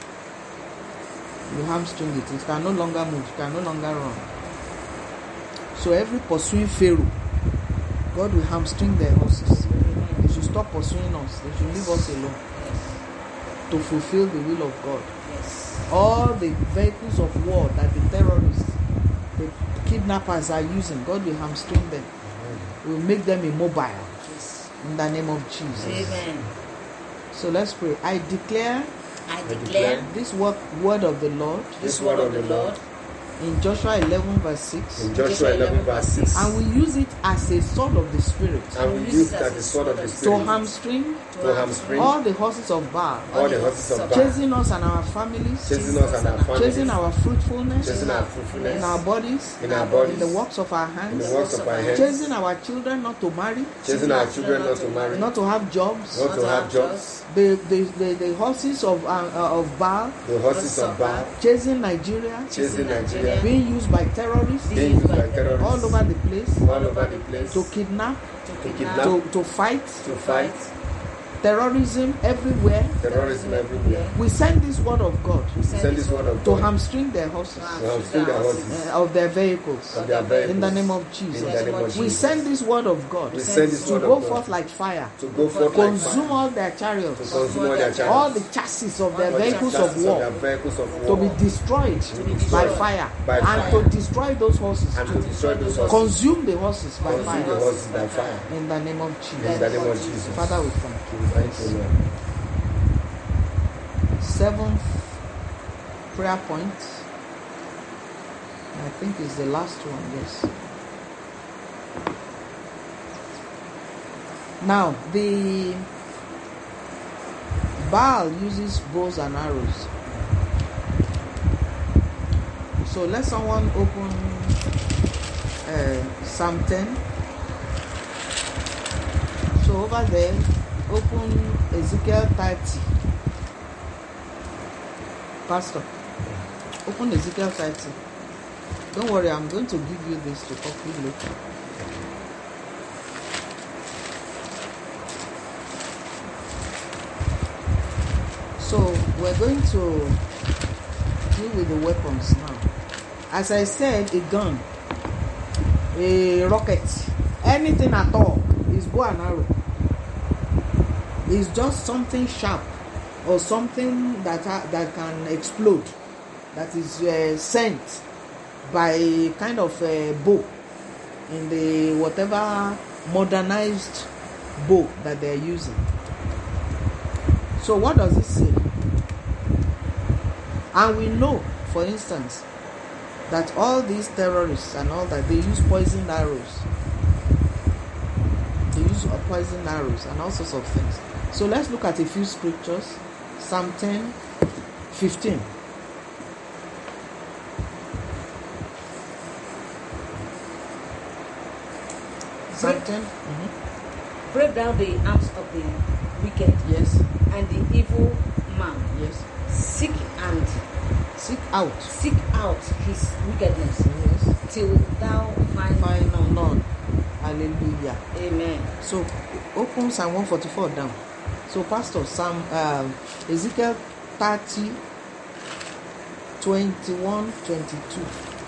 You hamstring it. It can no longer move. It can no longer run. So every pursuing Pharaoh, God will hamstring their horses. They should stop pursuing us. They should leave us alone to fulfill the will of God. Yes. All the vehicles of war that the terrorists, the kidnappers are using, God will hamstring them. Will make them immobile Yes. in the name of Jesus. Amen. So let's pray. I declare I declare declare this word, word of the Lord this word of the Lord in Joshua eleven verse six, In Joshua eleven verse six. and we use it as a sword of the Spirit And we use that the sword of the to Spirit hamstring to hamstring all the horses of Baal, all the horses of Baal, chasing us and our families, chasing us and our families, chasing our fruitfulness chasing our in fruitfulness our bodies, in our in bodies, the works of our in hands, the works of our hands, chasing our children not to marry, chasing our children not to marry, not to have jobs, not to have jobs, the the, the, the horses of uh, uh, of Baal, the horses of Baal, chasing Nigeria, chasing Nigeria, being used by terrorists being used by terrorists all over the place all over the place, to kidnap, to kidnap, to, to fight, to fight, terrorism everywhere. terrorism everywhere. We send this word of God We send this word of to God hamstring their horses, to hamstring their horses uh, of their vehicles, of their vehicles. in the name of In Jesus. the name of We Jesus. send this word of God We send this to word go of God forth like fire, to go forth like consume fire, all their to chariots, consume all their chariots, all the chassis of their all the vehicles chassis of war, their vehicles of to war, be destroyed be by destroyed fire, by and fire. to destroy those horses, and too. to destroy those horses, Consume the horses by consume the fire, horses by fire. in the name of In Jesus. the name of Jesus. Father, we thank you. Thank you, Lord. Seventh prayer point, I think is the last one, yes. Now, the Baal uses bows and arrows. So let someone open uh, Psalm ten. So over there, open Ezekiel thirty. Pastor, open Ezekiel thirty. Don't worry, I'm going to give you this to copy later. So we're going to deal with the weapons now. As I said, a gun, a rocket, anything at all is bow and arrow. It's just something sharp or something that ha- that can explode, that is uh, sent by a kind of uh, bow in the whatever modernized bow that they're using. So what does it say? And we know, for instance, that all these terrorists and all that, they use poison arrows. They use poison arrows and all sorts of things. So let's look at a few scriptures. Psalm ten, fifteen. Psalm Break, ten. Mm-hmm. break down the arms of the wicked Yes, and the evil man. yes. Seek and Seek out. seek out his wickedness Yes. till thou find Find none. none. Hallelujah. Amen. So open Psalm one forty-four down. So Pastor, Psalm um, Ezekiel thirty, twenty-one, twenty-two.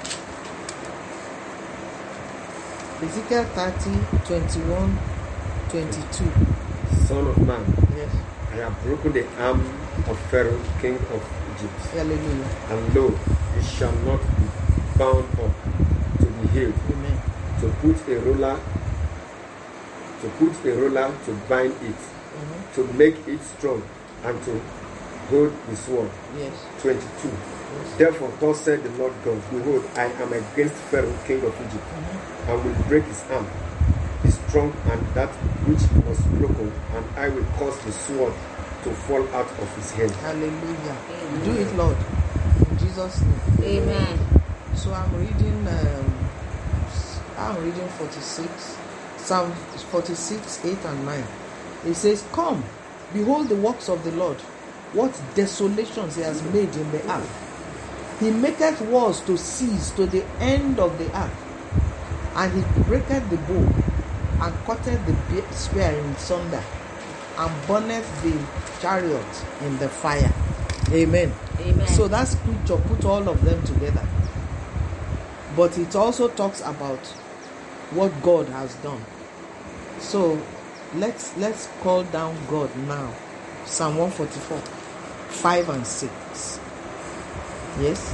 Ezekiel thirty, twenty-one, twenty-two. Son of man, Yes. I have broken the arm of Pharaoh, king of Egypt. Hallelujah. And lo, it shall not be bound up to be healed. Amen. To put a roller, to put a roller to bind it, Mhm. to make it strong, and to hold the sword. Yes. twenty-two. Yes. Therefore, thus said the Lord God, behold, I am against Pharaoh, king of Egypt, Mhm. and will break his arm, his trunk, and that which was broken, and I will cause the sword to fall out of his hand. Hallelujah. Amen. Do it, Lord. In Jesus' name. Amen. So I'm reading um, I'm reading forty-six, Psalm forty-six, eight and nine. It says, Come, behold the works of the Lord, what desolations he has made in the earth. He maketh wars to cease to the end of the earth, and he breaketh the bow, and cutteth the be- spear in sunder, and burneth the chariot in the fire. Amen. Amen. So that scripture put all of them together. But it also talks about what God has done. So let's let's call down God now. Psalm one forty-four, five and six. Yes?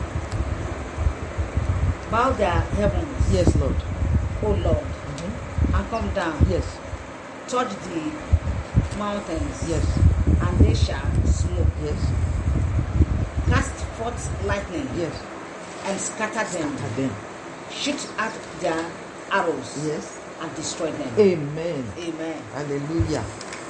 Bow their heavens, Yes, Lord. O Lord, Mhm. and come down. Yes, Touch the mountains, yes, and they shall smoke. yes, Cast forth lightning, yes. and scatter them. And then, Shoot at their arrows, yes. and destroy them. Amen. Amen. Hallelujah.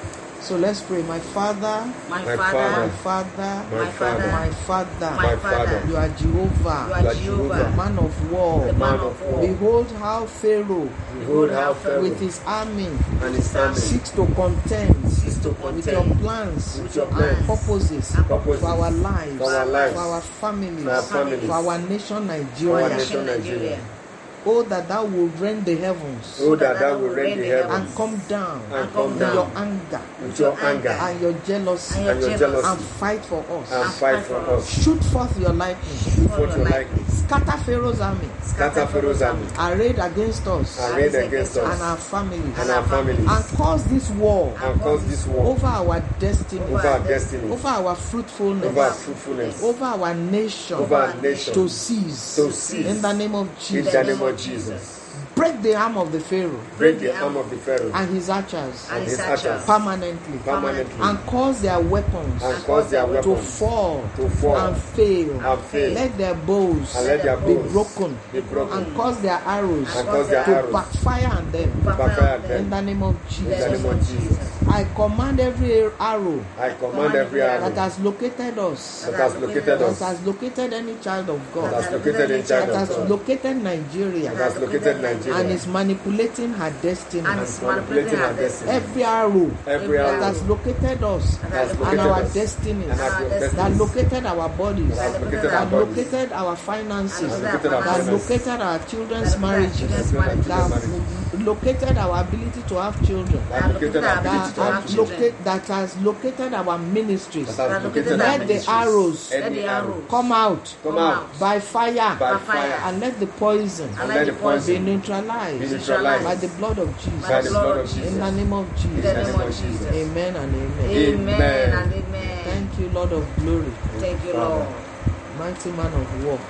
So let's pray. My Father, My, My Father, my Father, Father, my my Father, Father, my Father, my my Father, Father, you are you Jehovah, are You are Jehovah, Jehovah, man of war. the man of war. Behold how Pharaoh behold how Pharaoh with his army and his army seeks to contend Seeks to with contend your plans with your and plans purposes and purposes for our lives, for our lives, for our families, for our families, for our nation For our Nigeria. nation nation Nigeria. Oh, that thou will rend the heavens Oh, that thou will rend the and heavens come down and come with down your anger with your anger and your jealousy And and your and jealousy fight for us. and fight for us. Shoot forth your lightning, Shoot forth your lightning, scatter Pharaoh's army scatter Pharaoh's army, arrayed against us arrayed against and our us families, and our families, and cause this war and cause this war over our destiny, over our destiny, over our fruitfulness, over our fruitfulness, over our nation, over our nation, to cease. to cease. In the name of in Jesus, the name of Jesus. break the arm of the Pharaoh Break the arm of the Pharaoh and his archers And his his archers archers permanently, permanently, and cause their weapons and cause their to weapons fall to fall and fail. and fail, Let their bows and let their be bows broken, be broken, and cause their arrows and cause their to arrows backfire on them. backfire In them. the name of In the Jesus, name of Jesus, I command every arrow I command every that arrow has located us, that has located that us, has located any child of that God, has located in that child of has God, located Nigeria, that has located Nigeria, and is manipulating her destiny. And and is manipulating our destiny. Every arrow Every that arrow has located us That has and located our us destinies, and our that that destinies, located our bodies, that has located our that bodies, located our finances, that located our that finances, located our children's That located our children's marriages, marriages, that located our ability to have children, that located our ability that, to have has children, locate, that has located our ministries. that has located our Let the ministries. arrows Let Let the the arrows arrows come out come out by fire, by by fire, and let the poison and let the be poison be neutralized neutralized by the blood of Jesus. by the blood of Jesus. In the name of In Jesus. the name of Jesus. Amen and amen. Amen Amen. and amen. Thank you, Lord of glory, Thank you, Father. Lord. mighty man of war.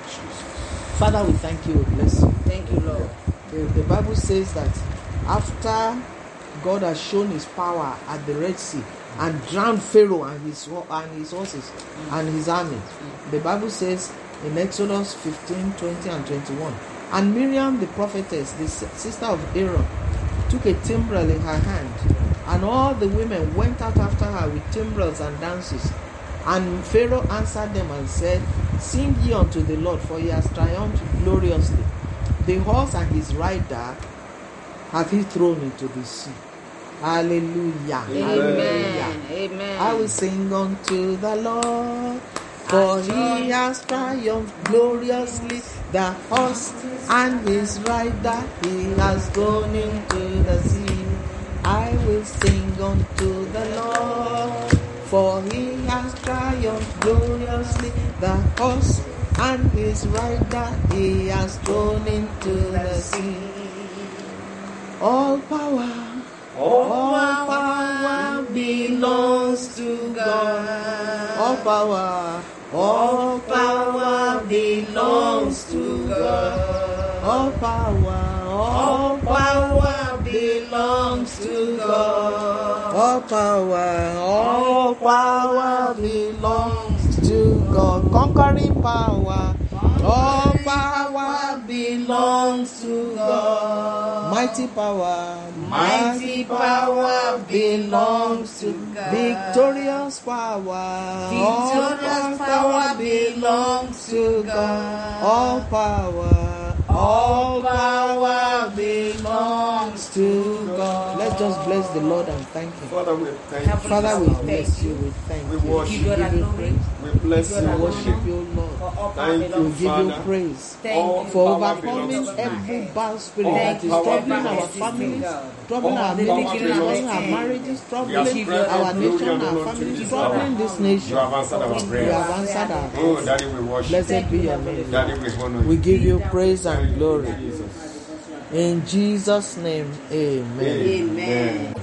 Father, we thank you, we bless you. Thank you, Lord. The, the Bible says that after God has shown his power at the Red Sea and drowned Pharaoh and his ho- and his horses and his army, the Bible says in Exodus fifteen, twenty and twenty-one, and Miriam the prophetess, the si- sister of Aaron, took a timbrel in her hand, and all the women went out after her with timbrels and dances. And Pharaoh answered them and said, Sing ye unto the Lord, for he has triumphed gloriously. The horse and his rider hath he thrown into the sea. Hallelujah. Amen. Hallelujah. Amen. Amen. I will sing unto the Lord. For he has triumphed gloriously, the horse and his rider he has thrown into the sea. I will sing unto the Lord, for he has triumphed gloriously, the horse and his rider he has thrown into the sea. All power, all power belongs to God. All power, all power belongs to God. All power, all power belongs to God. All power, all power belongs to God. Conquering power, all power belongs to God. Mighty power, mighty power belongs to God. Victorious power, victorious power belongs to God. All power, all power belongs to God. Let's just bless the Lord and thank Him. Father, we thank you. Father, we bless you. We thank We you. worship We give you praise. We bless We you. worship you, Lord. Thank We you, give you Father. praise All for power overcoming belongs to you. every bad spirit All that is power troubling belongs our to families, you. troubling All our power ministries, belongs troubling to our you. marriages, We troubling have spread our our glory nation, and our honor to families, this troubling hour. this nation. You have answered our We prayers. have answered our Oh, prayers. Daddy, we worship. Blessed be your name. Daddy, we honor We you. give you praise Thank and you, glory. Jesus. In Jesus' name, amen. Amen. Amen.